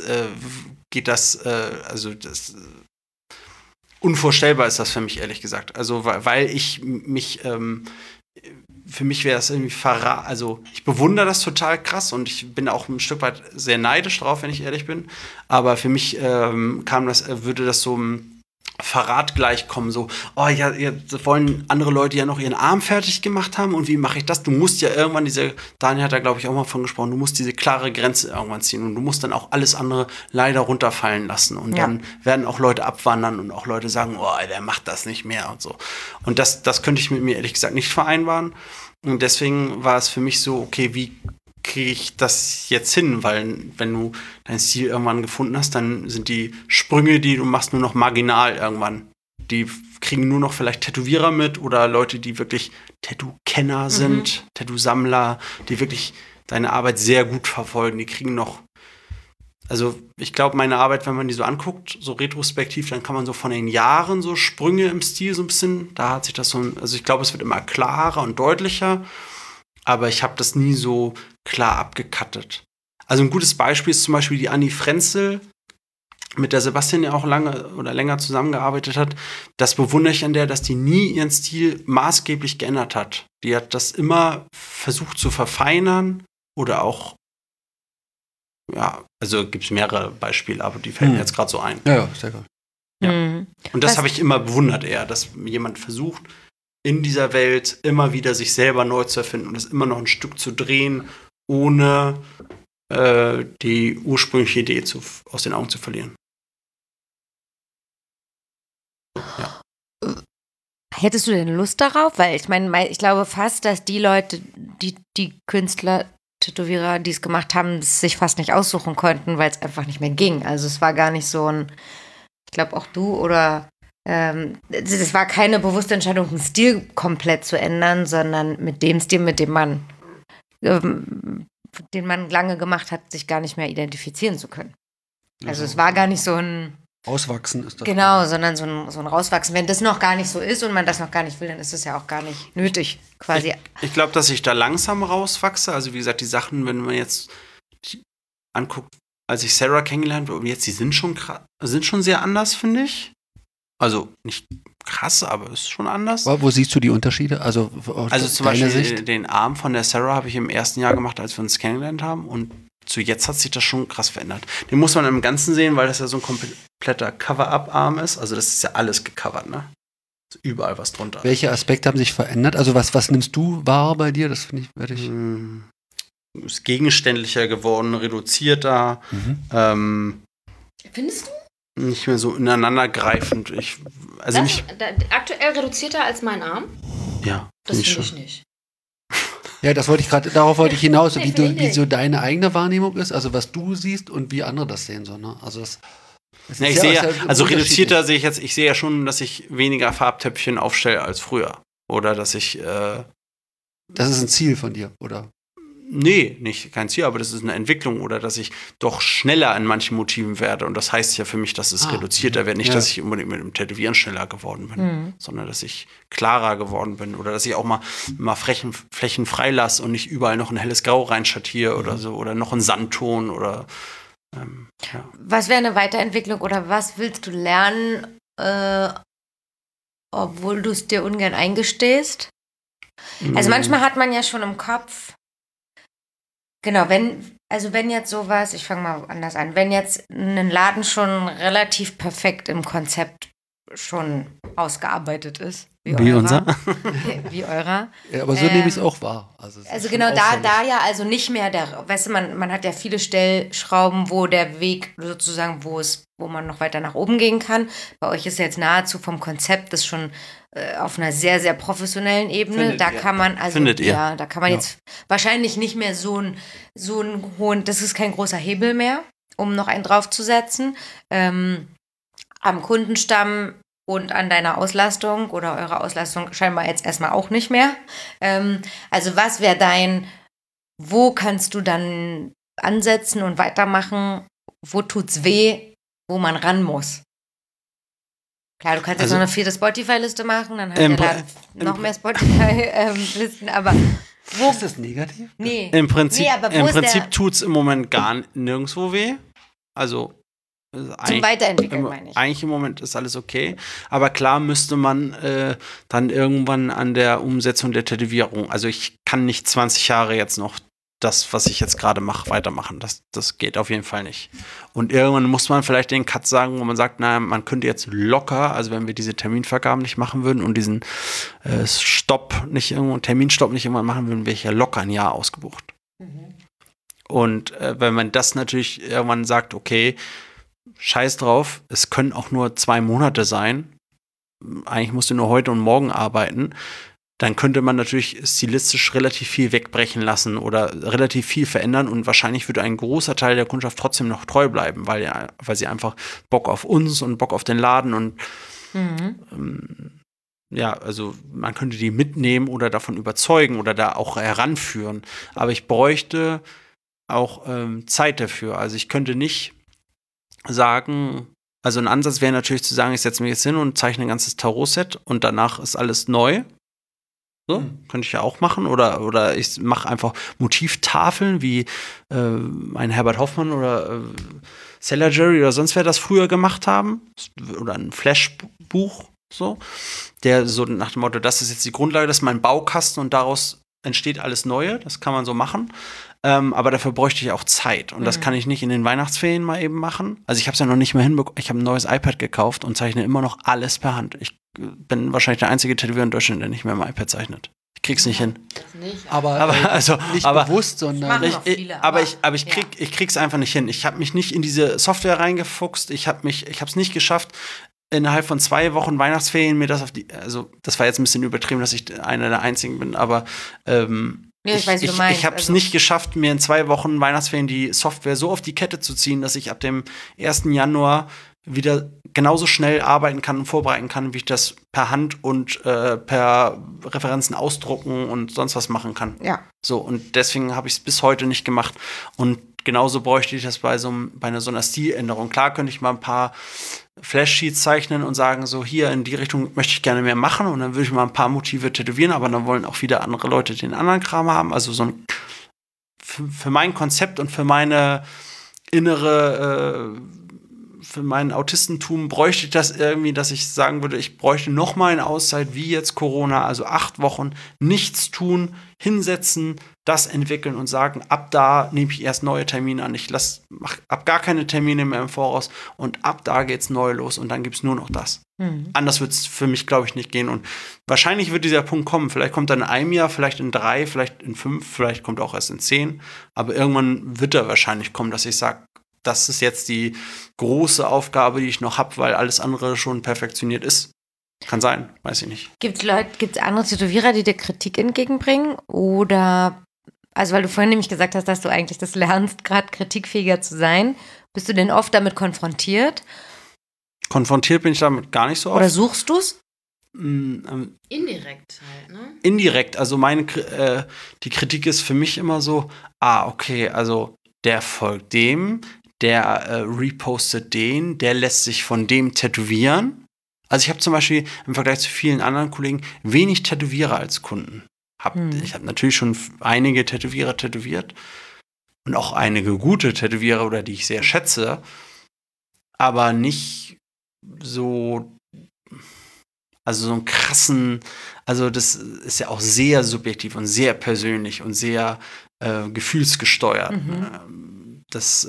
unvorstellbar ist das für mich, ehrlich gesagt. Also, weil ich mich, für mich wäre das irgendwie also ich bewundere das total krass und ich bin auch ein Stück weit sehr neidisch drauf, wenn ich ehrlich bin. Aber für mich würde das so ein Verrat gleichkommen, so, oh ja, jetzt wollen andere Leute ja noch ihren Arm fertig gemacht haben und wie mache ich das? Du musst ja irgendwann Daniel hat da glaube ich auch mal von gesprochen, du musst diese klare Grenze irgendwann ziehen und du musst dann auch alles andere leider runterfallen lassen und dann werden auch Leute abwandern und auch Leute sagen, oh, der macht das nicht mehr und so. Und das könnte ich mit mir ehrlich gesagt nicht vereinbaren und deswegen war es für mich so, okay, wie kriege ich das jetzt hin? Weil wenn du deinen Stil irgendwann gefunden hast, dann sind die Sprünge, die du machst, nur noch marginal irgendwann. Die kriegen nur noch vielleicht Tätowierer mit oder Leute, die wirklich Tattoo-Kenner sind, Tattoo-Sammler, die wirklich deine Arbeit sehr gut verfolgen. Die kriegen noch, also ich glaube, meine Arbeit, wenn man die so anguckt, so retrospektiv, dann kann man so von den Jahren so Sprünge im Stil so ein bisschen, da hat sich das so, also ich glaube, es wird immer klarer und deutlicher. Aber ich habe das nie so klar abgekattet. Also ein gutes Beispiel ist zum Beispiel die Anni Frenzel, mit der Sebastian ja auch lange oder länger zusammengearbeitet hat. Das bewundere ich an der, dass die nie ihren Stil maßgeblich geändert hat. Die hat das immer versucht zu verfeinern oder auch, ja, also gibt es mehrere Beispiele, aber die fällen mir jetzt gerade so ein. Ja, sehr gut. Ja. Und das habe ich immer bewundert eher, dass jemand versucht, in dieser Welt immer wieder sich selber neu zu erfinden und es immer noch ein Stück zu drehen, ohne die ursprüngliche Idee aus den Augen zu verlieren. Ja. Hättest du denn Lust darauf? Weil ich meine, ich glaube fast, dass die Leute, die Künstler, Tätowierer, die es gemacht haben, es sich fast nicht aussuchen konnten, weil es einfach nicht mehr ging. Also es war gar nicht so ein, ich glaube auch du oder es war keine bewusste Entscheidung, den Stil komplett zu ändern, sondern mit dem Stil, mit dem man den man lange gemacht hat, sich gar nicht mehr identifizieren zu können. Also es war gar nicht so ein Auswachsen ist das. Genau, sondern so ein Rauswachsen. Wenn das noch gar nicht so ist und man das noch gar nicht will, dann ist es ja auch gar nicht nötig, quasi. Ich glaube, dass ich da langsam rauswachse. Also wie gesagt, die Sachen, wenn man jetzt anguckt, als ich Sarah kennengelernt habe, jetzt, die sind schon sehr anders, finde ich. Also nicht krass, aber es ist schon anders. Wo siehst du die Unterschiede? Also zum Beispiel den Arm von der Sarah habe ich im ersten Jahr gemacht, als wir uns kennengelernt haben. Und zu jetzt hat sich das schon krass verändert. Den muss man im Ganzen sehen, weil das ja so ein kompletter Cover-Up-Arm ist. Also das ist ja alles gecovert, ne? Also überall was drunter. Welche Aspekte haben sich verändert? Also was nimmst du wahr bei dir? Das werde ich. Ist gegenständlicher geworden, reduzierter. Findest du? Nicht mehr so ineinandergreifend. Aktuell reduzierter als mein Arm? Ja. Das finde ich nicht. Ja, darauf wollte ich hinaus, wie so deine eigene Wahrnehmung ist, also was du siehst und wie andere das sehen. So, ne? Also reduzierter sehe ich jetzt, ich sehe ja schon, dass ich weniger Farbtöpfchen aufstelle als früher. Oder dass ich das ist ein Ziel von dir, oder? Nee, nicht kein Ziel, aber das ist eine Entwicklung oder dass ich doch schneller an manchen Motiven werde. Und das heißt ja für mich, dass es reduzierter wird. Nicht, dass ich unbedingt mit dem Tätowieren schneller geworden bin, sondern dass ich klarer geworden bin oder dass ich auch mal Flächen freilasse und nicht überall noch ein helles Grau reinschattiere oder so oder noch einen Sandton oder Was wäre eine Weiterentwicklung oder was willst du lernen, obwohl du es dir ungern eingestehst? Also manchmal hat man ja schon im Kopf, genau, wenn jetzt sowas, ich fange mal anders an, wenn jetzt ein Laden schon relativ perfekt im Konzept schon ausgearbeitet ist, wie unser. Wie eurer. Ja, aber so nehme ich es auch wahr. Also genau, da ja also nicht mehr weißt du, man hat ja viele Stellschrauben, wo der Weg sozusagen, wo man noch weiter nach oben gehen kann. Bei euch ist jetzt nahezu vom Konzept das schon auf einer sehr, sehr professionellen Ebene. Kann man, also da kann man jetzt wahrscheinlich nicht mehr so einen hohen, das ist kein großer Hebel mehr, um noch einen draufzusetzen. Am Kundenstamm und an deiner Auslastung oder eurer Auslastung scheinbar jetzt erstmal auch nicht mehr. Also was wäre wo kannst du dann ansetzen und weitermachen? Wo tut's weh, wo man ran muss? Klar, du kannst jetzt noch eine 4. Spotify-Liste machen, dann hat der Laden noch mehr Spotify-Listen, aber wo... Ist das negativ? Nee. Im Prinzip tut es im Moment gar nirgendwo weh. Also zum Weiterentwickeln, meine ich. Eigentlich im Moment ist alles okay. Aber klar müsste man dann irgendwann an der Umsetzung der Tätowierung, also ich kann nicht 20 Jahre jetzt noch das, was ich jetzt gerade mache, weitermachen. Das geht auf jeden Fall nicht. Und irgendwann muss man vielleicht den Cut sagen, wo man sagt, naja, man könnte jetzt locker, also wenn wir diese Terminvergaben nicht machen würden und diesen Terminstopp nicht irgendwann machen würden, wäre ich ja locker ein Jahr ausgebucht. Und wenn man das natürlich irgendwann sagt, okay, scheiß drauf, es können auch nur 2 Monate sein, eigentlich musst du nur heute und morgen arbeiten, dann könnte man natürlich stilistisch relativ viel wegbrechen lassen oder relativ viel verändern und wahrscheinlich würde ein großer Teil der Kundschaft trotzdem noch treu bleiben, weil sie einfach Bock auf uns und Bock auf den Laden und also man könnte die mitnehmen oder davon überzeugen oder da auch heranführen, aber ich bräuchte auch Zeit dafür, also ich könnte nicht sagen, also ein Ansatz wäre natürlich zu sagen, ich setze mich jetzt hin und zeichne ein ganzes Tarot-Set und danach ist alles neu. So, könnte ich ja auch machen. Oder ich mache einfach Motivtafeln, wie ein Herbert Hoffmann oder Sailor Jerry oder sonst wer das früher gemacht haben. Oder ein Flashbuch, so. Der so nach dem Motto, das ist jetzt die Grundlage, das ist mein Baukasten und daraus entsteht alles Neue. Das kann man so machen. Aber dafür bräuchte ich auch Zeit. Und das kann ich nicht in den Weihnachtsferien mal eben machen. Also ich habe es ja noch nicht mehr hinbekommen. Ich habe ein neues iPad gekauft und zeichne immer noch alles per Hand. Ich bin wahrscheinlich der einzige Tätowierer in Deutschland, der nicht mehr im iPad zeichnet. Ich krieg's nicht hin. Aber nicht bewusst, sondern... Ich krieg's einfach nicht hin. Ich habe mich nicht in diese Software reingefuchst. Ich habe es nicht geschafft, innerhalb von 2 Wochen Weihnachtsferien mir das das war jetzt ein bisschen übertrieben, dass ich einer der Einzigen bin, aber ich habe es nicht geschafft, mir in 2 Wochen Weihnachtsferien die Software so auf die Kette zu ziehen, dass ich ab dem 1. Januar wieder genauso schnell arbeiten kann und vorbereiten kann, wie ich das per Hand und per Referenzen ausdrucken und sonst was machen kann. Ja. So, und deswegen habe ich es bis heute nicht gemacht. Und genauso bräuchte ich das bei so einer Stiländerung. Klar könnte ich mal ein paar Flashsheets zeichnen und sagen, so hier in die Richtung möchte ich gerne mehr machen und dann würde ich mal ein paar Motive tätowieren, aber dann wollen auch wieder andere Leute den anderen Kram haben. Also so ein für mein Konzept und für meine für mein Autistentum bräuchte ich das irgendwie, dass ich sagen würde, ich bräuchte noch mal eine Auszeit, wie jetzt Corona, also 8 Wochen, nichts tun, hinsetzen, das entwickeln und sagen, ab da nehme ich erst neue Termine an. Ich mach ab gar keine Termine mehr im Voraus und ab da geht's neu los und dann gibt's nur noch das. Anders wird es für mich, glaube ich, nicht gehen. Und wahrscheinlich wird dieser Punkt kommen. Vielleicht kommt er in einem Jahr, vielleicht in 3, vielleicht in 5, vielleicht kommt er auch erst in 10. Aber irgendwann wird er wahrscheinlich kommen, dass ich sage, das ist jetzt die große Aufgabe, die ich noch habe, weil alles andere schon perfektioniert ist. Kann sein, weiß ich nicht. Gibt's andere Tätowierer, die dir Kritik entgegenbringen? Oder, also weil du vorhin nämlich gesagt hast, dass du eigentlich das lernst, gerade kritikfähiger zu sein. Bist du denn oft damit konfrontiert? Konfrontiert bin ich damit gar nicht so oft. Oder suchst du es? Indirekt halt, ne? Indirekt, also die Kritik ist für mich immer so, okay, also der folgt dem, der repostet den, der lässt sich von dem tätowieren. Also ich habe zum Beispiel im Vergleich zu vielen anderen Kollegen wenig Tätowierer als Kunden. Ich habe natürlich schon einige Tätowierer tätowiert und auch einige gute Tätowierer, oder die ich sehr schätze, aber nicht so, also so einen krassen, also das ist ja auch sehr subjektiv und sehr persönlich und sehr gefühlsgesteuert. Das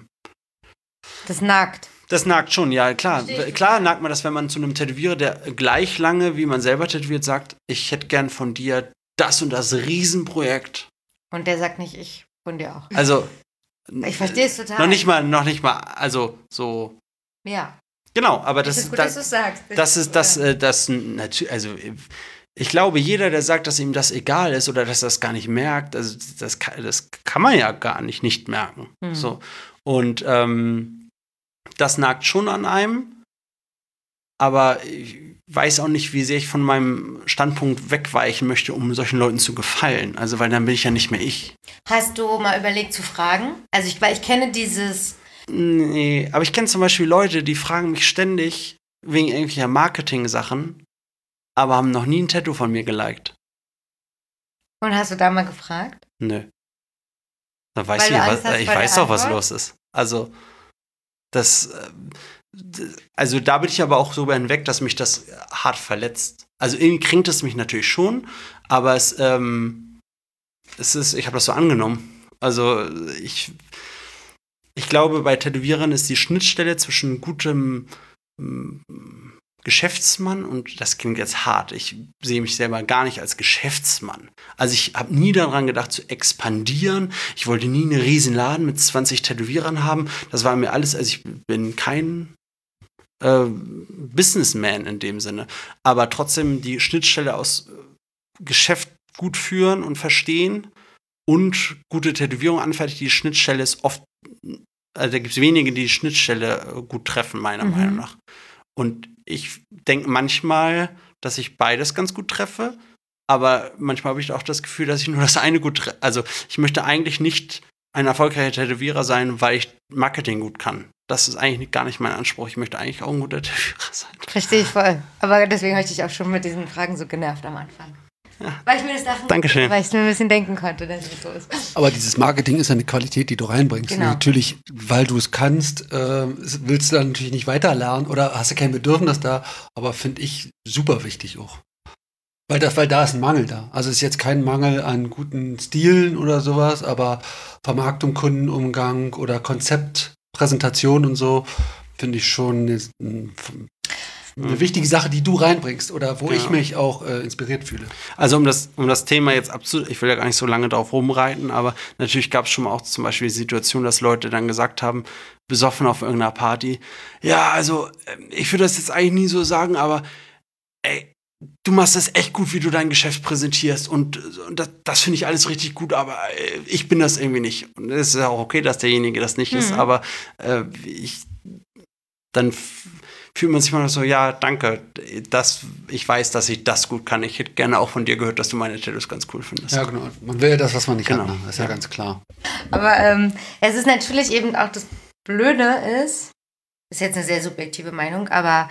nagt. Das nagt schon, ja, klar. Klar nagt man das, wenn man zu einem Tätowierer, der gleich lange, wie man selber tätowiert, sagt, ich hätte gern von dir das und das Riesenprojekt. Und der sagt nicht, ich von dir auch. Also ich verstehe es total. Noch nicht mal, also so. Ja. Genau, aber das ist gut, dass du sagst. Das ist das natürlich, also ich glaube, jeder, der sagt, dass ihm das egal ist oder dass er das gar nicht merkt, also das kann man ja gar nicht merken. So. Und das nagt schon an einem, aber ich weiß auch nicht, wie sehr ich von meinem Standpunkt wegweichen möchte, um solchen Leuten zu gefallen. Also, weil dann bin ich ja nicht mehr ich. Hast du mal überlegt zu fragen? Also, ich kenne dieses... Nee, aber ich kenne zum Beispiel Leute, die fragen mich ständig wegen irgendwelcher Marketing-Sachen, aber haben noch nie ein Tattoo von mir geliked. Und hast du da mal gefragt? Nö. Da weiß ich weiß doch, was los ist. Also, also da bin ich aber auch so hinweg, dass mich das hart verletzt. Also irgendwie kränkt es mich natürlich schon, aber es ist, ich habe das so angenommen. Also ich glaube, bei Tätowierern ist die Schnittstelle zwischen gutem Geschäftsmann, und das klingt jetzt hart, ich sehe mich selber gar nicht als Geschäftsmann. Also ich habe nie daran gedacht zu expandieren. Ich wollte nie einen riesen Laden mit 20 Tätowierern haben. Das war mir alles, also ich bin kein Businessman in dem Sinne. Aber trotzdem die Schnittstelle aus Geschäft gut führen und verstehen und gute Tätowierung anfertigen, die Schnittstelle ist oft, also da gibt es wenige, die Schnittstelle gut treffen, meiner Meinung nach. Und ich denke manchmal, dass ich beides ganz gut treffe, aber manchmal habe ich auch das Gefühl, dass ich nur das eine gut treffe. Also ich möchte eigentlich nicht ein erfolgreicher Tätowierer sein, weil ich Marketing gut kann. Das ist eigentlich gar nicht mein Anspruch. Ich möchte eigentlich auch ein guter Tätowierer sein. Verstehe ich voll. Aber deswegen habe ich dich auch schon mit diesen Fragen so genervt am Anfang. Ja. Weil ich mir das dachte, Dankeschön. Weil ich mir ein bisschen denken konnte, dass es so ist. Aber dieses Marketing ist eine Qualität, die du reinbringst. Genau. Natürlich, weil du es kannst, willst du dann natürlich nicht weiterlernen oder hast du kein Bedürfnis da, aber finde ich super wichtig auch. Weil da ist ein Mangel da. Also es ist jetzt kein Mangel an guten Stilen oder sowas, aber Vermarktung, Kundenumgang oder Konzeptpräsentation und so finde ich schon eine wichtige Sache, die du reinbringst oder wo ich mich auch inspiriert fühle. Also um das Thema jetzt ich will ja gar nicht so lange drauf rumreiten, aber natürlich gab es schon mal auch zum Beispiel die Situation, dass Leute dann gesagt haben, besoffen auf irgendeiner Party, ja, also ich würde das jetzt eigentlich nie so sagen, aber ey, du machst das echt gut, wie du dein Geschäft präsentierst und das finde ich alles richtig gut, aber ich bin das irgendwie nicht. Und es ist ja auch okay, dass derjenige das nicht ist, aber dann fühlt man sich mal so, ja, danke, ich weiß, dass ich das gut kann. Ich hätte gerne auch von dir gehört, dass du meine Tattoos ganz cool findest. Ja, genau. Man will ja das, was man nicht genau. hat. Ne? Das ist ja ganz klar. Aber es ist natürlich eben auch das Blöde ist jetzt eine sehr subjektive Meinung, aber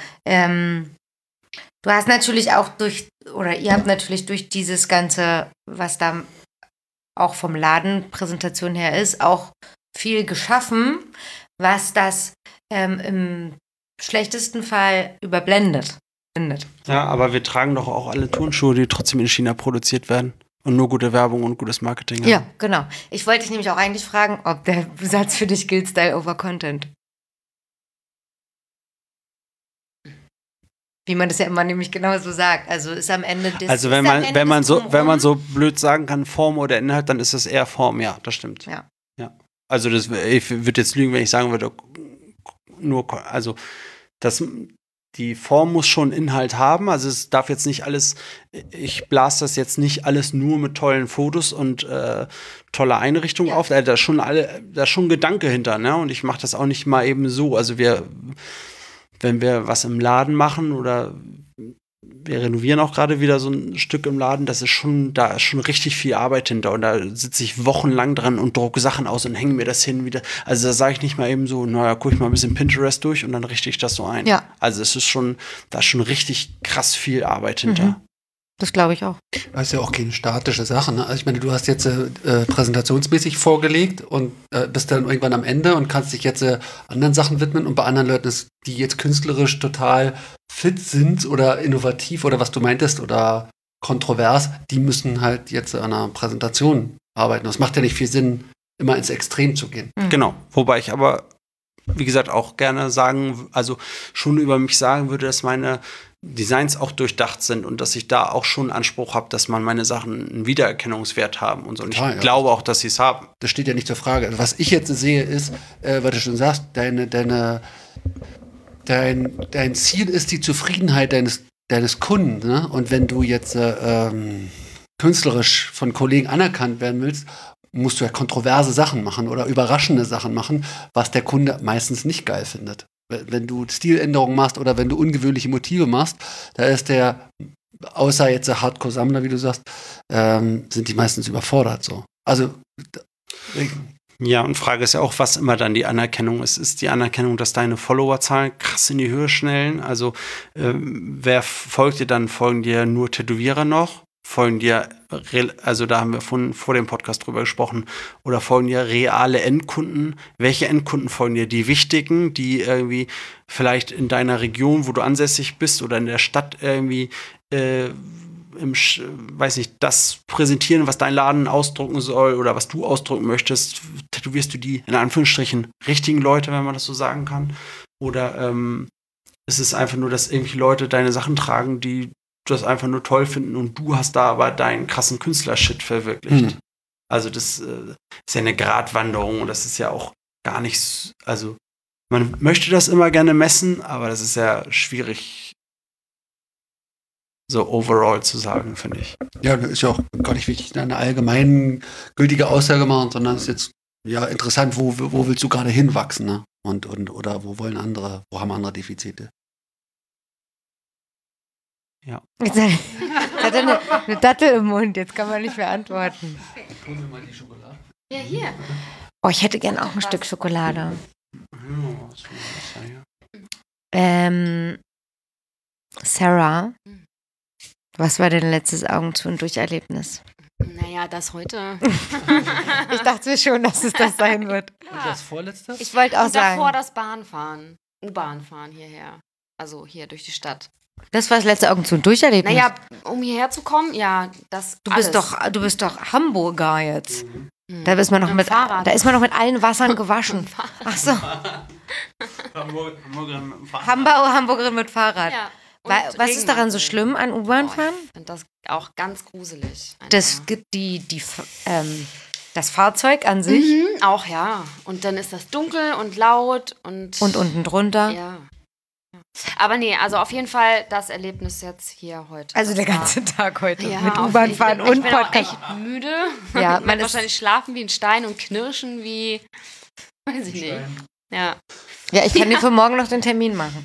du hast natürlich auch ihr habt natürlich durch dieses Ganze, was da auch vom Ladenpräsentation her ist, auch viel geschaffen, was das im schlechtesten Fall überblendet. Ja, aber wir tragen doch auch alle Turnschuhe, die trotzdem in China produziert werden und nur gute Werbung und gutes Marketing haben. Ja, genau. Ich wollte dich nämlich auch eigentlich fragen, ob der Satz für dich gilt, Style over Content. Wie man das ja immer nämlich genau so sagt. Also ist am Ende des Also wenn man so blöd sagen kann, Form oder Inhalt, dann ist es eher Form, ja, das stimmt. Ja. Also ich würde jetzt lügen, wenn ich sagen würde, die Form muss schon Inhalt haben, also es darf jetzt nicht alles, ich blase das jetzt nicht alles nur mit tollen Fotos und toller Einrichtung auf, da ist schon Gedanke hinter, ne? Und ich mache das auch nicht mal eben so, also wenn wir was im Laden machen oder wir renovieren auch gerade wieder so ein Stück im Laden, da ist schon richtig viel Arbeit hinter und da sitze ich wochenlang dran und drucke Sachen aus und hänge mir das hin wieder. Also da sage ich nicht mal eben so, naja, gucke ich mal ein bisschen Pinterest durch und dann richte ich das so ein. Ja. Also da ist schon richtig krass viel Arbeit hinter. Das glaube ich auch. Das ist ja auch keine statische Sache. Ne? Also ich meine, du hast jetzt präsentationsmäßig vorgelegt und bist dann irgendwann am Ende und kannst dich jetzt anderen Sachen widmen und bei anderen Leuten, die jetzt künstlerisch total fit sind oder innovativ oder was du meintest oder kontrovers, die müssen halt jetzt an einer Präsentation arbeiten. Das macht ja nicht viel Sinn, immer ins Extrem zu gehen. Genau, wobei ich aber, wie gesagt, auch gerne schon über mich sagen würde, dass meine Designs auch durchdacht sind und dass ich da auch schon Anspruch habe, dass man meine Sachen einen Wiedererkennungswert haben und so. Und ich glaube auch, dass sie es haben. Das steht ja nicht zur Frage. Also was ich jetzt sehe, ist, was du schon sagst, dein Ziel ist die Zufriedenheit deines Kunden. Ne? Und wenn du jetzt künstlerisch von Kollegen anerkannt werden willst, musst du ja kontroverse Sachen machen oder überraschende Sachen machen, was der Kunde meistens nicht geil findet. Wenn du Stiländerungen machst oder wenn du ungewöhnliche Motive machst, da ist außer jetzt der Hardcore-Sammler, wie du sagst, sind die meistens überfordert so. Also ja, und Frage ist ja auch, was immer dann die Anerkennung ist. Ist die Anerkennung, dass deine Followerzahlen krass in die Höhe schnellen? Also wer folgt dir dann? Folgen dir nur Tätowierer noch? Folgen dir, also da haben wir vor dem Podcast drüber gesprochen, oder folgen dir reale Endkunden? Welche Endkunden folgen dir? Die wichtigen, die irgendwie vielleicht in deiner Region, wo du ansässig bist oder in der Stadt irgendwie weiß nicht, das präsentieren, was dein Laden ausdrucken soll oder was du ausdrucken möchtest, tätowierst du die, in Anführungsstrichen, richtigen Leute, wenn man das so sagen kann? Oder ist es einfach nur, dass irgendwie Leute deine Sachen tragen, die das einfach nur toll finden und du hast da aber deinen krassen Künstlershit verwirklicht? Also das ist ja eine Gratwanderung und das ist ja auch gar nichts, also man möchte das immer gerne messen, aber das ist ja schwierig so overall zu sagen, finde ich. Ja, das ist ja auch gar nicht wichtig, eine allgemein gültige Aussage machen, sondern es ist jetzt ja interessant, wo willst du gerade hinwachsen, ne? Oder wo haben andere Defizite? Ja. Jetzt hat er eine Dattel im Mund, jetzt kann man nicht mehr antworten. Hol mir mal die Schokolade. Ja, hier. Oh, ich hätte gern auch ein Stück Schokolade. Sarah, was war dein letztes Augen zu und durch Erlebnis? Naja, das heute. Ich dachte schon, dass es das sein wird. Und das vorletzte? Ich wollte auch Und davor sagen, das Bahnfahren. U-Bahn fahren hierher. Also hier durch die Stadt. das war das letzte Augen zu und durch Erlebnis. Naja, um hierher zu kommen, ja, das Du bist doch Hamburger jetzt. Da ist man noch Mit dem Fahrrad. Da ist man noch mit allen Wassern gewaschen. Ach so, Hamburgerin mit Fahrrad. Ja. Was ist daran so schlimm an U-Bahn fahren? Ich finde das auch ganz gruselig. Das gibt das Fahrzeug an sich Auch ja. Und dann ist das dunkel und laut und unten drunter. ja. Aber nee, also auf jeden Fall das Erlebnis jetzt hier heute. Also der Das war- ganze Tag heute Ja, mit U-Bahn fahren und ich bin auch Podcast. echt müde. Ja, Ich man werd ist wahrscheinlich schlafen wie ein Stein und knirschen wie, weiß ich nicht. Ja. Ja, ich kann dir für morgen noch den Termin machen.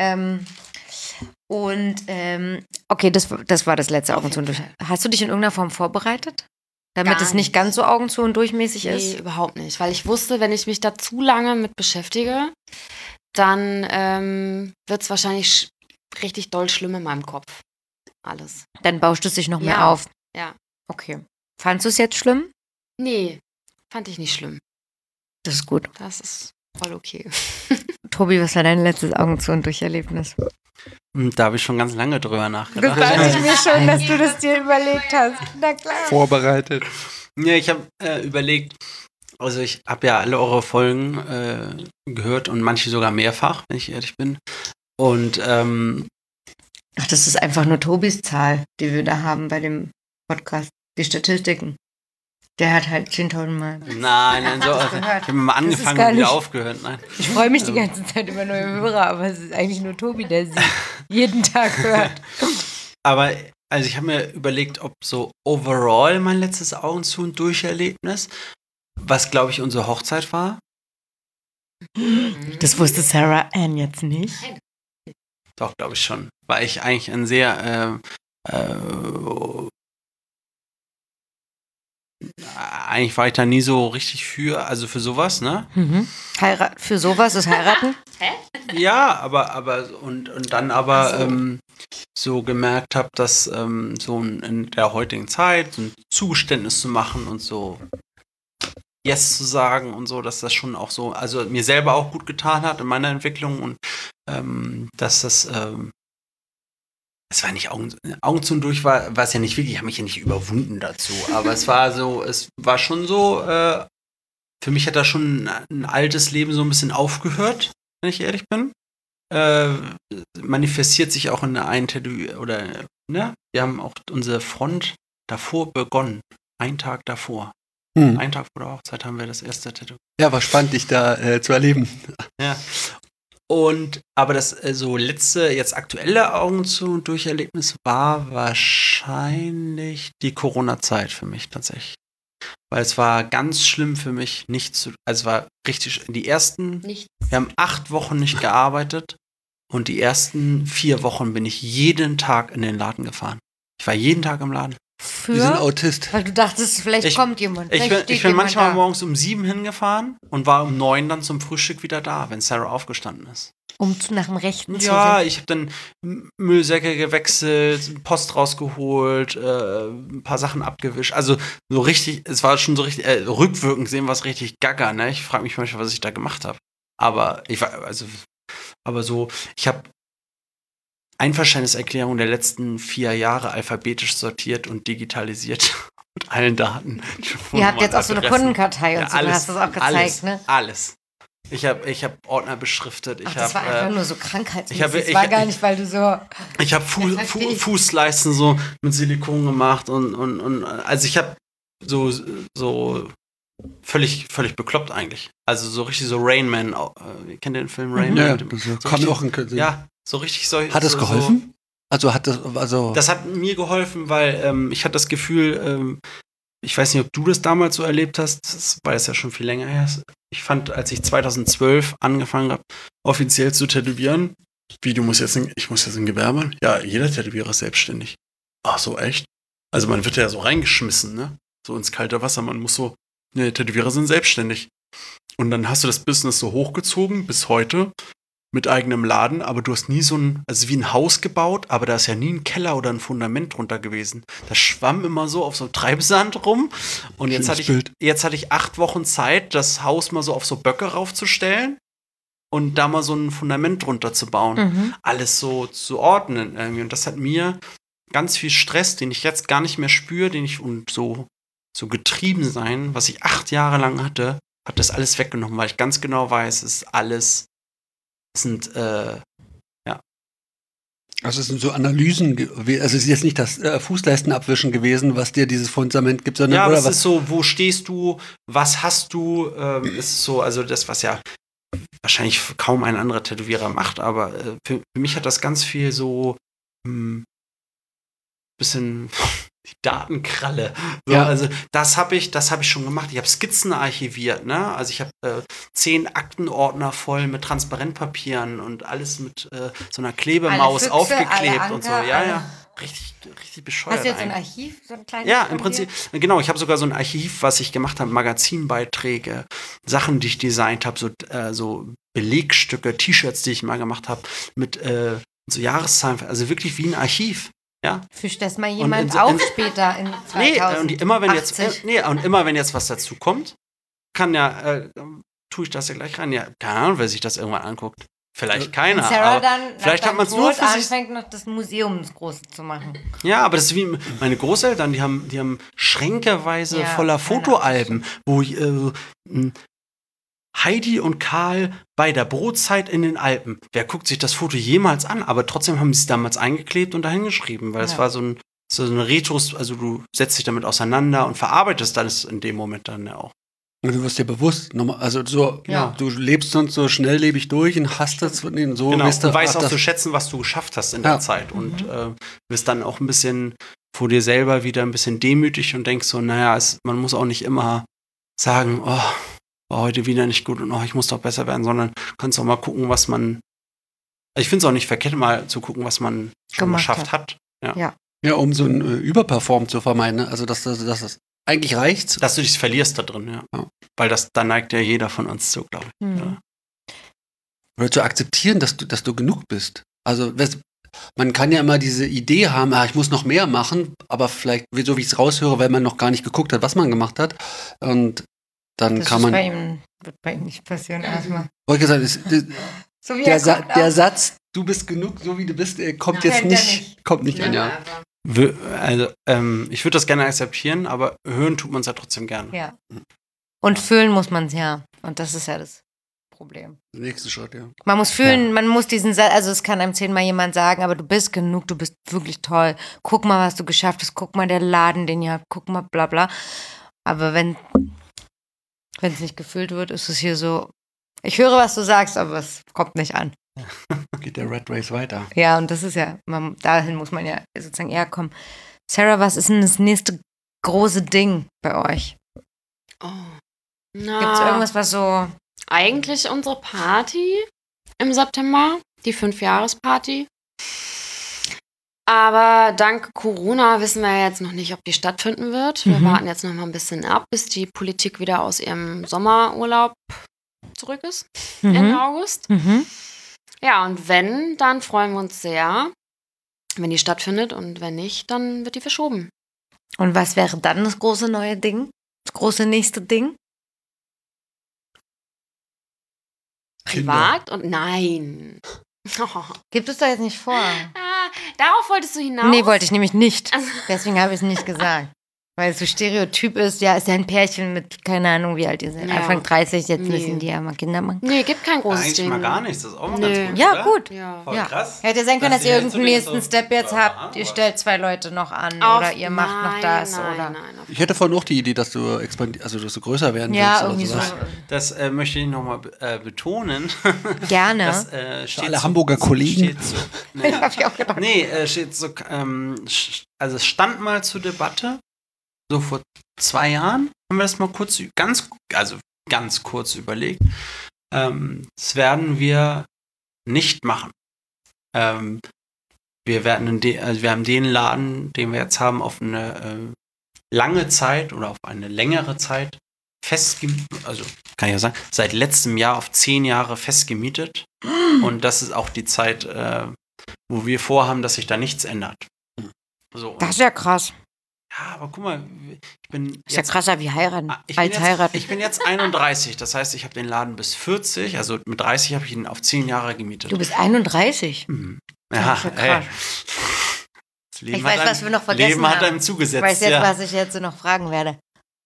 Okay, das war das letzte Augen zu und durch. Hast du dich in irgendeiner Form vorbereitet? Damit Gar es nicht nicht. ganz so Augen zu und durchmäßig Nee, ist? überhaupt nicht. Weil ich wusste, wenn ich mich da zu lange mit beschäftige, dann wird es wahrscheinlich richtig doll schlimm in meinem Kopf. Alles. Dann bauscht es sich noch mehr Ja. auf. Ja. Okay. Fandst du es jetzt schlimm? Nee, fand ich nicht schlimm. Das ist gut. Das ist voll okay. Tobi, was war dein letztes Augen zu und durch Erlebnis? Da habe ich schon ganz lange drüber nachgedacht. dachte ich mir schon, dass du das dir überlegt hast. Na klar. Vorbereitet. Ja, ich habe überlegt, also ich habe ja alle eure Folgen gehört und manche sogar mehrfach, wenn ich ehrlich bin. Und Ach, das ist einfach nur Tobis Zahl, die wir da haben bei dem Podcast. Die Statistiken. Der hat halt 10.000 Mal. nein, so. Ich habe mal gar angefangen und wieder nicht- aufgehört. Nein. Ich freue mich die ganze Zeit über neue Hörer, aber es ist eigentlich nur Tobi, der sie jeden Tag hört. Aber also ich habe mir überlegt, ob so overall mein letztes Augen zu und durch Erlebnis, was glaube ich unsere Hochzeit war. Das wusste Sarah Ann jetzt nicht. Doch, glaube ich schon. Weil ich eigentlich ein sehr eigentlich war ich da nie so richtig also für sowas, ne? Für sowas ist heiraten? Ja, aber und dann aber so gemerkt habe, dass so in der heutigen Zeit so ein Zugeständnis zu machen und so Yes zu sagen und so, dass das schon auch so, also mir selber auch gut getan hat in meiner Entwicklung und dass das es war nicht Augen zu und durch, war es ja nicht wirklich, ich habe mich ja nicht überwunden dazu, aber es war schon so, für mich hat da schon ein altes Leben so ein bisschen aufgehört, wenn ich ehrlich bin. Manifestiert sich auch in der einen Tattoo, oder, ne? Wir haben auch unsere Front davor begonnen. Einen Tag davor. Einen Tag vor der Hochzeit haben wir das erste Tattoo. Ja, war spannend, dich da zu erleben. Ja. Aber das so letzte, jetzt aktuelle Augen zu und durch Erlebnis war wahrscheinlich die Corona-Zeit für mich tatsächlich. Weil es war ganz schlimm für mich, also es war richtig, wir haben 8 Wochen nicht gearbeitet und die ersten 4 Wochen bin ich jeden Tag in den Laden gefahren. Ich war jeden Tag im Laden. Wir sind Autist. Weil du dachtest, vielleicht kommt jemand. Ich bin manchmal morgens um 7 hingefahren und war um 9 dann zum Frühstück wieder da, wenn Sarah aufgestanden ist. Um nach dem Rechten zu Ja, sehen. ich habe dann Müllsäcke gewechselt, Post rausgeholt, ein paar Sachen abgewischt. Also so richtig, es war schon so richtig, rückwirkend sehen war es richtig gaga, ne? Ich frage mich manchmal, was ich da gemacht habe. Aber ich habe Einverständniserklärung der letzten 4 Jahre alphabetisch sortiert und digitalisiert mit allen Daten. Ihr habt jetzt auch so eine Kundenkartei und so, alles, du hast das auch gezeigt, alles, ne? Alles. Ich hab Ordner beschriftet. Das war einfach nur so krankheitsmäßig. Ich war gar nicht, weil du so... Ich habe Fußleisten so mit Silikon gemacht und also ich habe so völlig bekloppt eigentlich. Also so richtig so Rain Man. Kennt ihr den Film Rain Man? Ja, das kam auch in Ja, so richtig so. Hat es geholfen? Das hat mir geholfen, weil ich hatte das Gefühl, ich weiß nicht, ob du das damals so erlebt hast, weil es ja schon viel länger her ist. Ich fand, als ich 2012 angefangen habe, offiziell zu tätowieren, ich muss jetzt ein Gewerbe? Ja, jeder Tätowierer ist selbstständig. Ach so, echt? Also man wird ja so reingeschmissen, ne? So ins kalte Wasser, ne, Tätowierer sind selbstständig. Und dann hast du das Business so hochgezogen bis heute mit eigenem Laden, aber du hast nie also wie ein Haus gebaut, aber da ist ja nie ein Keller oder ein Fundament drunter gewesen. Das schwamm immer so auf so Treibsand rum. Und jetzt hatte ich 8 Wochen Zeit, das Haus mal so auf so Böcke raufzustellen und da mal so ein Fundament drunter zu bauen. Alles so zu ordnen irgendwie. Und das hat mir ganz viel Stress, den ich jetzt gar nicht mehr spüre, und so getrieben sein, was ich 8 Jahre lang hatte, hat das alles weggenommen, weil ich ganz genau weiß, Also es sind so Analysen, also es ist jetzt nicht das Fußleistenabwischen gewesen, was dir dieses Fundament gibt, sondern aber es ist so, wo stehst du, was hast du, es ist so, also das, was ja wahrscheinlich kaum ein anderer Tätowierer macht, aber für mich hat das ganz viel so bisschen die Datenkralle. So, ja. Also das habe ich schon gemacht. Ich habe Skizzen archiviert, ne? Also ich habe 10 Aktenordner voll mit Transparentpapieren und alles mit so einer Klebemaus Füchse, aufgeklebt Anker, und so. Ja. Richtig bescheuert. Hast du jetzt ein Archiv, so ein kleines? Ja, im Prinzip, genau. Ich habe sogar so ein Archiv, was ich gemacht habe, Magazinbeiträge, Sachen, die ich designt habe, so Belegstücke, T-Shirts, die ich mal gemacht habe, mit so Jahreszahlen, also wirklich wie ein Archiv. Ja? Fischt das mal jemand auf später in 2080? Und immer wenn jetzt was dazu kommt, tue ich das ja gleich rein. Ja, keine Ahnung, wer sich das irgendwann anguckt. Vielleicht keiner. Und Sarah aber dann vielleicht hat man es nur für sich. Anfängt noch das Museum groß zu machen. Ja, aber das ist wie meine Großeltern, die haben schränkeweise voller Fotoalben, wo Heidi und Karl bei der Brotzeit in den Alpen. Wer guckt sich das Foto jemals an? Aber trotzdem haben sie es damals eingeklebt und dahin geschrieben, weil es war so eine Retros, also du setzt dich damit auseinander und verarbeitest das in dem Moment dann ja auch. Und du wirst dir bewusst, also so, du lebst sonst so schnelllebig durch und hast das so. Genau, und weißt auch zu schätzen, was du geschafft hast in der Zeit und wirst dann auch ein bisschen vor dir selber wieder ein bisschen demütig und denkst so, naja, man muss auch nicht immer sagen, war heute wieder nicht gut und ich muss doch besser werden, sondern kannst auch mal gucken, was man Ich finde es auch nicht verkehrt, mal zu gucken, was man schon Gemacht geschafft hat. Ja, um so ein Überperform zu vermeiden. Ne? Also, dass das eigentlich reicht. Dass du dich verlierst da drin, ja. Ja. Weil da neigt ja jeder von uns zu, glaube ich. Mhm. Ja. Oder zu akzeptieren, dass du genug bist. Also, man kann ja immer diese Idee haben, ich muss noch mehr machen, aber vielleicht, so wie ich es raushöre, weil man noch gar nicht geguckt hat, was man gemacht hat. Und dann Das kann ist man. wird bei ihm nicht passieren erstmal. Wollte ich sagen, So wie der Satz, du bist genug, so wie du bist, kommt jetzt Kennt er nicht, nicht. kommt nicht an, ja. Also, ich würde das gerne akzeptieren, aber hören tut man es ja trotzdem gerne. Ja. Und fühlen muss man es ja. Und das ist ja das Problem. Der nächste Schritt, ja. Man muss fühlen, man muss diesen Satz, also es kann einem 10-mal jemand sagen, aber du bist genug, du bist wirklich toll. Guck mal, was du geschafft hast, guck mal, der Laden, den ihr habt, guck mal, bla bla. Aber wenn es nicht gefühlt wird, ist es hier so, ich höre, was du sagst, aber es kommt nicht an. Geht der Red Race weiter. Ja, und das ist ja, dahin muss man ja sozusagen eher kommen. Sarah, was ist denn das nächste große Ding bei euch? Oh. Gibt es irgendwas, was so... Eigentlich unsere Party im September, die 5-Jahres-Party. Aber dank Corona wissen wir jetzt noch nicht, ob die stattfinden wird. Wir warten jetzt noch mal ein bisschen ab, bis die Politik wieder aus ihrem Sommerurlaub zurück ist, Ende August. Mhm. Ja, und wenn, dann freuen wir uns sehr, wenn die stattfindet. Und wenn nicht, dann wird die verschoben. Und was wäre dann das große neue Ding? Das große nächste Ding? Privat? Und nein. Gibt es da jetzt nicht vor? Darauf wolltest du hinaus? Nee, wollte ich nämlich nicht. Also- Deswegen habe ich es nicht gesagt. Weil es so Stereotyp ist, ja, ist ja ein Pärchen mit, keine Ahnung, wie alt ihr seid. Ja. Anfang 30, jetzt Nee. müssen die ja mal Kinder machen. Nee, gibt kein großes Eigentlich Ding. mal gar nichts, das ist auch mal Nö. ganz gut. Ja, oder? gut. Ja. Voll Ja. krass. Hätte ja sein können, dass ihr ihr irgendeinen jetzt so nächsten denkt, Step jetzt so, habt. Ihr was? stellt 2 Leute noch an Auf- oder ihr macht noch das nein, oder. Nein, Ich hätte vorhin auch die Idee, dass du dass du größer werden Ja, willst. irgendwie so. sowas. Das möchte ich nochmal betonen. Gerne. Das steht alle Hamburger Kollegen. Steht so, nee, Hab ich auch gedacht. steht so, also es stand mal zur Debatte, so vor 2 Jahren, haben wir das mal ganz kurz überlegt. Das werden wir nicht machen. Wir haben den Laden, den wir jetzt haben, auf eine lange Zeit oder auf eine längere Zeit also kann ich ja sagen, seit letztem Jahr auf 10 Jahre festgemietet. Und das ist auch die Zeit, wo wir vorhaben, dass sich da nichts ändert. So. Das ist ja krass. Ja, aber guck mal, ich bin Das ist ja krasser wie heiraten. ich Als heiraten. bin jetzt 31, das heißt, ich habe den Laden bis 40, also mit 30 habe ich ihn auf 10 Jahre gemietet. Du bist 31. Mhm. Das Ja, ist ja ey. krass. Das Leben Ich weiß, hat was wir noch vergessen Leben hat haben. einem Ich zugesetzt. weiß jetzt, ja. was ich jetzt noch fragen werde.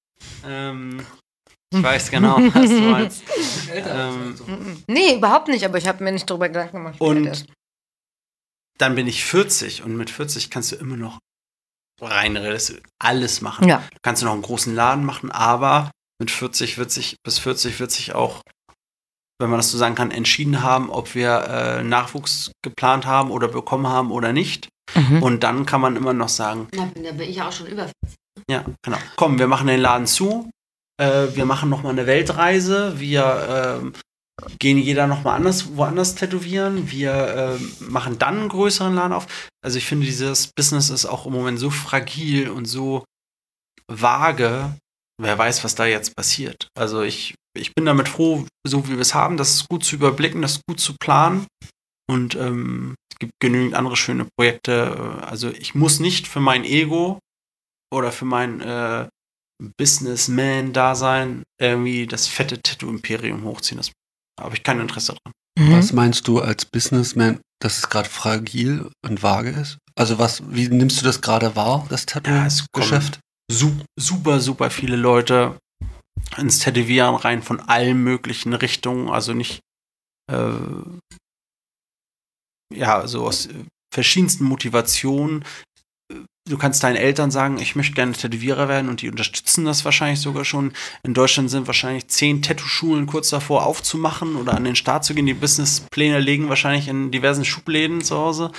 Ich weiß genau, was du meinst. Nee, überhaupt nicht, aber ich habe mir nicht drüber Gedanken gemacht. wie Und alt ist. dann bin ich 40 und mit 40 kannst du immer noch rein realistisch alles machen. Ja. Du kannst noch einen großen Laden machen, aber mit 40 wird sich auch, wenn man das so sagen kann, entschieden haben, ob wir Nachwuchs geplant haben oder bekommen haben oder nicht. Und dann kann man immer noch sagen, Da bin ich ja auch schon über. ja, genau. Komm, wir machen den Laden zu. Wir machen noch mal eine Weltreise. Wir gehen jeder noch mal woanders tätowieren. Wir machen dann einen größeren Laden auf. Also ich finde, dieses Business ist auch im Moment so fragil und so vage. Wer weiß, was da jetzt passiert. Also ich bin damit froh, so wie wir es haben. Das ist gut zu überblicken, das ist gut zu planen. Und es gibt genügend andere schöne Projekte. Also ich muss nicht für mein Ego oder für mein Businessman-Dasein irgendwie das fette Tattoo-Imperium hochziehen. Das habe ich kein Interesse dran. Was meinst du als Businessman, dass es gerade fragil und vage ist? Also wie nimmst du das gerade wahr, das Ja, es Tattoo-Geschäft? Super viele Leute ins Tätowieren rein von allen möglichen Richtungen. Also nicht so aus verschiedensten Motivationen. Du kannst deinen Eltern sagen, ich möchte gerne Tätowierer werden und die unterstützen das wahrscheinlich sogar schon. In Deutschland sind wahrscheinlich 10 Tattoo-Schulen kurz davor aufzumachen oder an den Start zu gehen. Die Businesspläne liegen wahrscheinlich in diversen Schubläden zu Hause.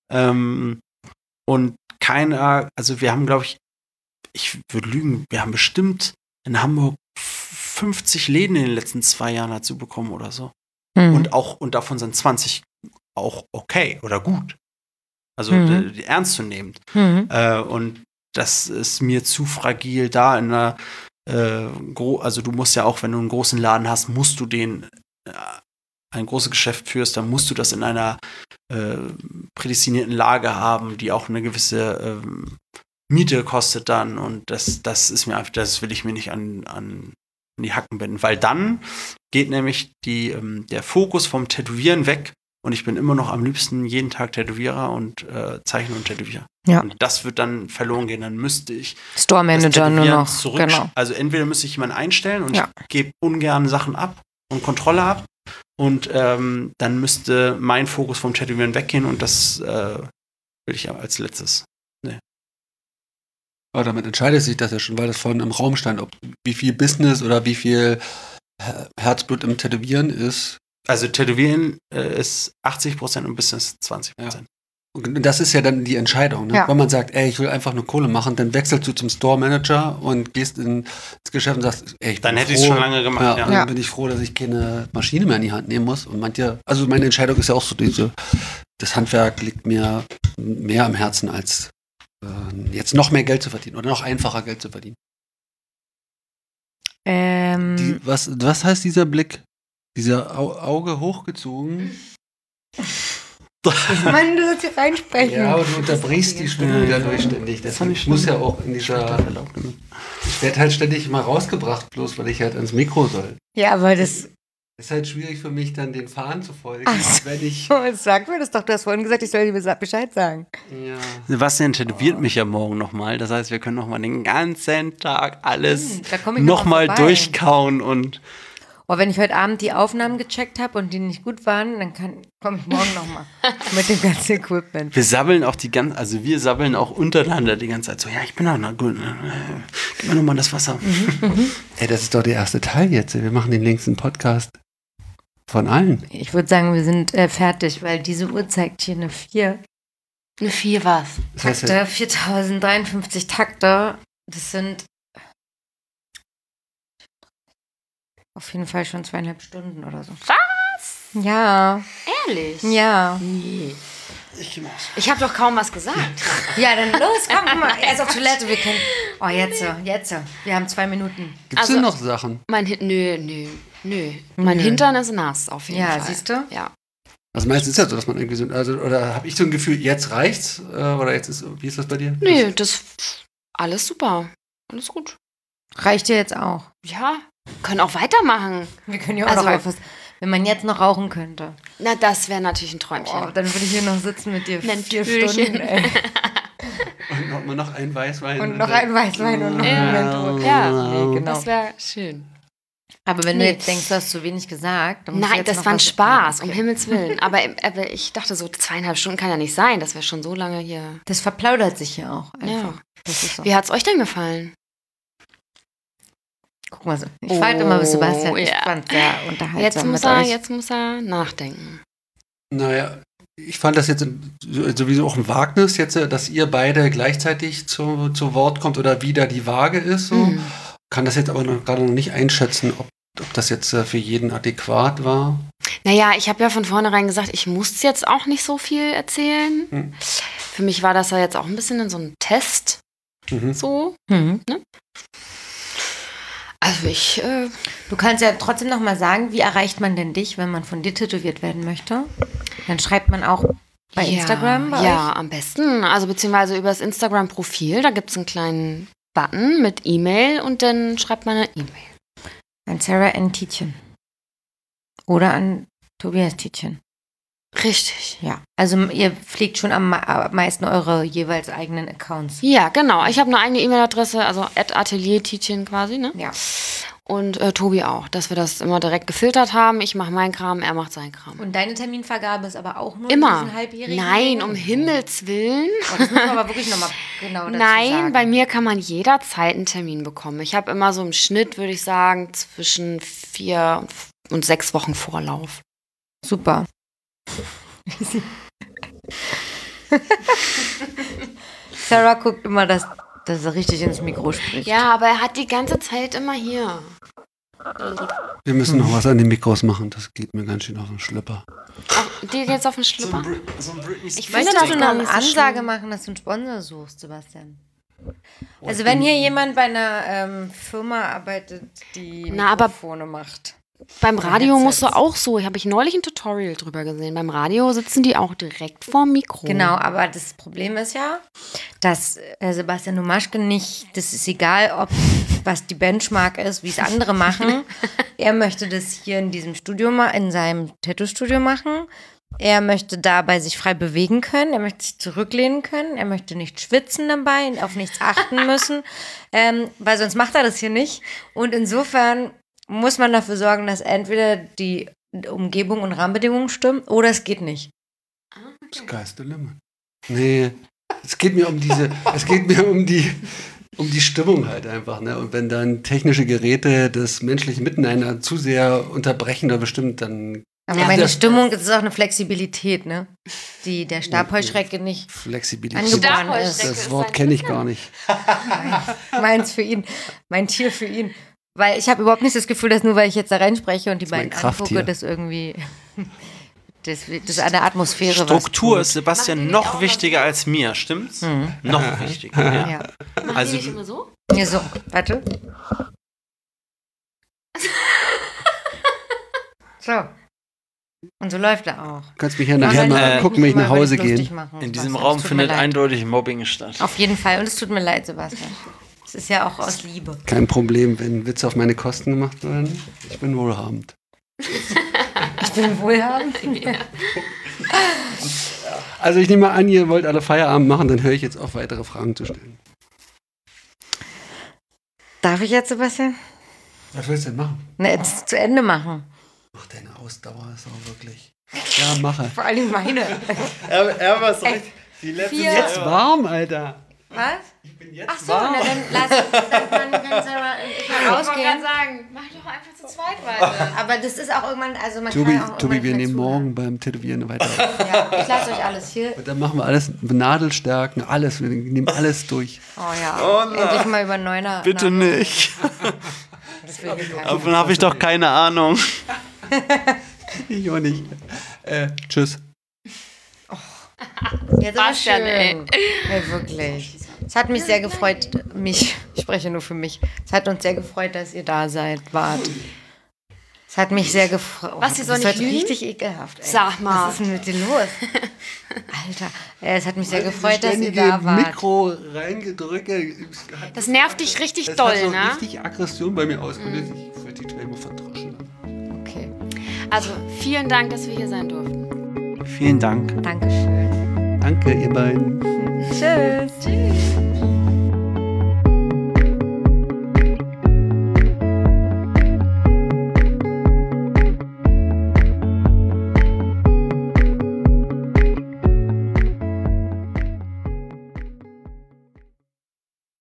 Und keiner, also wir haben, glaube ich würde lügen, wir haben bestimmt in Hamburg 50 Läden in den letzten 2 Jahren dazu bekommen oder so. Und davon sind 20 auch okay oder gut. Also ernst zu nehmen. Und das ist mir zu fragil da in einer also du musst ja auch, wenn du einen großen Laden hast, musst du ein großes Geschäft führst, dann musst du das in einer prädestinierten Lage haben, die auch eine gewisse Miete kostet dann, und das ist mir einfach, das will ich mir nicht an die Hacken binden, weil dann geht nämlich der Fokus vom Tätowieren weg, und ich bin immer noch am liebsten jeden Tag Tätowierer und Zeichner und Tätowierer. Ja. Und das wird dann verloren gehen, dann müsste ich Store Manager nur noch. Genau. Also entweder müsste ich jemanden einstellen und ich gebe ungern Sachen ab und Kontrolle ab, und dann müsste mein Fokus vom Tätowieren weggehen, und das will ich ja als letztes. Nee. Aber damit entscheidet sich das ja schon, weil das vorhin im Raum stand, ob wie viel Business oder wie viel Herzblut im Tätowieren ist. Also Tätowieren ist 80% und Business 20%. Ja. Und das ist ja dann die Entscheidung. Ne? Ja. Wenn man sagt, ich will einfach nur Kohle machen, dann wechselst du zum Store Manager und gehst ins Geschäft und sagst, ich bin dann hätte ich froh. es schon lange gemacht. Ja. Dann bin ich froh, dass ich keine Maschine mehr in die Hand nehmen muss. Und also meine Entscheidung ist ja auch so, das Handwerk liegt mir mehr am Herzen, als jetzt noch mehr Geld zu verdienen oder noch einfacher Geld zu verdienen. Was heißt dieser Blick? Dieser Auge hochgezogen? Mann, du sollst hier reinsprechen. Ja, aber du unterbrichst die Stimme dadurch ständig. Deswegen muss ja auch in dieser... Ich werde halt ständig mal rausgebracht, bloß weil ich halt ans Mikro soll. Ja, aber das... ist halt schwierig für mich, dann den Faden zu folgen, wenn ich... Sag mir das doch, du hast vorhin gesagt, ich soll dir Bescheid sagen. Ja. Sebastian tätowiert mich ja morgen nochmal. Das heißt, wir können nochmal den ganzen Tag alles Da nochmal durchkauen und... Oh, wenn ich heute Abend die Aufnahmen gecheckt habe und die nicht gut waren, dann komme ich morgen nochmal mit dem ganzen Equipment. Wir sabbeln auch wir sabbeln auch untereinander die ganze Zeit so, ja, ich bin auch noch gut. Gib mir nochmal das Wasser. Ey, das ist doch der erste Teil jetzt. Wir machen den längsten Podcast von allen. Ich würde sagen, wir sind fertig, weil diese Uhr zeigt hier eine 4. Eine 4 was? Das heißt, Takte, 4053 Takte. Das sind auf jeden Fall schon 2,5 Stunden oder so. Was? Ja. Ehrlich? Ja. Nee. Ich habe doch kaum was gesagt. Ja, dann los, komm mal. Erst auf Toilette, wir können... Oh, jetzt. Wir haben 2 Minuten. Gibt's denn noch Sachen? Nö. Mein Hintern ist nass auf jeden Fall. Ja, siehst du? Ja. Also meistens ist ja so, dass man irgendwie so... oder habe ich so ein Gefühl, jetzt reicht's? Oder wie ist das bei dir? Nö, das alles super. Alles gut. Reicht dir jetzt auch? Ja, können auch weitermachen. Wir können ja auch noch etwas... Wenn man jetzt noch rauchen könnte. Na, das wäre natürlich ein Träumchen. Oh, dann würde ich hier noch sitzen mit dir 4 Natürlich. Stunden, ey. Und noch ein Weißwein. Und noch ein Weißwein und noch ein Menthol. Ja, nee, genau. Das wäre schön. Aber wenn du jetzt denkst, du hast zu wenig gesagt, dann musst du Nein, jetzt das noch war ein was Spaß, erzählen. um Himmels Willen. Aber ich dachte so, 2,5 Stunden kann ja nicht sein. Das wäre schon so lange hier. Das verplaudert sich ja auch einfach. Ja. Das ist so. Wie hat's euch denn gefallen? Guck mal so. Ich fand immer mit Sebastian. Ich ja. fand sehr unterhaltsam mit euch. Jetzt muss er nachdenken. Naja, ich fand das jetzt sowieso auch ein Wagnis, jetzt, dass ihr beide gleichzeitig zu Wort kommt oder wie da die Waage ist. So. Kann das jetzt aber gerade noch nicht einschätzen, ob das jetzt für jeden adäquat war. Naja, ich habe ja von vornherein gesagt, ich muss jetzt auch nicht so viel erzählen. Für mich war das ja jetzt auch ein bisschen so ein Test. So. Ne? Also Du kannst ja trotzdem noch mal sagen, wie erreicht man denn dich, wenn man von dir tätowiert werden möchte? Dann schreibt man auch bei Instagram bei Ja, euch? am besten. Also beziehungsweise über das Instagram-Profil. Da gibt es einen kleinen Button mit E-Mail und dann schreibt man eine E-Mail. An Sarah N. Tietjen. Oder an Tobias Tietjen. Richtig. Ja. Also ihr pflegt schon am meisten eure jeweils eigenen Accounts. Ja, genau. Ich habe eine eigene E-Mail-Adresse, also @atelier-tietjen quasi, ne? Ja. Und Tobi auch, dass wir das immer direkt gefiltert haben. Ich mache meinen Kram, er macht seinen Kram. Und deine Terminvergabe ist aber auch nur Immer. diesen halbjährigen? Nein, Dinge? um Himmels Willen. Oh, das müssen wir aber wirklich nochmal genau dazu Nein, sagen. bei mir kann man jederzeit einen Termin bekommen. Ich habe immer so im Schnitt, würde ich sagen, zwischen 4 und 6 Wochen Vorlauf. Super. Sarah guckt immer, dass er richtig ins Mikro spricht. Ja, aber er hat die ganze Zeit immer hier. Wir müssen noch was an den Mikros machen, das geht mir ganz schön auf den Schlüpper. Dir geht's auf den Schlüpper? Ich finde Möchtest das du gar eine nicht so Ansage schlimm. machen, dass du einen Sponsor suchst, Sebastian? Also wenn hier jemand bei einer Firma arbeitet, die Na, aber- Mikrofone macht. Beim Radio Headsets. musst du auch so, habe ich neulich ein Tutorial drüber gesehen. Beim Radio sitzen die auch direkt vorm Mikro. Genau, aber das Problem ist ja, dass Sebastian Domaschke nicht, das ist egal, ob was die Benchmark ist, wie es andere machen. Er möchte das hier in diesem Studio, in seinem Tattoo-Studio machen. Er möchte dabei sich frei bewegen können, er möchte sich zurücklehnen können, er möchte nicht schwitzen dabei, auf nichts achten müssen, weil sonst macht er das hier nicht. Und insofern muss man dafür sorgen, dass entweder die Umgebung und Rahmenbedingungen stimmen oder es geht nicht. Sky's the limit. Nee, es geht mir um die Stimmung halt einfach, ne? Und wenn dann technische Geräte das menschliche Miteinander zu sehr unterbrechen oder bestimmt, dann Aber Ja, meine das- Stimmung ist auch eine Flexibilität, ne? Die der Stabheuschrecke nicht Flexibilität. angeboren ist. Stabheuschrecke. Das Wort kenne ich gar nicht. Meins für ihn, mein Tier für ihn. Weil ich habe überhaupt nicht das Gefühl, dass nur weil ich jetzt da reinspreche und die Das ist mein beiden Krafttier. angucke, das irgendwie das an der Atmosphäre Struktur was ist Sebastian Machen die noch auch wichtiger als mir, stimmt's? Noch wichtiger. tut. Ja. Ja. Machen Also- die nicht immer so? Ja, so, warte. So. Und so läuft er auch. Du kannst mich ja nachher Man mal kann gucken, wenn ich nicht nach mal über Hause dich lustig gehe. machen, In diesem Sebastian. Raum Es tut findet mir leid. eindeutig Mobbing statt. Auf jeden Fall. Und es tut mir leid, Sebastian. Es ist ja auch aus Liebe. Kein Problem, wenn Witze auf meine Kosten gemacht werden. Ich bin wohlhabend. Ich bin wohlhabend. Also ich nehme mal an, ihr wollt alle Feierabend machen, dann höre ich jetzt auf, weitere Fragen zu stellen. Darf ich jetzt, Sebastian? Was willst du denn machen? Na, jetzt zu Ende machen. Ach, deine Ausdauer ist auch wirklich... Ja, mache. Vor allem meine. Er war so die letzten Vier- Jetzt warm, Alter. Was? Ach so, na dann kann Sarah und ich mal rausgehen. sagen, mach doch einfach zu zweit weiter. Aber das ist auch irgendwann, also man Tobi, kann auch Tobi, irgendwann wir nicht nehmen mehr morgen beim Tätowieren weiter auf. zuhören. Ja, ich lasse euch alles hier. Und dann machen wir alles, Nadelstärken, alles. Wir nehmen alles durch. Oh ja, endlich mal über Neuner. Bitte nicht. Das will hier keiner. Davon habe ich doch keine Ahnung. Ich auch nicht. Tschüss. Jetzt aber Bastian, schön. ey. Hey, wirklich. Es hat mich sehr gefreut, ich spreche nur für mich. Es hat uns sehr gefreut, dass ihr da wart. Es hat mich sehr gefreut. Was, ihr soll das ist nicht heute lügen? richtig ekelhaft. Ey. Sag mal. Was ist denn mit dir los? Alter, es hat mich sehr gefreut, dass ihr da wart. Mikro reingedrücke. Das nervt dich richtig Das doll, hat so ne? richtig Aggression bei mir ausgelöst. Ich würde die Träne verdroschen. Okay, Also, vielen Dank, dass wir hier sein durften. Vielen Dank. Dankeschön. Danke, ihr beiden. Tschüss. Tschüss.